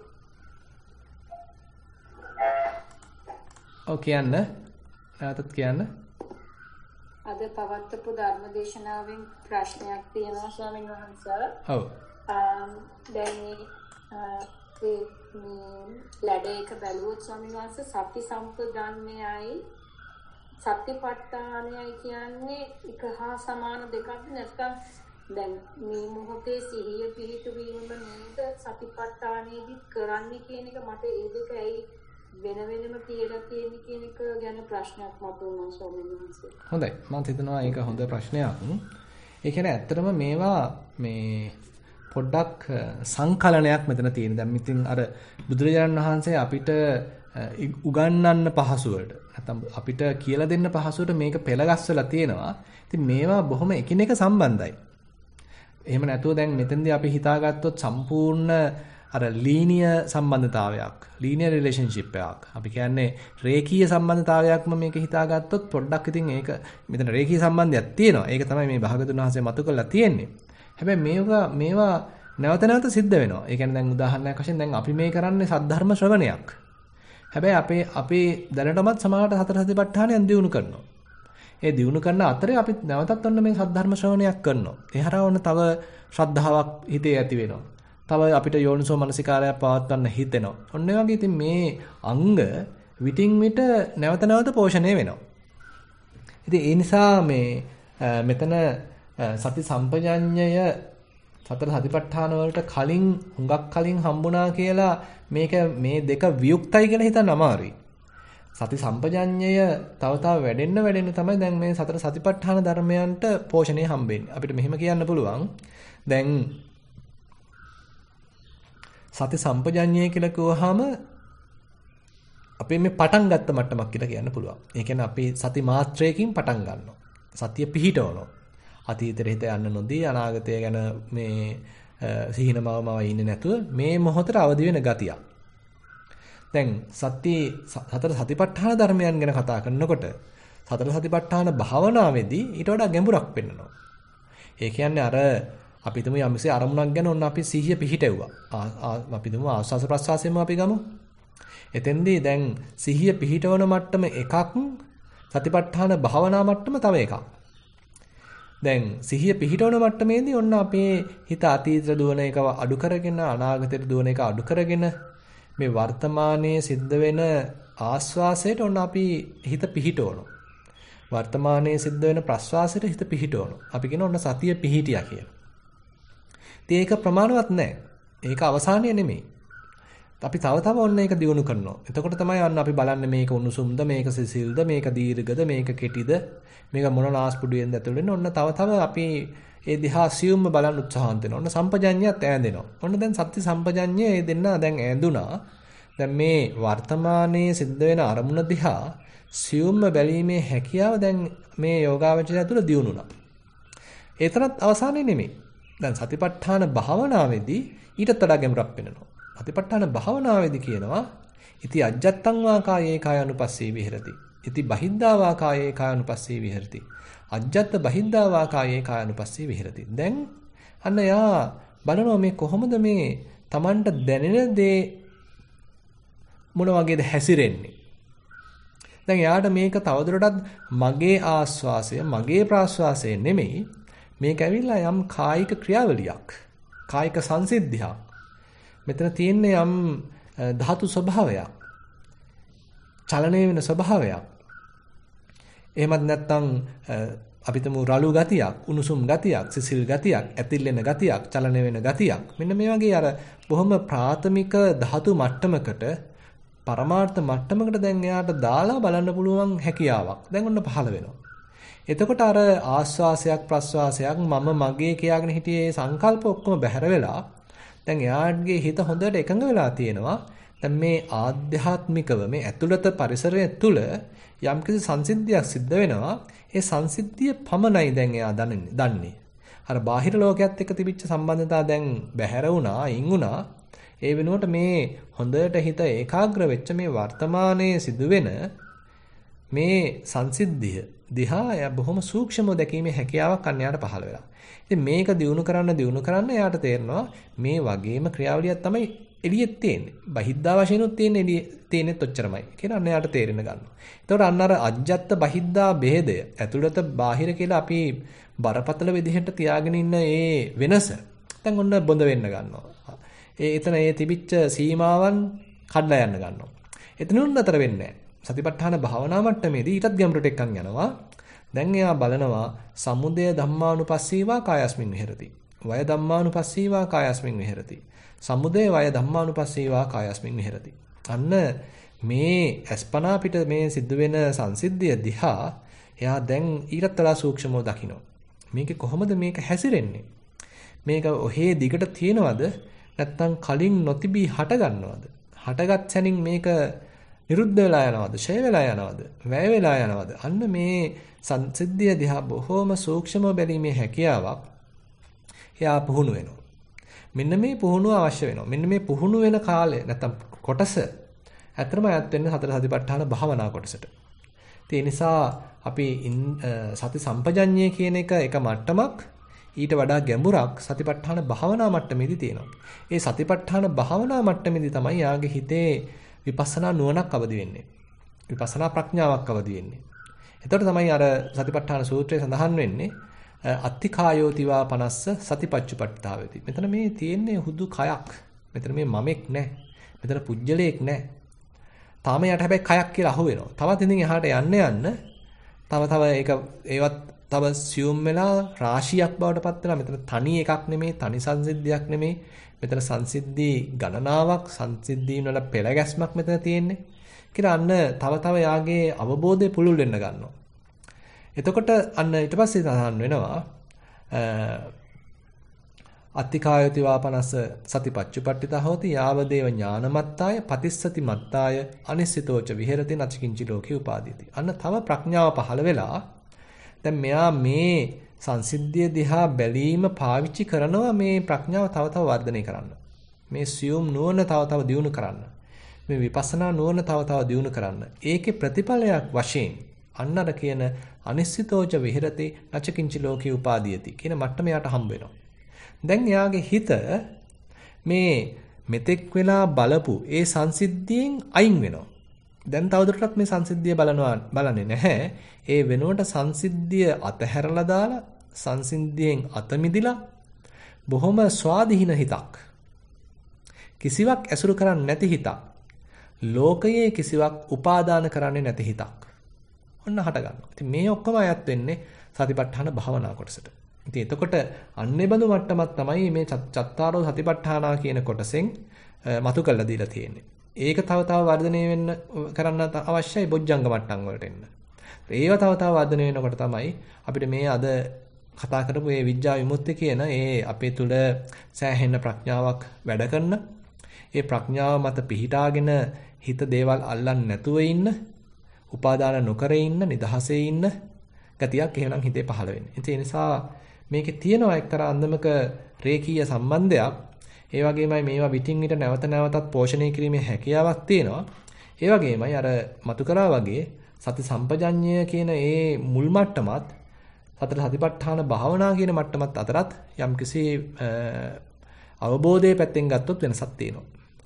ඔව් කියන්න. නැවතත් කියන්න. අද පවත්වපු ධර්මදේශනාවෙන් ප්‍රශ්නයක් තියෙනවා ස්වාමීන් වහන්සේ. ඔව්. දැන් මේ ලැඩ එක බැලුවොත් ස්වාමීන් වහන්සේ සති සම්ප්‍රදානයයි සතිපට්ඨානයයි කියන්නේ එක හා සමාන දෙකක් නැත්නම් දැන් මේ මොහොතේ සිහිය පිහිටුවීම නේද සතිපට්ඨානයේදී කරන්නේ කියන එක මට ඒ දෙක ඇයි වෙන වෙනම කියලා තියෙන්නේ කියන එක ගැන ප්‍රශ්නයක් මතුවුණා ස්වාමීන් වහන්සේ. හොඳයි. මම හිතනවා ඒක හොඳ ප්‍රශ්නයක්. ඒ කියන්නේ ඇත්තටම මේවා මේ පොඩ්ඩක් සංකලනයක් මෙතන තියෙන. දැන් ඉතින් අර බුදුරජාණන් වහන්සේ අපිට උගන්වන්න පහසුවට නැත්නම් අපිට කියලා දෙන්න පහසුවට මේක පෙළගස්සලා තියෙනවා. ඉතින් මේවා බොහොම එකිනෙක සම්බන්ධයි. එහෙම නැතුව දැන් මෙතෙන්දී අපි හිතාගත්තොත් සම්පූර්ණ අර ලීනියර් සම්බන්ධතාවයක්, ලීනියර් රිලේෂන්ෂිප් එකක්. අපි කියන්නේ රේඛීය සම්බන්ධතාවයක්ම මේක හිතාගත්තොත් පොඩ්ඩක් ඉතින් ඒක මෙතන රේඛීය සම්බන්ධයක් තියෙනවා. ඒක තමයි මේ භාගතුන් වහන්සේ මතු කරලා තියෙන්නේ. හැබැයි මේවා මේවා නැවත නැවත සිද්ධ වෙනවා. ඒ කියන්නේ දැන් උදාහරණයක් වශයෙන් දැන් අපි මේ කරන්නේ සද්ධර්ම ශ්‍රවණයක්. හැබැයි අපේ අපේ දැනටමත් සමාහට හතර සතිපට්ඨානයන් දිනු කරනවා. ඒ දිනු කරන අතරේ අපි නැවතත් ඔන්න මේ සද්ධර්ම ශ්‍රවණයක් කරනවා. ඒ හරහා ඔන්න තව ශ්‍රද්ධාවක් හිතේ ඇති වෙනවා. තව අපිට යෝනිසෝ මනසිකාරයක් පවත්වන්න හිතෙනවා. ඔන්න ඒ වගේ ඉතින් මේ අංග විටින් විට නැවත නැවත පෝෂණය වෙනවා. ඉතින් ඒ නිසා මේ මෙතන සති සම්පජඤ්ඤය සතර සතිපට්ඨාන වලට කලින් හුඟක් කලින් හම්බුණා කියලා මේක මේ දෙක වියුක්තයි කියලා හිතන්න අමාරුයි. සති සම්පජඤ්ඤය තව තව වැඩෙන්න වැඩෙන්න තමයි දැන් මේ සතර සතිපට්ඨාන ධර්මයන්ට පෝෂණය හම්බෙන්නේ. අපිට මෙහෙම කියන්න පුළුවන්. දැන් සති සම්පජඤ්ඤය කියලා කිව්වහම අපි මේ පටන් ගත්ත මට්ටමක් කියලා කියන්න පුළුවන්. ඒ කියන්නේ අපි සති මාත්‍රයකින් පටන් ගන්නවා. සතිය පිහිටවනවා. අතීතෙට හිත යන්න නොදී අනාගතය ගැන මේ සිහිනමවම ඉන්නේ නැතුව මේ මොහොතට අවදි වෙන ගතියක්. දැන් සති සතර සතිපට්ඨාන ධර්මයන් ගැන කතා කරනකොට සතර සතිපට්ඨාන භාවනාවේදී ඊට වඩා ගැඹුරක් පෙන්වනවා. ඒ කියන්නේ අර අපි තුමු යම්සේ අරමුණක් ගැන ඔන්න අපි සිහිය පිහිටෙව්වා. අපි තුමු ආස්වාස ප්‍රස්වාසයෙන්ම අපි ගමු. එතෙන්දී දැන් සිහිය පිහිටවන මට්ටම එකක්, සතිපට්ඨාන භාවනා මට්ටම තව එකක්. දැන් සිහිය පිහිටවන මට්ටමේදී ඔන්න අපේ හිත අතීතයට දුවන එක අඩු කරගෙන අනාගතයට දුවන එක අඩු කරගෙන මේ වර්තමානයේ සිද්ධ වෙන ආස්වාසයට ඔන්න අපි හිත පිහිටවනවා. වර්තමානයේ සිද්ධ වෙන ප්‍රස්වාසයට හිත පිහිටවනවා. අපි කියන ඔන්න සතිය පිහිටියා කියලා. ඉතින් ඒක ප්‍රමාණවත් නැහැ. ඒක අවසානය නෙමෙයි. අපි තව තව ඔන්න ඒක දියුණු කරනවා. එතකොට තමයි අන්න අපි බලන්නේ මේක උණුසුම්ද, මේක සිසිල්ද, මේක දීර්ඝද, මේක කෙටිද, මේක මොන නාස්පුඩුවෙන්ද ඇතුළු වෙන්නේ. ඔන්න තව තව අපි ඒ දිහා සියුම්ම බලන්න උත්සාහන්ත වෙනවා. ඔන්න සම්පජඤ්ඤයත් ඈඳෙනවා. ඔන්න දැන් සත්‍ය සම්පජඤ්ඤය ඒ දෙන්න දැන් ඈඳුනා. දැන් මේ වර්තමානයේ සිද්ධ වෙන අරමුණ දිහා සියුම්ම බැලීමේ හැකියාව දැන් මේ යෝගාවචරය තුළ දියුණුණා. ඒ තරත් අවසානයේ නෙමෙයි. දැන් සතිපට්ඨාන භාවනාවේදී ඊටත් වඩා ගැඹුරක් වෙනවා. සතිපට්ඨාන භාවනාවේදී කියනවා ඉති අජ්ජත්තං වා කායේ කායानुපස්සී විහෙරති. ඉති බහිද්ධා වා කායේ කායानुපස්සී විහෙරති. අජ්ජත්ත බහිද්ධා වා කායේ කායानुපස්සී විහෙරති. දැන් අන්න යා බලනවා මේ කොහොමද මේ Tamanට දැනෙන දේ මොන වගේද හැසිරෙන්නේ. දැන් යාට මේක තවදුරටත් මගේ ආස්වාසය, මගේ ප්‍රාස්වාසය නෙමෙයි. මේක ඇවිල්ලා යම් කායික ක්‍රියාවලියක්, කායික සංසිද්ධියක්. මෙතන තියෙන්නේ යම් ධාතු ස්වභාවයක්, චලනය වෙන ස්වභාවයක්. එහෙමත් නැත්නම් අපි තමු රළු ගතියක්, උණුසුම් ගතියක්, සිසිල් ගතියක්, ඇතිල්ලෙන ගතියක්, චලනය වෙන ගතියක්. මෙන්න මේ වගේ අර බොහොම ප්‍රාථමික ධාතු මට්ටමකට, පරමාර්ථ මට්ටමකට දැන් එයාට දාලා බලන්න පුළුවන් හැකියාවක් දැන් ඔන්න පහළ වෙනවා. එතකොට අර ආස්වාසයක් ප්‍රස්වාසයක් මම මගේ කියාගෙන හිටියේ සංකල්ප ඔක්කොම බැහැර වෙලා දැන් එයාගේ හිත හොඳට එකඟ වෙලා තියෙනවා. දැන් මේ ආධ්‍යාත්මිකව මේ ඇතුළත පරිසරය තුළ යම්කිසි සංසිද්ධියක් සිද්ධ වෙනවා. ඒ සංසිද්ධිය පමණයි දැන් එයා දන්නේ. අර බාහිර ලෝකයක් එක්ක තිබිච්ච සම්බන්ධතාව දැන් බැහැර වුණා, අයින් වුණා. ඒ වෙනුවට මේ හොඳට හිත ඒකාග්‍ර වෙච්ච මේ වර්තමානයේ සිදුවෙන මේ සංසිද්ධිය දිහා එයා බොහොම සූක්ෂමව දැකීමේ හැකියාවක් අන්‍යයට පහළ වෙලා. ඉතින් මේක දිනු කරන්න දිනු කරන්න එයාට තේරෙනවා මේ වගේම ක්‍රියාවලියක් තමයි එළියෙත් තියෙන්නේ. බහිද්දා වශයෙන් උත් තියෙන්නේ එළියේ තියෙනෙත් ඔච්චරමයි. කියලා අන්න එයාට තේරෙන්න ගන්නවා. එතකොට අන්න අර අජ්ජත් බහිද්දා ભેදය ඇතුළත බාහිර කියලා අපි බරපතල විදිහට තියාගෙන ඉන්න ඒ වෙනස දැන් ඔන්න බොඳ වෙන්න ගන්නවා. ඒ එතන ඒ තිබිච්ච සීමාවන් කඩලා යන්න ගන්නවා. එතනුන් අතර වෙන්නේ නැහැ. සතිපට්ඨාන භාවනා මට්ටමේදී ඊටත් ගැඹුරට එක්කන් යනවා. දැන් එයා බලනවා සමුදය ධම්මානුපස්සීවා කායස්මින් විහෙරති. වය ධම්මානුපස්සීවා කායස්මින් විහෙරති. සමුදය වය ධම්මානුපස්සීවා කායස්මින් විහෙරති. අන්න මේ අස්පනා පිට මේ සිද්ධ වෙන සංසිද්ධිය දිහා එයා දැන් ඊටත් වඩා සූක්ෂමව දකිනවා. මේකේ කොහොමද මේක හැසිරෙන්නේ? මේක ඔහේ දිගට තියෙනවද? නැත්තම් කලින් නොතිබී හට ගන්නවද? හටගත් සැනින් මේක නිරුද්ධ වෙලා යනවද? ඡය වෙලා යනවද? වැය වෙලා යනවද? අන්න මේ සංසිද්ධිය දිහා බොහොම සූක්ෂමව බැලීමේ හැකියාවක් එයා පුහුණු වෙනවා. මෙන්න මේ පුහුණුව අවශ්‍ය වෙනවා. මෙන්න මේ පුහුණු වෙන කාලය නැත්තම් කොටස ඇත්තටම අයත් වෙන්නේ හතර සතිපට්ඨාන භාවනා කොටසට. ඒ නිසා අපි සති සම්පජඤ්ඤය කියන එක එක මට්ටමක් ඊට වඩා ගැඹුරක් සතිපට්ඨාන භාවනා මට්ටමේදී තියෙනවා. ඒ සතිපට්ඨාන භාවනා මට්ටමේදී තමයි යාගේ හිතේ විපස්සනා නුවණක් අවදි වෙන්නේ. විපස්සනා ප්‍රඥාවක් අවදි වෙන්නේ. එතකොට තමයි අර සතිපට්ඨාන සූත්‍රයේ සඳහන් වෙන්නේ අත්තිකායෝතිවා පනස්ස සතිපච්චුපට්ඨාවේති. මෙතන මේ තියෙන්නේ හුදු කයක්. මෙතන මේ මමෙක් නැහැ. මෙතන පුජ්‍යලයක් නැහැ. තාම යට හැබැයි කයක් කියලා අහු වෙනවා. තවත් ඉතින් එහාට යන්න යන්න තව තව ඒක ඒවත් තව සියුම් වෙලා රාශියක් බවට පත් වෙලා මෙතන තනි එකක් නෙමෙයි, තනි සංසිද්ධියක් නෙමෙයි. මෙතන සංසිද්ධි ගණනාවක්, සංසිද්ධීන් වල පෙළ ගැස්මක් මෙතන තියෙන්නේ. කියලා අන්න තව තව යාගේ අවබෝධය පුළුල් වෙන්න ගන්නවා. එතකොට අන්න ඊට පස්සේ සඳහන් වෙනවා අත්තිකායති වාපනස සතිපච්චුපට්ඨිතා හෝති යාවදේව ඥානමත්තාය පතිස්සති මත්තාය අනිස්සිතෝච විහෙරති නචකින්චි ලෝකේ උපාදීති. අන්න තව ප්‍රඥාව පහළ වෙලා දැන් මෙයා මේ සංසිද්ධිය දිහා බැලීම පාවිච්චි කරනවා මේ ප්‍රඥාව තව තව වර්ධනය කරන්න. මේ සියුම් නුවණ තව තව දියුණු කරන්න. මේ විපස්සනා නුවණ තව තව දියුණු කරන්න. ඒකේ ප්‍රතිඵලයක් වශයෙන් අන්නර කියන අනිස්සිතෝච විහෙරති නචකින්චි ලෝකේ උපාදීයති කියන මට්ටම යට හම්බ වෙනවා. දැන් එයාගේ හිත මේ මෙතෙක් වෙලා බලපු ඒ සංසිද්ධියෙන් අයින් වෙනවා. දැන් තවදුරටත් මේ සංසිද්ධිය බලනවා බලන්නේ නැහැ. ඒ වෙනුවට සංසිද්ධිය අතහැරලා දාලා සංසිද්ධියෙන් අත මිදිලා බොහොම ස්වාධීන හිතක්. කිසිවක් ඇසුරු කරන්නේ නැති හිතක්. ලෝකයේ කිසිවක් උපාදාන කරන්නේ නැති හිතක්. ඔන්න හට ගන්නවා. ඉතින් මේ ඔක්කොම අයත් වෙන්නේ සතිපට්ඨාන භාවනා කොටසට. ඉතින් එතකොට අන්නේ බඳු මට්ටමක් තමයි මේ චත්තාරෝ සතිපට්ඨානා කියන කොටසෙන් මතු කරලා දීලා තියෙන්නේ. ඒක තව තව වර්ධනය වෙන්න කරන්න අවශ්‍යයි බොජ්ජංග මට්ටම් වලට එන්න. ඒව තව තව වර්ධනය වෙනකොට තමයි අපිට මේ අද කතා කරපු මේ විඥා විමුක්ති කියන ඒ අපේ තුල සෑහෙන ප්‍රඥාවක් වැඩ කරන ඒ ප්‍රඥාව මත පිහිටාගෙන හිත දේවල් අල්ලන්නේ නැතුව ඉන්න, උපාදාන නොකර ඉන්න, නිදහසේ ඉන්න ගතියක් එහෙනම් හිතේ පහළ වෙන්නේ. ඒ නිසා මේකේ තියෙනවා එක්තරා අන්දමක රේඛීය සම්බන්ධයක්. ඒ වගේමයි මේවා විтин විට නැවත නැවතත් පෝෂණය කිරීමේ හැකියාවක් තියෙනවා. ඒ වගේමයි අර මතු කරා වගේ සති සම්පජඤ්ඤය කියන ඒ මුල් මට්ටමත් සතර සතිපට්ඨාන භාවනා කියන මට්ටමත් අතරත් යම්කිසි අවබෝධයේ පැත්තෙන් ගත්තොත් වෙනසක් තියෙනවා.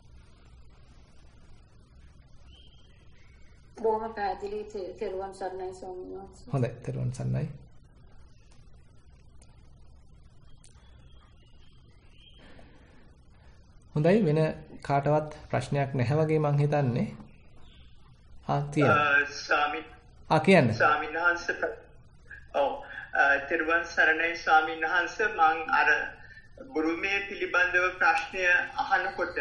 බොහොම පැහැදිලි තෙරුවන් සරණයි ස්වාමීන් වහන්සේ. හොඳයි තෙරුවන් සරණයි. හොඳයි වෙන කාටවත් ප්‍රශ්නයක් නැහැ වගේ මං හිතන්නේ. ආ තියෙනවා. ස්වාමීන් ආ කියන්නේ. ස්වාමීන් වහන්සේ ඔව් තෙරුවන් සරණයි ස්වාමීන් වහන්සේ මං අර බුරුමේ පිළිබඳව ප්‍රශ්නය අහනකොට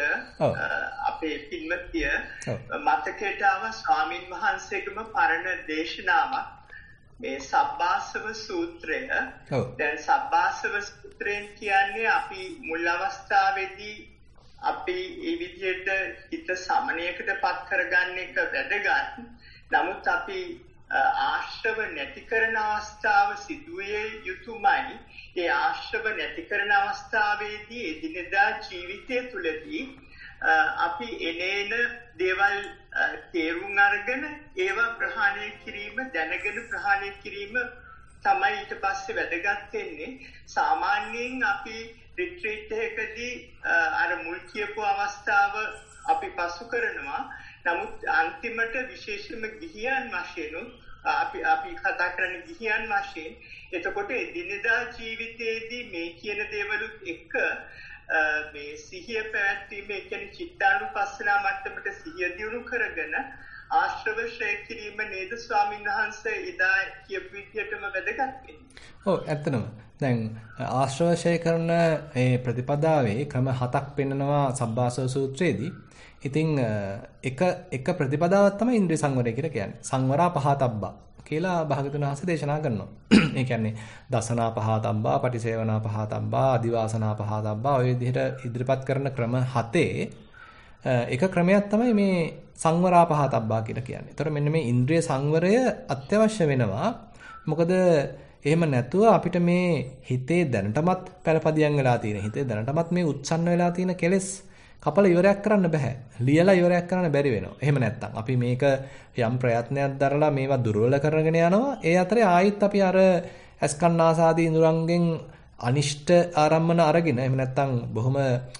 අපේ පින්වත්ය මතකයට ආව ස්වාමීන් වහන්සේගේම පරණ දේශනාවක් මේ සබ්බාසව සූත්‍රය. දැන් සබ්බාසව සූත්‍රයෙන් කියන්නේ අපි මුල් අවස්ථාවේදී අපි මේ විදිහට හිත සමනයකට පත් කරගන්න එක වැදගත්. නමුත් අපි ආශ්‍රව නැති කරන අවස්ථාව සිදුවේ යුතුයමයි. ඒ ආශ්‍රව නැති කරන අවස්ථාවේදී එදිනෙදා ජීවිතය තුළදී අපි එනේන දේවල් තේරුම් අරගෙන ඒවා ප්‍රහාණය කිරීම දැනගෙන ප්‍රහාණය කිරීම තමයි ඊට පස්සේ වැදගත් වෙන්නේ. සාමාන්‍යයෙන් අපි රිට්‍රීට් එකකදී අර මුල් කියපු අවස්ථාව අපි පසු කරනවා. නමුත් අන්තිමට විශේෂයෙන්ම ගිහියන් වශයෙන් අපි අපි කතා කරන්නේ ගිහියන් වශයෙන්. එතකොට එදිනෙදා ජීවිතයේදී මේ කියන දේවලුත් එක්ක මේ සිහිය පැවැත්වීම, ඒ කියන්නේ චිත්තානුපස්සනා මට්ටමට සිහිය දියුණු කරගෙන ආශ්‍රව ශ්‍රේ කිරීම නේද ස්වාමීන් වහන්සේ ඉදා කියපු විදිහටම වැදගත් වෙන්නේ. ඔව් ඇත්තනම. දැන් ආශ්‍රව ශ්‍රේ කරන මේ ප්‍රතිපදාවේ ක්‍රම හතක් පෙන්නනවා සබ්බාසව සූත්‍රයේදී. ඉතින් එක එක ප්‍රතිපදාවක් තමයි ඉන්ද්‍රිය සංවරය කියලා කියන්නේ. සංවරා පහතබ්බා කියලා භාගතුන් වහන්සේ දේශනා කරනවා. ඒ කියන්නේ දසනා පහතබ්බා, පටිසේවනා පහතබ්බා, අදිවාසනා පහතබ්බා ඔය විදිහට ඉදිරිපත් කරන ක්‍රම හතේ එක ක්‍රමයක් තමයි මේ සංවරා පහතබ්බා කියලා කියන්නේ. ඒතර මෙන්න මේ ඉන්ද්‍රිය සංවරය අත්‍යවශ්‍ය වෙනවා. මොකද එහෙම නැතුව අපිට මේ හිතේ දැනටමත් පළපදියම් වෙලා තියෙන, හිතේ දැනටමත් මේ උත්සන්න වෙලා තියෙන කෙලෙස් කපල ඉවරයක් කරන්න බෑ. ලියලා ඉවරයක් කරන්න බැරි වෙනවා. එහෙම නැත්තම් අපි මේක යම් ප්‍රයත්නයක් දරලා මේවා දුර්වල කරගෙන යනවා. ඒ අතරේ ආයෙත් අපි අර අස්කන්නාසාදී ඉඳුරංගෙන් අනිෂ්ට ආරම්මන අරගෙන එහෙම නැත්තම් බොහොම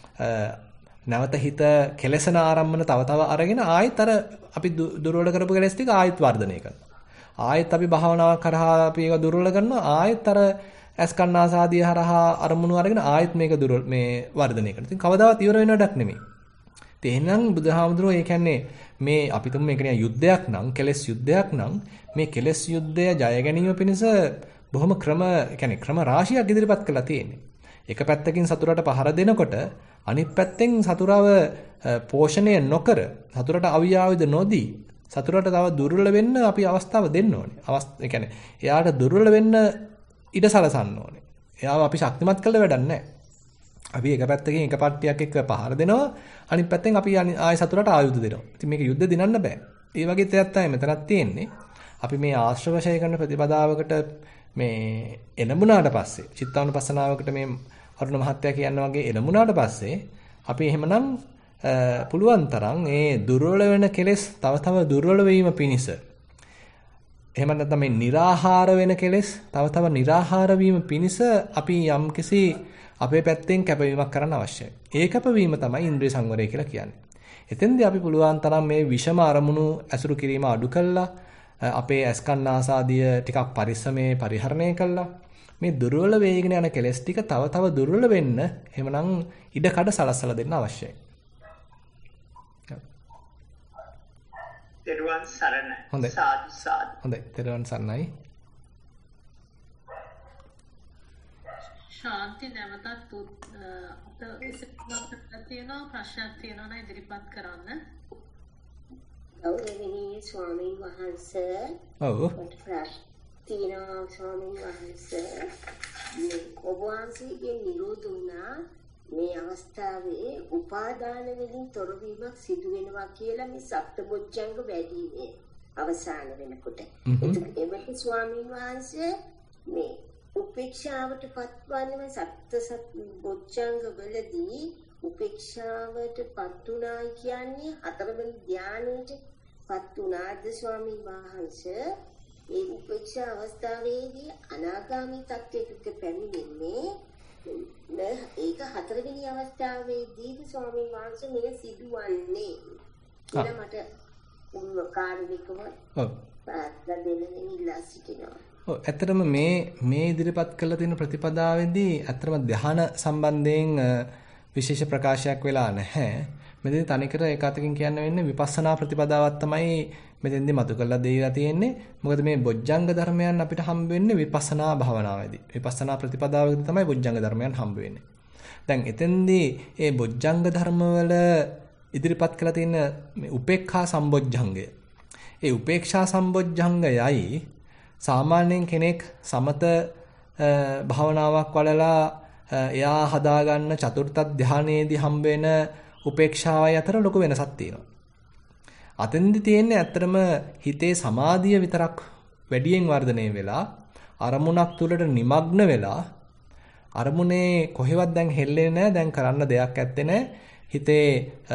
නැවත හිත කෙලසන ආරම්මන තව තව අරගෙන ආයෙත් අර අපි දුර්වල කරපු කෙලස් ටික ආයෙත් වර්ධනය කරනවා. ආයෙත් අපි භාවනාවක් කරහා අපි ඒක දුර්වල කරනවා. ආයෙත් අර ඇස්කන්නාසාදිය හරහා අරමුණු අරගෙන ආයෙත් මේක දුර මේ වර්ධනය කරනවා. ඉතින් කවදාවත් ඉවර වෙන වැඩක් නෙමෙයි. ඉතින් එහෙනම් බුදුහාමුදුරුවෝ ඒ කියන්නේ මේ අපි තුමු මේක නිකන් යුද්ධයක් නම්, කෙලස් යුද්ධයක් නම් මේ කෙලස් යුද්ධය ජය ගැනීම පිණිස බොහොම ක්‍රම, ඒ කියන්නේ ක්‍රම රාශියක් ඉදිරිපත් කරලා තියෙන්නේ. එක පැත්තකින් සතුරට පහර දෙනකොට අනිත් පැත්තෙන් සතුරව පෝෂණය නොකර, සතුරට අවියාවිද නොදී සතුරට තව දුර්වල වෙන්න අපි අවස්ථාව දෙන්න ඕනේ. අවස්ථ ඒ කියන්නේ එයාට දුර්වල වෙන්න ඉඩ සලසන්න ඕනේ. එයාව අපි ශක්තිමත් කළ වැඩක් නැහැ. අපි එක පැත්තකින් එක පට්ටියක් එක්ක පහර දෙනවා, අනිත් පැත්තෙන් අපි ආයෙ සතුරට ආයුධ දෙනවා. ඉතින් මේක යුද්ධ දිනන්න බෑ. ඒ වගේ දෙයක් තමයි මෙතනක් තියෙන්නේ. අපි මේ ආශ්‍රවශය කරන ප්‍රතිපදාවකට මේ එළඹුණාට පස්සේ, චිත්තානුපස්සනාවකට මේ අරුණ මහත්තයා කියන වගේ එළඹුණාට පස්සේ අපි එහෙමනම් පුළුවන් තරම් මේ දුර්වල වෙන කෙලෙස් තව තව දුර්වල වීම පිණිස එහෙම නැත්නම් මේ निराහාර වෙන කෙලෙස් තව තව निराහාර වීම පිණිස අපි යම්කිසි අපේ පැත්තෙන් කැපවීමක් කරන්න අවශ්‍යයි. ඒ කැපවීම තමයි ඉන්ද්‍රිය සංවරය කියලා කියන්නේ. එතෙන්දී අපි පුළුවන් තරම් මේ විෂම අරමුණු ඇසුරු කිරීම අඩු කළා අපේ ඇස්කන්නාසාදිය ටිකක් පරිස්සමේ පරිහරණය කළා මේ දුර්වල වේගන යන කෙලෙස් ටික තව තව දුර්වල වෙන්න එහෙමනම් ඉඩ කඩ සලස්සලා දෙන්න අවශ්‍යයි. තෙරුවන් සරණයි. හොඳයි. සාදු සාදු. හොඳයි. තෙරුවන් සරණයි. ශාන්ති නැවතත් අපිට ඉස්සෙල්ලා තියෙනවා ප්‍රශ්නයක් තියෙනවා නම් ඉදිරිපත් කරන්න. ගෞරවනීය ස්වාමීන් වහන්සේ. ඔව්. තියෙනවා ස්වාමීන් වහන්සේ. මේ ඔබ වහන්සේගේ නිරෝධුණා මේ අවස්ථාවේ උපාදාන වලින් තොරවීමක් සිදු වෙනවා කියලා මේ සප්තබොජ්ජංග වැඩිමේ අවසාන වෙනකොට. එතකොට ස්වාමීන් වහන්සේ මේ උපේක්ෂාවට පත්වන්නේ සප්තබොජ්ජංග වලදී උපේක්ෂාවට පත්ුණා කියන්නේ හතරවෙනි ධානයට පත්ුණාද ස්වාමීන් වහන්සේ? ඒ උපේක්ෂා අවස්ථාවේදී අනාගාමී තත්ත්වයකට පැමිණෙන්නේ ඒක හතරවෙනි අවස්ථාවේදී ස්වාමීන් වහන්සේ මේක සිදුවන්නේ කියලා මට උන්වකාරවිකව ඔව් දෙන්න ඉල්ලා සිටිනවා. ඔව් ඇත්තටම මේ මේ ඉදිරිපත් කළ තියෙන ප්‍රතිපදාවේදී ඇත්තටම ධ්‍යාන සම්බන්ධයෙන් විශේෂ ප්‍රකාශයක් වෙලා නැහැ. මෙතන තනිකර ඒක අතකින් කියන්න වෙන්නේ විපස්සනා ප්‍රතිපදාවක් තමයි මෙතෙන්දී මතු කරලා දීලා තියෙන්නේ. මොකද මේ බොජ්ජංග ධර්මයන් අපිට හම්බ වෙන්නේ විපස්සනා භාවනාවේදී. විපස්සනා ප්‍රතිපදාවේදී තමයි බොජ්ජංග ධර්මයන් හම්බ වෙන්නේ. දැන් එතෙන්දී මේ බොජ්ජංග ධර්මවල ඉදිරිපත් කරලා තියෙන මේ උපේක්ඛා සම්බොජ්ජංගය. ඒ උපේක්ෂා සම්බොජ්ජංගයයි සාමාන්‍යයෙන් කෙනෙක් සමත භාවනාවක් වලලා එයා හදාගන්න චතුර්ථ ධානයේදී හම්බ වෙන උපේක්ෂාවයි අතර ලොකු වෙනසක් තියෙනවා. අතෙන්දි තියෙන්නේ ඇත්තටම හිතේ සමාධිය විතරක් වැඩියෙන් වර්ධනය වෙලා අරමුණක් තුලට নিমগ্ন වෙලා අරමුණේ කොහෙවත් දැන් හෙල්ලෙන්නේ නැහැ, දැන් කරන්න දෙයක් ඇත්තේ නැහැ. හිතේ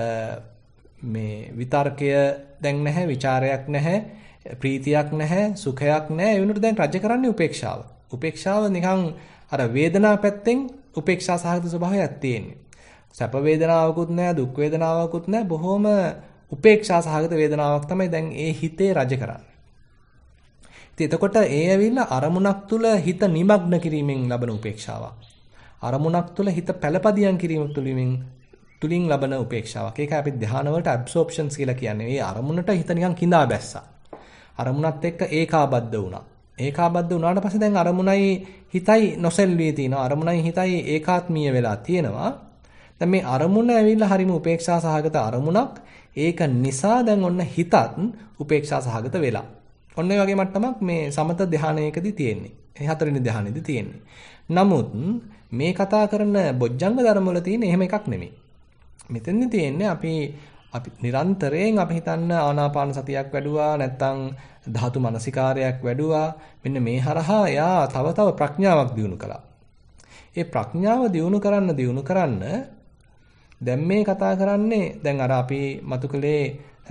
මේ විතර්කය දැන් නැහැ, ਵਿਚාරයක් නැහැ, ප්‍රීතියක් නැහැ, සුඛයක් නැහැ. ඒ වෙනුවට දැන් රජ කරන්නේ උපේක්ෂාව. උපේක්ෂාව නිකන් අර වේදනා පැත්තෙන් උපේක්ෂා සහගත ස්වභාවයක් තියෙන්නේ. සැප වේදනාවකුත් නැහැ, දුක් වේදනාවකුත් නැහැ, බොහොම උපේක්ෂා සහගත වේදනාවක් තමයි දැන් ඒ හිතේ රජ කරන්නේ. ඉතින් එතකොට ඒ ඇවිල්ලා අරමුණක් තුල හිත নিমগ্ন කිරීමෙන් ලබන උපේක්ෂාවක්. අරමුණක් තුල හිත පළපදියම් කිරීම තුලින් තුලින් ලබන උපේක්ෂාවක්. ඒක අපි ධාන වලට ඇබ්සෝප්ෂන්ස් කියලා කියන්නේ. මේ අරමුණට හිත නිකන් කිඳා බැස්සා. අරමුණත් එක්ක ඒකාබද්ධ වුණා. ඒකාබද්ධ වුණාට පස්සේ දැන් අරමුණයි හිතයි නොසෙල්වී තියෙනවා. අරමුණයි හිතයි ඒකාත්මීය වෙලා තියෙනවා. දැන් මේ අරමුණ ඇවිල්ලා හරිම උපේක්ෂා සහගත අරමුණක්. ඒක නිසා දැන් ඔන්න හිතත් උපේක්ෂා සහගත වෙලා. ඔන්න ඒ වගේ මට්ටමක් මේ සමත ධානයකදී තියෙන්නේ. ඒ හතරවෙනි ධානයේදී තියෙන්නේ. නමුත් මේ කතා කරන බොජ්ජංග ධර්ම වල තියෙන එහෙම එකක් නෙමෙයි. මෙතෙන්දී තියෙන්නේ අපි අපි නිරන්තරයෙන් අපි හිතන්න ආනාපාන සතියක් වැඩුවා නැත්නම් ධාතු මනසිකාරයක් වැඩුවා. මෙන්න මේ හරහා එයා තව තව ප්‍රඥාවක් දියුණු කළා. ඒ ප්‍රඥාව දියුණු කරන්න දියුණු කරන්න දැන් මේ කතා කරන්නේ දැන් අර අපි මතු කළේ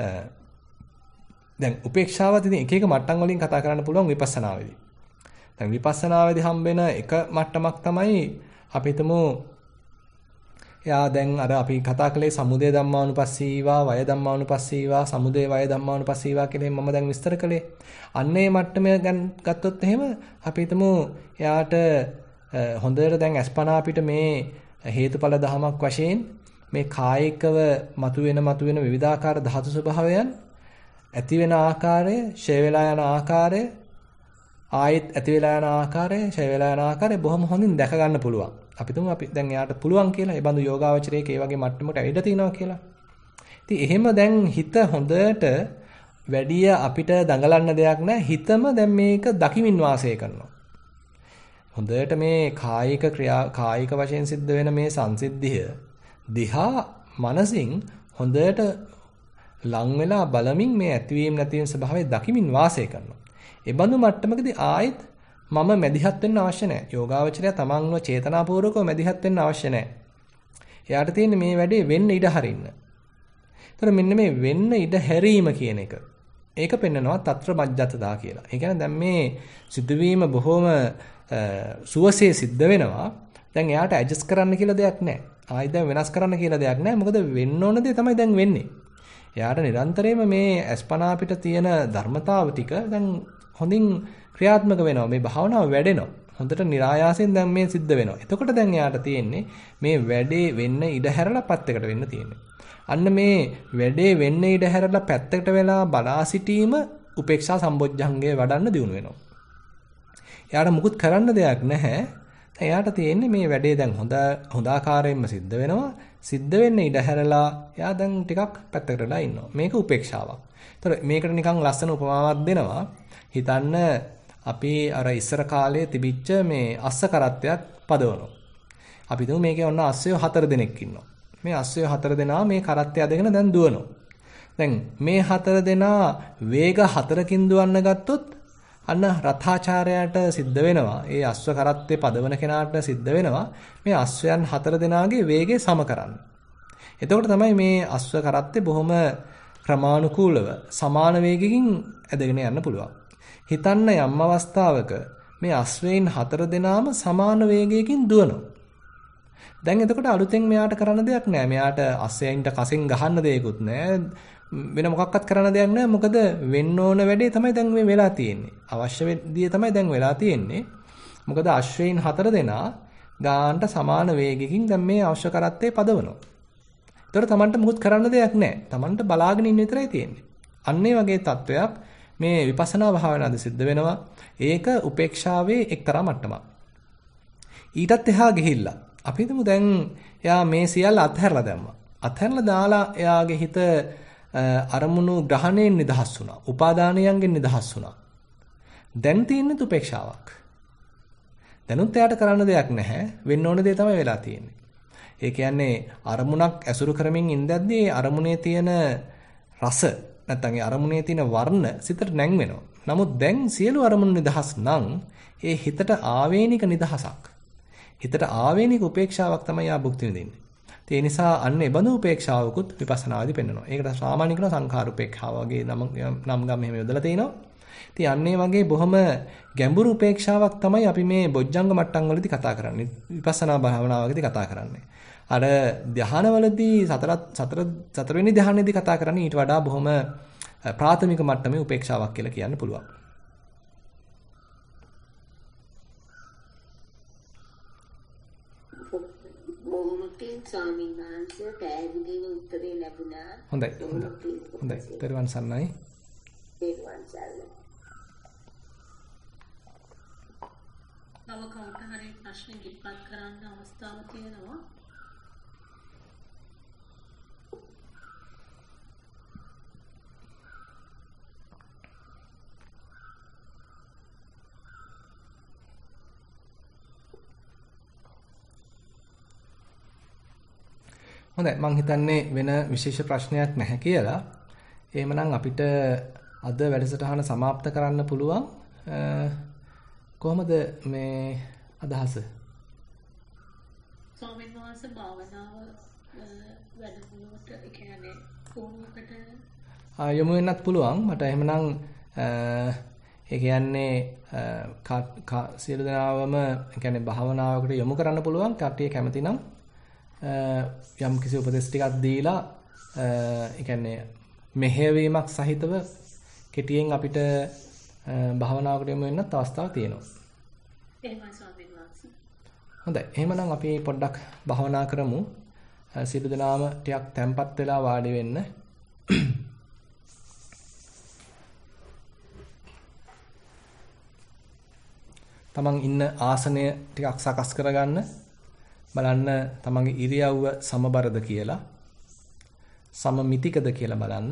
දැන් උපේක්ෂාවත් ඉතින් එක එක මට්ටම් වලින් කතා කරන්න පුළුවන් විපස්සනාවේදී. දැන් විපස්සනාවේදී හම්බ වෙන එක මට්ටමක් තමයි අපි හිතමු එයා දැන් අර අපි කතා කළේ සමුදය ධම්මානුපස්සීවා වය ධම්මානුපස්සීවා සමුදය වය ධම්මානුපස්සීවා කියලා මම දැන් විස්තර කළේ. අන්නේ මට්ටමේ ගත්තොත් එහෙම අපි හිතමු එයාට හොඳට දැන් අස්පනා අපිට මේ හේතුඵල ධමයක් වශයෙන් මේ කායිකව මතුවෙන මතුවෙන විවිධාකාර ධාතු ස්වභාවයන් ඇති වෙන ආකාරය, ඡය වෙලා යන ආකාරය, ආයෙත් ඇති වෙලා යන ආකාරය, ඡය වෙලා යන ආකාරය බොහොම හොඳින් දැක ගන්න පුළුවන්. අපි තුමු අපි දැන් එයාට පුළුවන් කියලා ඒ බඳු යෝගාවචරයේක ඒ වගේ මට්ටමකට ඇවිල්ලා තිනවා කියලා. ඉතින් එහෙම දැන් හිත හොඳට වැඩිය අපිට දඟලන්න දෙයක් නැහැ. හිතම දැන් මේක දකිමින් වාසය කරනවා. හොඳට මේ කායික ක්‍රියා කායික වශයෙන් සිද්ධ වෙන මේ සංසිද්ධිය දිහා මනසින් හොඳට ලං වෙලා බලමින් මේ ඇතිවීම නැතිවීම ස්වභාවය දකිමින් වාසය කරනවා. ඒ බඳු මට්ටමකදී ආයෙත් මම මැදිහත් වෙන්න අවශ්‍ය නැහැ. යෝගාවචරය තමන්ව චේතනාපූර්වකව මැදිහත් වෙන්න අවශ්‍ය නැහැ. එයාට තියෙන්නේ මේ වැඩේ වෙන්න ඉඩ හරින්න. ඒතර මෙන්න මේ වෙන්න ඉඩ හැරීම කියන එක ඒක පෙන්නනවා తත්‍ර මජ්ජතදා කියලා. ඒ කියන්නේ දැන් මේ සිදුවීම බොහොම සුවසේ සිද්ධ වෙනවා. දැන් එයාට ඇඩ්ජස්ට් කරන්න කියලා දෙයක් නැහැ. ආයි දැන් වෙනස් කරන්න කියලා දෙයක් නැහැ. මොකද වෙන්න ඕන දේ තමයි දැන් වෙන්නේ. එයාට නිරන්තරයෙන්ම මේ අස්පනා පිට තියෙන ධර්මතාව ටික දැන් හොඳින් ක්‍රියාත්මක වෙනවා. මේ භාවනාව වැඩෙනවා. හොඳට નિરાයාසයෙන් දැන් මේ සිද්ධ වෙනවා. එතකොට දැන් එයාට තියෙන්නේ මේ වැඩේ වෙන්න ඉඩ හැරලා පැත්තකට වෙන්න තියෙන්නේ. අන්න මේ වැඩේ වෙන්න ඉඩ හැරලා පැත්තකට වෙලා බලා සිටීම උපේක්ෂා සම්බොජ්ජංගය වඩන්න දියුණු වෙනවා. එයාට මුකුත් කරන්න දෙයක් නැහැ. එයාට තියෙන්නේ මේ වැඩේ දැන් හොඳ හොඳාකාරයෙන්ම සිද්ධ වෙනවා. සිද්ධ වෙන්න ඉඩ හැරලා එයා දැන් ටිකක් පැත්තකට වෙලා ඉන්නවා. මේක උපේක්ෂාවක්. ඒතර මේකට නිකන් ලස්සන උපමාවක් දෙනවා. හිතන්න අපි අර ඉස්සර කාලේ තිබිච්ච මේ අස්ස කරත්තයක් පදවනවා. අපි දුමු මේකේ ඔන්න අස්සයෝ හතර දෙනෙක් ඉන්නවා. මේ අස්සයෝ හතර දෙනා මේ කරත්තය අදගෙන දැන් දුවනවා. දැන් මේ හතර දෙනා වේග හතරකින් දුවන්න ගත්තොත් අන්න රථාචාර්යයාට සිද්ධ වෙනවා. ඒ අශ්ව කරත්තේ පදවන කෙනාට සිද්ධ වෙනවා මේ අශ්වයන් හතර දෙනාගේ වේගය සම කරන්න. එතකොට තමයි මේ අශ්ව කරත්තේ බොහොම ක්‍රමානුකූලව සමාන වේගකින් ඇදගෙන යන්න පුළුවන්. හිතන්න යම් අවස්ථාවක මේ අශ්වයන් හතර දෙනාම සමාන වේගයකින් දුවනවා. දැන් එතකොට අලුතෙන් මෙයාට කරන්න දෙයක් නැහැ. මෙයාට අශ්වයන්ට කසින් ගහන්න දෙයක්වත් නැහැ. වෙන මොකක්වත් කරන්න දෙයක් නැහැ. මොකද වෙන්න ඕන වැඩේ තමයි දැන් මේ වෙලා තියෙන්නේ. අවශ්‍ය දේ තමයි දැන් වෙලා තියෙන්නේ. මොකද අශ්වයන් හතර දෙනා ගානට සමාන වේගයකින් දැන් මේ අවශ්‍ය කරත්තේ පදවනවා. ඒතකොට Tamanට මුකුත් කරන්න දෙයක් නැහැ. Tamanට බලාගෙන ඉන්න විතරයි තියෙන්නේ. අන්න ඒ වගේ තත්වයක් මේ විපස්සනා භාවනාවේ සිද්ධ වෙනවා. ඒක උපේක්ෂාවේ එක්තරා මට්ටමක්. ඊටත් එහා ගිහිල්ලා අපි හිතමු දැන් එයා මේ සියල්ල අත්හැරලා දැම්මා. අත්හැරලා දාලා එයාගේ හිත අරමුණු ග්‍රහණයෙන් නිදහස් වුණා. උපාදානයන්ගෙන් නිදහස් වුණා. දැන් තියෙන්නේ උපේක්ෂාවක්. දැනුත් එයාට කරන්න දෙයක් නැහැ. වෙන්න ඕන දේ තමයි වෙලා තියෙන්නේ. ඒ කියන්නේ අරමුණක් ඇසුරු කරමින් ඉඳද්දී අරමුණේ තියෙන රස නැත්නම් ඒ අරමුණේ තියෙන වර්ණ සිතට නැංවෙනවා. නමුත් දැන් සියලු අරමුණු නිදහස් නම් ඒ හිතට ආවේනික නිදහසක්. හිතට ආවේනික උපේක්ෂාවක් තමයි ආ භුක්ති විඳින්නේ. ඒ නිසා අන්න ඒ බඳු උපේක්ෂාවකුත් විපස්සනාවේදී පෙන්වනවා. ඒකට සාමාන්‍ය කියන සංඛාර උපේක්ෂාව වගේ නම් නම් ගම් මෙහෙම යොදලා තිනවා. ඉතින් අන්න ඒ වගේ බොහොම ගැඹුරු උපේක්ෂාවක් තමයි අපි මේ බොජ්ජංග මට්ටම් වලදී කතා කරන්නේ. විපස්සනා භාවනාවකදී කතා කරන්නේ. අර ධානවලදී සතර සතර සතරවෙනි ධානයේදී කතා කරන්නේ ඊට වඩා බොහොම ප්‍රාථමික මට්ටමේ උපේක්ෂාවක් කියලා කියන්න පුළුවන්. ස්වාමීන් වහන්සේ පැහැදිලිව උත්තරේ ලැබුණා. හොඳයි. හොඳයි. පෙරවන් සන්නයි. පෙරවන් සන්නයි. තව කවුරුට හරි ප්‍රශ්න ඉදිරිපත් කරන්න අවස්ථාවක් තියෙනවා. හොඳයි මම හිතන්නේ වෙන විශේෂ ප්‍රශ්නයක් නැහැ කියලා. එහෙමනම් අපිට අද වැඩසටහන સમાપ્ત කරන්න පුළුවන්. කොහොමද මේ අදහස? ස්වාමීන් වහන්සේ භාවනාව වැඩමුළුවට ඒ කියන්නේ කොහොමකට යොමු වෙන්නත් පුළුවන්. මට එහෙමනම් ඒ කියන්නේ සියලු දෙනාවම ඒ කියන්නේ භාවනාවකට යොමු කරන්න පුළුවන්. කට්ටිය කැමති නම් යම් කිසි උපදෙස් ටිකක් දීලා ඒ කියන්නේ මෙහෙයවීමක් සහිතව කෙටියෙන් අපිට භාවනාවකට යොමු වෙන්නත් අවස්ථාවක් තියෙනවා. එහෙමයි ස්වාමීන් වහන්සේ. හොඳයි. එහෙමනම් අපි පොඩ්ඩක් භාවනා කරමු. සියලු දෙනාම ටිකක් තැම්පත් වෙලා වාඩි වෙන්න. තමන් ඉන්න ආසනය ටිකක් සකස් කරගන්න. බලන්න තමන්ගේ ඉරියව්ව සමබරද කියලා. සමමිතිකද කියලා බලන්න.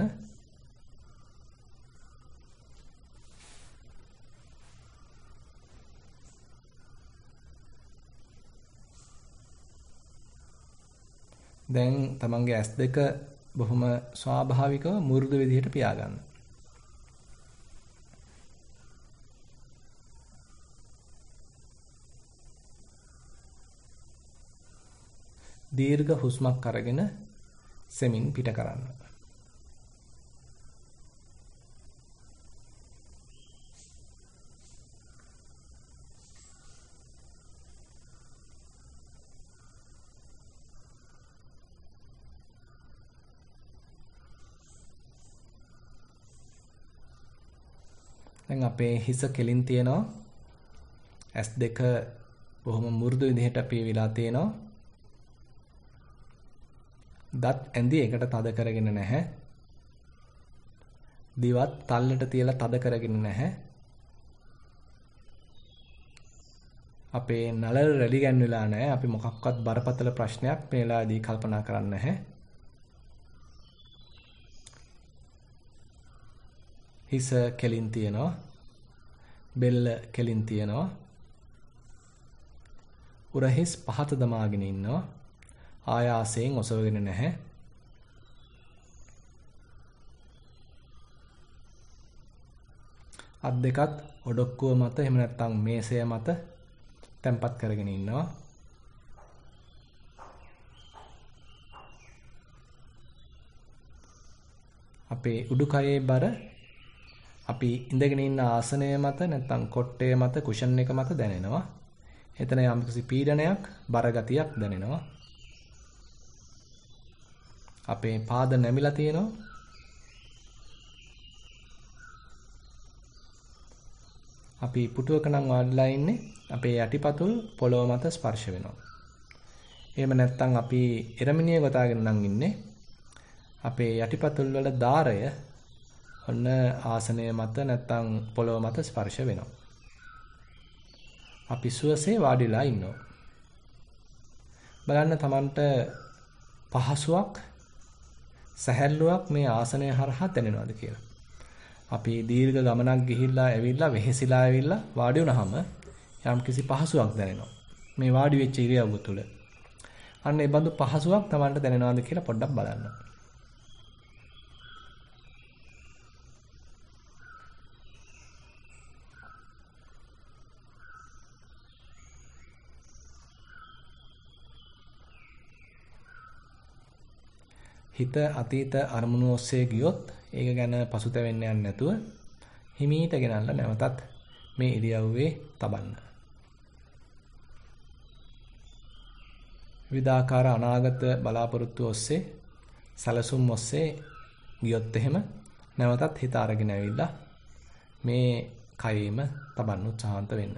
දැන් තමන්ගේ ඇස් දෙක බොහොම ස්වාභාවිකව මුරුදු විදිහට පියාගන්න. දීර්ඝ හුස්මක් අරගෙන සෙමින් පිට කරන්න. දැන් අපේ හිස කෙලින් තියෙනවා. ඇස් දෙක බොහොම මෘදු විදිහට පියවිලා තියෙනවා. දත් ඇඳි එකට තද කරගෙන නැහැ. දිවත් තල්ලට තියලා තද කරගෙන නැහැ. අපේ නළල රැලි ගැන්විලා නැහැ. අපි මොකක්වත් බරපතල ප්‍රශ්නයක් මේ වෙලාවේදී කල්පනා කරන්නේ නැහැ. හිස කෙලින් තියෙනවා. බෙල්ල කෙලින් තියෙනවා. උරහිස් පහත දමාගෙන ඉන්නවා. ආයාසයෙන් ඔසවගෙන නැහැ. අත් දෙකත් ඔඩොක්කුව මත එහෙම නැත්නම් මේසය මත තැම්පත් කරගෙන ඉන්නවා. අපේ උඩුකයේ බර අපි ඉඳගෙන ඉන්න ආසනය මත නැත්නම් කොට්ටය මත කුෂන් එක මත දැනෙනවා. එතන යම්කිසි පීඩනයක් බර ගතියක් දැනෙනවා. අපේ පාද නැමිලා තියෙනවා. අපි පුටුවක නම් වාඩිලා ඉන්නේ. අපේ යටිපතුල් පොළොව මත ස්පර්ශ වෙනවා. එහෙම නැත්නම් අපි එරමිනිය ගොතාගෙන නම් ඉන්නේ. අපේ යටිපතුල් වල දාරය ඔන්න ආසනය මත නැත්නම් පොළොව මත ස්පර්ශ වෙනවා. අපි සුවසේ වාඩිලා ඉන්නවා. බලන්න Tamanට පහසුවක් සැහැල්ලුවක් මේ ආසනය හරහා දැනෙනවද කියලා. අපි දීර්ඝ ගමනක් ගිහිල්ලා ඇවිල්ලා වෙහෙසිලා ඇවිල්ලා වාඩි වුණාම යම්කිසි පහසුවක් දැනෙනවා. මේ වාඩි වෙච්ච ඉරියව්ව තුළ. අන්න ඒ බඳු පහසුවක් Tamanට දැනෙනවද කියලා පොඩ්ඩක් බලන්න. හිත අතීත අරමුණු ඔස්සේ ගියොත් ඒක ගැන පසුතැවෙන්න යන්නේ නැතුව හිමීට ගෙනල්ලා නැවතත් මේ ඉරියව්වේ තබන්න. විවිධාකාර අනාගත බලාපොරොත්තු ඔස්සේ සැලසුම් ඔස්සේ ගියොත් එහෙම නැවතත් හිත අරගෙන ඇවිල්ලා මේ කයෙම තබන්න උත්සාහන්ත වෙන්න.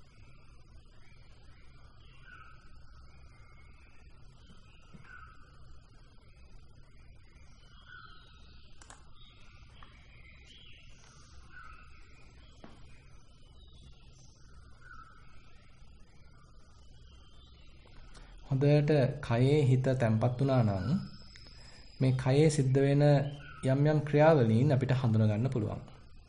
හොඳට කයේ හිත තැම්පත් වුණා නම් මේ කයේ සිද්ධ වෙන යම් යම් ක්‍රියාවලීන් අපිට හඳුනා ගන්න පුළුවන්.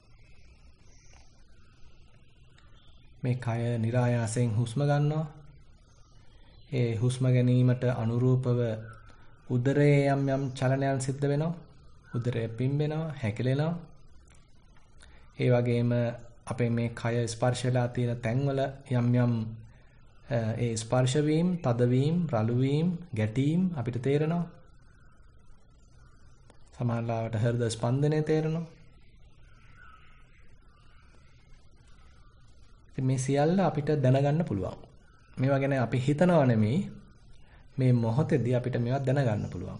මේ කය નિરાයාසයෙන් හුස්ම ගන්නවා. ඒ හුස්ම ගැනීමට අනුරූපව උදරයේ යම් යම් චලනයන් සිද්ධ වෙනවා. උදරය පිම්බෙනවා, හැකිලෙනවා. ඒ වගේම අපේ මේ කය ස්පර්ශලා තියෙන තැන්වල යම් යම් ඒ ස්පර්ශ වීම, තද වීම, රළු වීම, ගැටීම් අපිට තේරෙනවා. සමහරවිට හෘද ස්පන්දනය තේරෙනවා. ඉතින් මේ සියල්ල අපිට දැනගන්න පුළුවන්. මේවා ගැන අපි හිතනවා නෙමෙයි. මේ මොහොතේදී අපිට මේවා දැනගන්න පුළුවන්.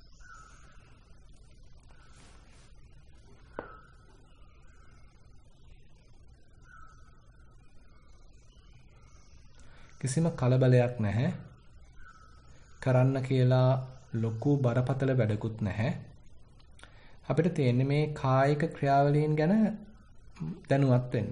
කිසිම කලබලයක් නැහැ. කරන්න කියලා ලොකු බරපතල වැඩකුත් නැහැ. අපිට තියෙන්නේ මේ කායික ක්‍රියාවලීන් ගැන දැනුවත් වෙන්න.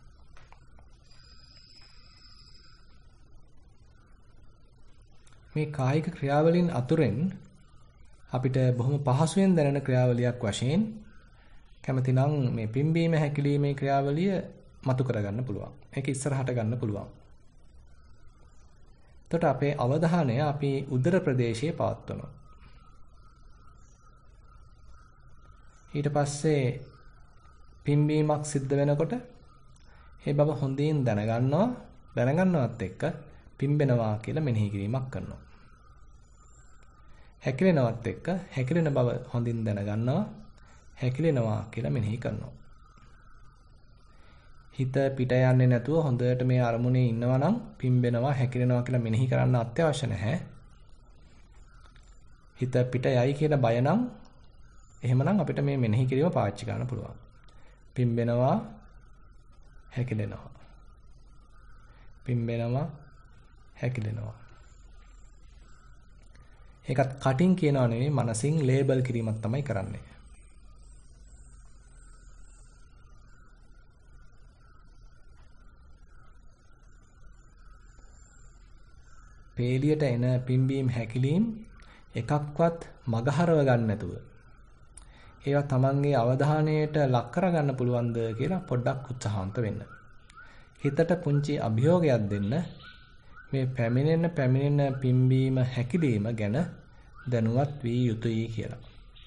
මේ කායික ක්‍රියාවලීන් අතුරෙන් අපිට බොහොම පහසුවෙන් දැනෙන ක්‍රියාවලියක් වශයෙන් කැමතිනම් මේ පිම්බීම හැකිලීමේ ක්‍රියාවලිය මතු කරගන්න පුළුවන්. ඒක ඉස්සරහට ගන්න පුළුවන්. එතකොට අපේ අවධානය අපි උදර ප්‍රදේශයේ පවත්වනවා. ඊට පස්සේ පිම්බීමක් සිද්ධ වෙනකොට ඒ බව හොඳින් දැනගන්නවා. දැනගන්නවත් එක්ක පිම්බෙනවා කියලා මෙනෙහි කිරීමක් කරනවා. හැකිලෙනවත් එක්ක හැකිලෙන බව හොඳින් දැනගන්නවා. හැකිලෙනවා කියලා මෙනෙහි කරනවා. හිත පිට යන්නේ නැතුව හොඳට මේ අරමුණේ ඉන්නවා නම් පිම්බෙනවා හැකිලෙනවා කියලා මෙනෙහි කරන්න අත්‍යවශ්‍ය නැහැ. හිත පිට යයි කියලා බය නම් එහෙමනම් අපිට මේ මෙනෙහි කිරීම පාවිච්චි කරන්න පුළුවන්. පිම්බෙනවා හැකිලෙනවා. පිම්බෙනවා හැකිලෙනවා. ඒකත් කටින් කියනවා නෙවෙයි මනසින් ලේබල් කිරීමක් තමයි කරන්නේ. පේලියට එන පිම්බීම් හැකිලීම් එකක්වත් මගහරව ගන්න නැතුව ඒවා තමන්ගේ අවධානයට ලක් කරගන්න පුළුවන්ද කියලා පොඩ්ඩක් උත්සාහන්ත වෙන්න. හිතට පුංචි අභියෝගයක් දෙන්න මේ පැමිණෙන පැමිණෙන පිම්බීම හැකිලීම ගැන දැනුවත් වී යුතුයි කියලා.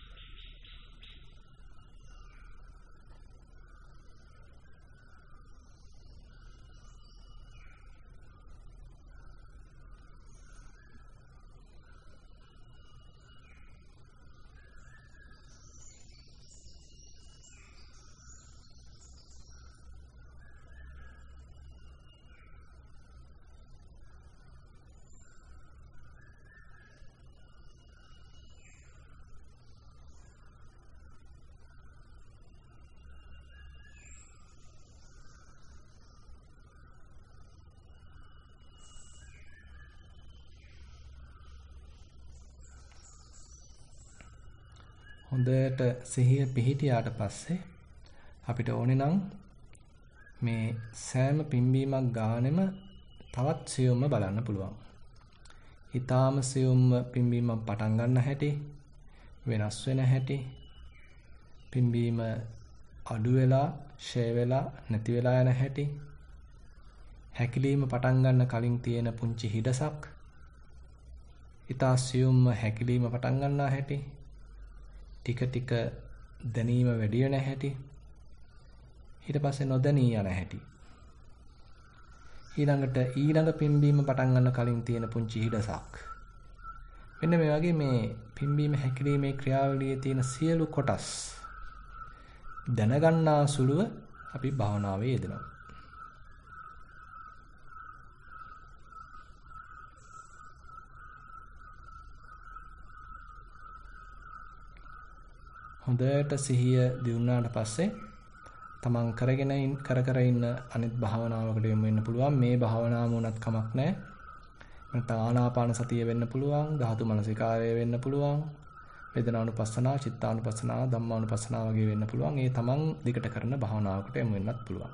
හොඳට සිහිය පිහිටියාට පස්සේ අපිට ඕනේ නම් මේ සෑම පිම්බීමක් ගානෙම තවත් සියුම්ම බලන්න පුළුවන්. ඊටාම සියුම්ම පිම්බීමක් පටන් ගන්න හැටි, වෙනස් වෙන හැටි, පිම්බීම අඩු වෙලා, ෂේ වෙලා, නැති වෙලා යන හැටි, හැකිලීම පටන් ගන්න කලින් තියෙන පුංචි හිඩසක්, ඊටා සියුම්ම හැකිලීම පටන් ගන්නා හැටි, ටික ටික දැනීම වැඩි වෙන හැටි, ඊට පස්සේ නොදැනී යන හැටි, ඊළඟට ඊළඟ පිම්බීම පටන් ගන්න කලින් තියෙන පුංචි හිඩසක්. මෙන්න මේ වගේ මේ පිම්බීම හැකිලීමේ ක්‍රියාවලියේ තියෙන සියලු කොටස් දැනගන්නා සුළුව අපි භාවනාවේ යෙදෙනවා. හොඳට සිහිය දියුණුවාට පස්සේ තමන් කරගෙන කර කර ඉන්න අනිත් භාවනාවකට යොමු වෙන්න පුළුවන්. මේ භාවනාවම උනත් කමක් නැහැ. නැත්නම් ආනාපාන සතිය වෙන්න පුළුවන්, ධාතු මනසිකාරය වෙන්න පුළුවන්, වේදනානුපස්සනාව, චිත්තානුපස්සනාව, ධම්මානුපස්සනාව වගේ වෙන්න පුළුවන්. ඒ තමන් දිගට කරන භාවනාවකට යොමු වෙන්නත් පුළුවන්.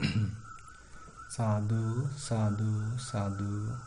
සාදු සාදු සාදු.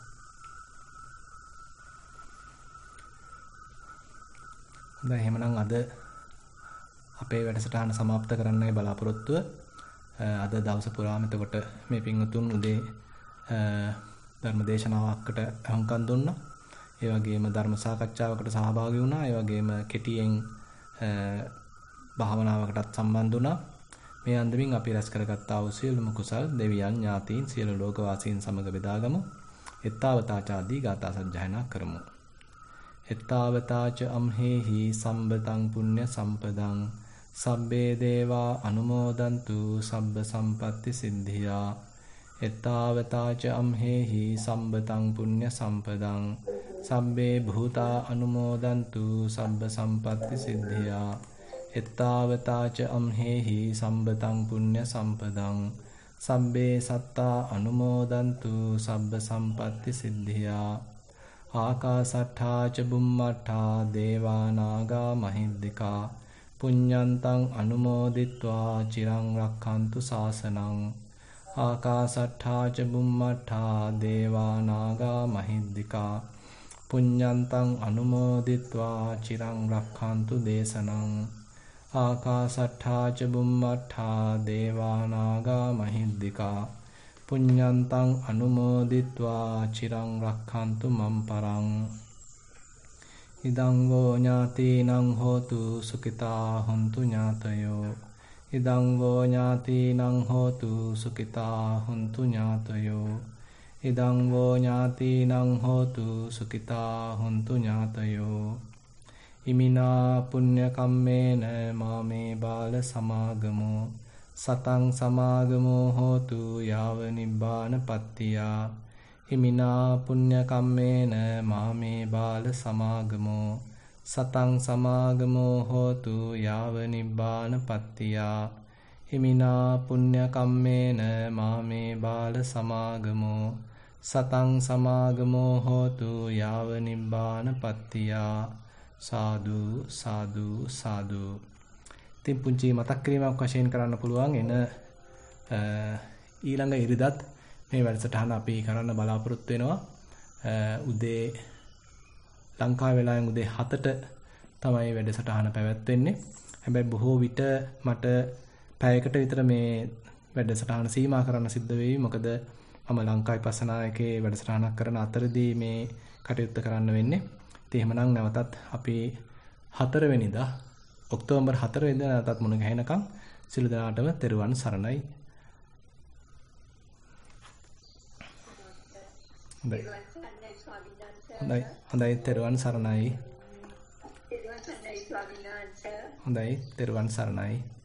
හොඳයි එහෙනම් අද අපේ වැඩසටහන સમાપ્ત කරන්නයි බලාපොරොත්තුව. අද දවස පුරාම එතකොට මේ පින්වතුන් උදේ ධර්ම දේශනාවකට අහුම්කම් දුන්නා. ඒ වගේම ධර්ම සාකච්ඡාවකට සහභාගී වුණා. ඒ වගේම කෙටියෙන් භාවනාවකටත් සම්බන්ධ වුණා. මේ අන්දමින් අපි රැස් කරගත්තා වූ සියලුම කුසල් දෙවියන් ඥාතීන් සියලු ලෝකවාසීන් සමග බෙදාගමු. එත්තාවතාචාදී ගාථා සජ්ජායනා කරමු. එත්තාවතාච අම්හෙහි සම්බතං පුඤ්ඤ සම්පදං සබ්බේ දේවා අනුමෝදන්තු සබ්බ සම්පatti සිද්ධියා. එත්තාවතාච අම්හෙහි සම්බතං පුඤ්ඤ සම්පදං සබ්බේ භූතා අනුමෝදන්තු සබ්බ සම්පatti සිද්ධියා. එත්තාවතාච අම්හෙහි සම්බතං පුඤ්ඤ සම්පදං සබ්බේ සත්තා අනුමෝදන්තු සබ්බ සම්පatti සිද්ධියා. ආකාසට්ඨා ච බුම්මට්ඨා දේවා නාග මහිද්దికා පුඤ්ඤන්තං අනුමෝදිත්වා චිරං රක්ඛන්තු ශාසනං. ආකාසට්ඨා ච බුම්මට්ඨා දේවා නාග මහිද්దికා පුඤ්ඤන්තං අනුමෝදිත්වා චිරං රක්ඛන්තු දේශනං. ආකාසට්ඨා ච බුම්මට්ඨා දේවා නාග මහිද්దికා පුඤ්ඤන්තං අනුමෝදිත්වා චිරං රක්ඛන්තු මම් පරං. ඉදං වෝ ඥාතිනං හෝතු සුඛිතා හොන්තු ඥාතයෝ. ඉදං වෝ ඥාතිනං හෝතු සුඛිතා හොන්තු ඥාතයෝ. ඉදං වෝ ඥාතිනං හෝතු සුඛිතා හොන්තු ඥාතයෝ. ඉමිනා පුඤ්ඤ කම්මේන මාමේ බාල සමාගමෝ සතං සමාගමෝ හෝතු යාව නිබ්බාන පත්තියා. ඉමිනා පුඤ්ඤ කම්මේන මාමේ බාල සමාගමෝ සතං සමාගමෝ හෝතු යාව නිබ්බාන පත්තියා. ඉමිනා පුඤ්ඤ කම්මේන මාමේ බාල සමාගමෝ සතං සමාගමෝ හෝතු යාව නිබ්බාන පත්තියා. සාදු සාදු සාදු. ඉතින් පුංචි මතක් කිරීමක් වශයෙන් කරන්න පුළුවන් එන ඊළඟ ඉරිදත් මේ වැඩසටහන අපි කරන්න බලාපොරොත්තු වෙනවා. උදේ ලංකා වේලාවෙන් උදේ හතට තමයි වැඩසටහන පැවැත්වෙන්නේ. හැබැයි බොහෝ විට මට පැයකට විතර මේ වැඩසටහන සීමා කරන්න සිද්ධ වෙයි. මොකද මම ලංකා විපස්සනා එකේ වැඩසටහනක් කරන අතරදී මේ කටයුත්ත කරන්න වෙන්නේ. ඉතින් එහෙමනම් නැවතත් අපි හතර වෙනිදා ඔක්තෝබර් හතර වෙනිදා නැවතත් මුණ ගැහෙනකම් සිළු දනාටම තෙරුවන් සරණයි. හොඳයි. හොඳයි. හොඳයි තෙරුවන් සරණයි. හොඳයි තෙරුවන් සරණයි.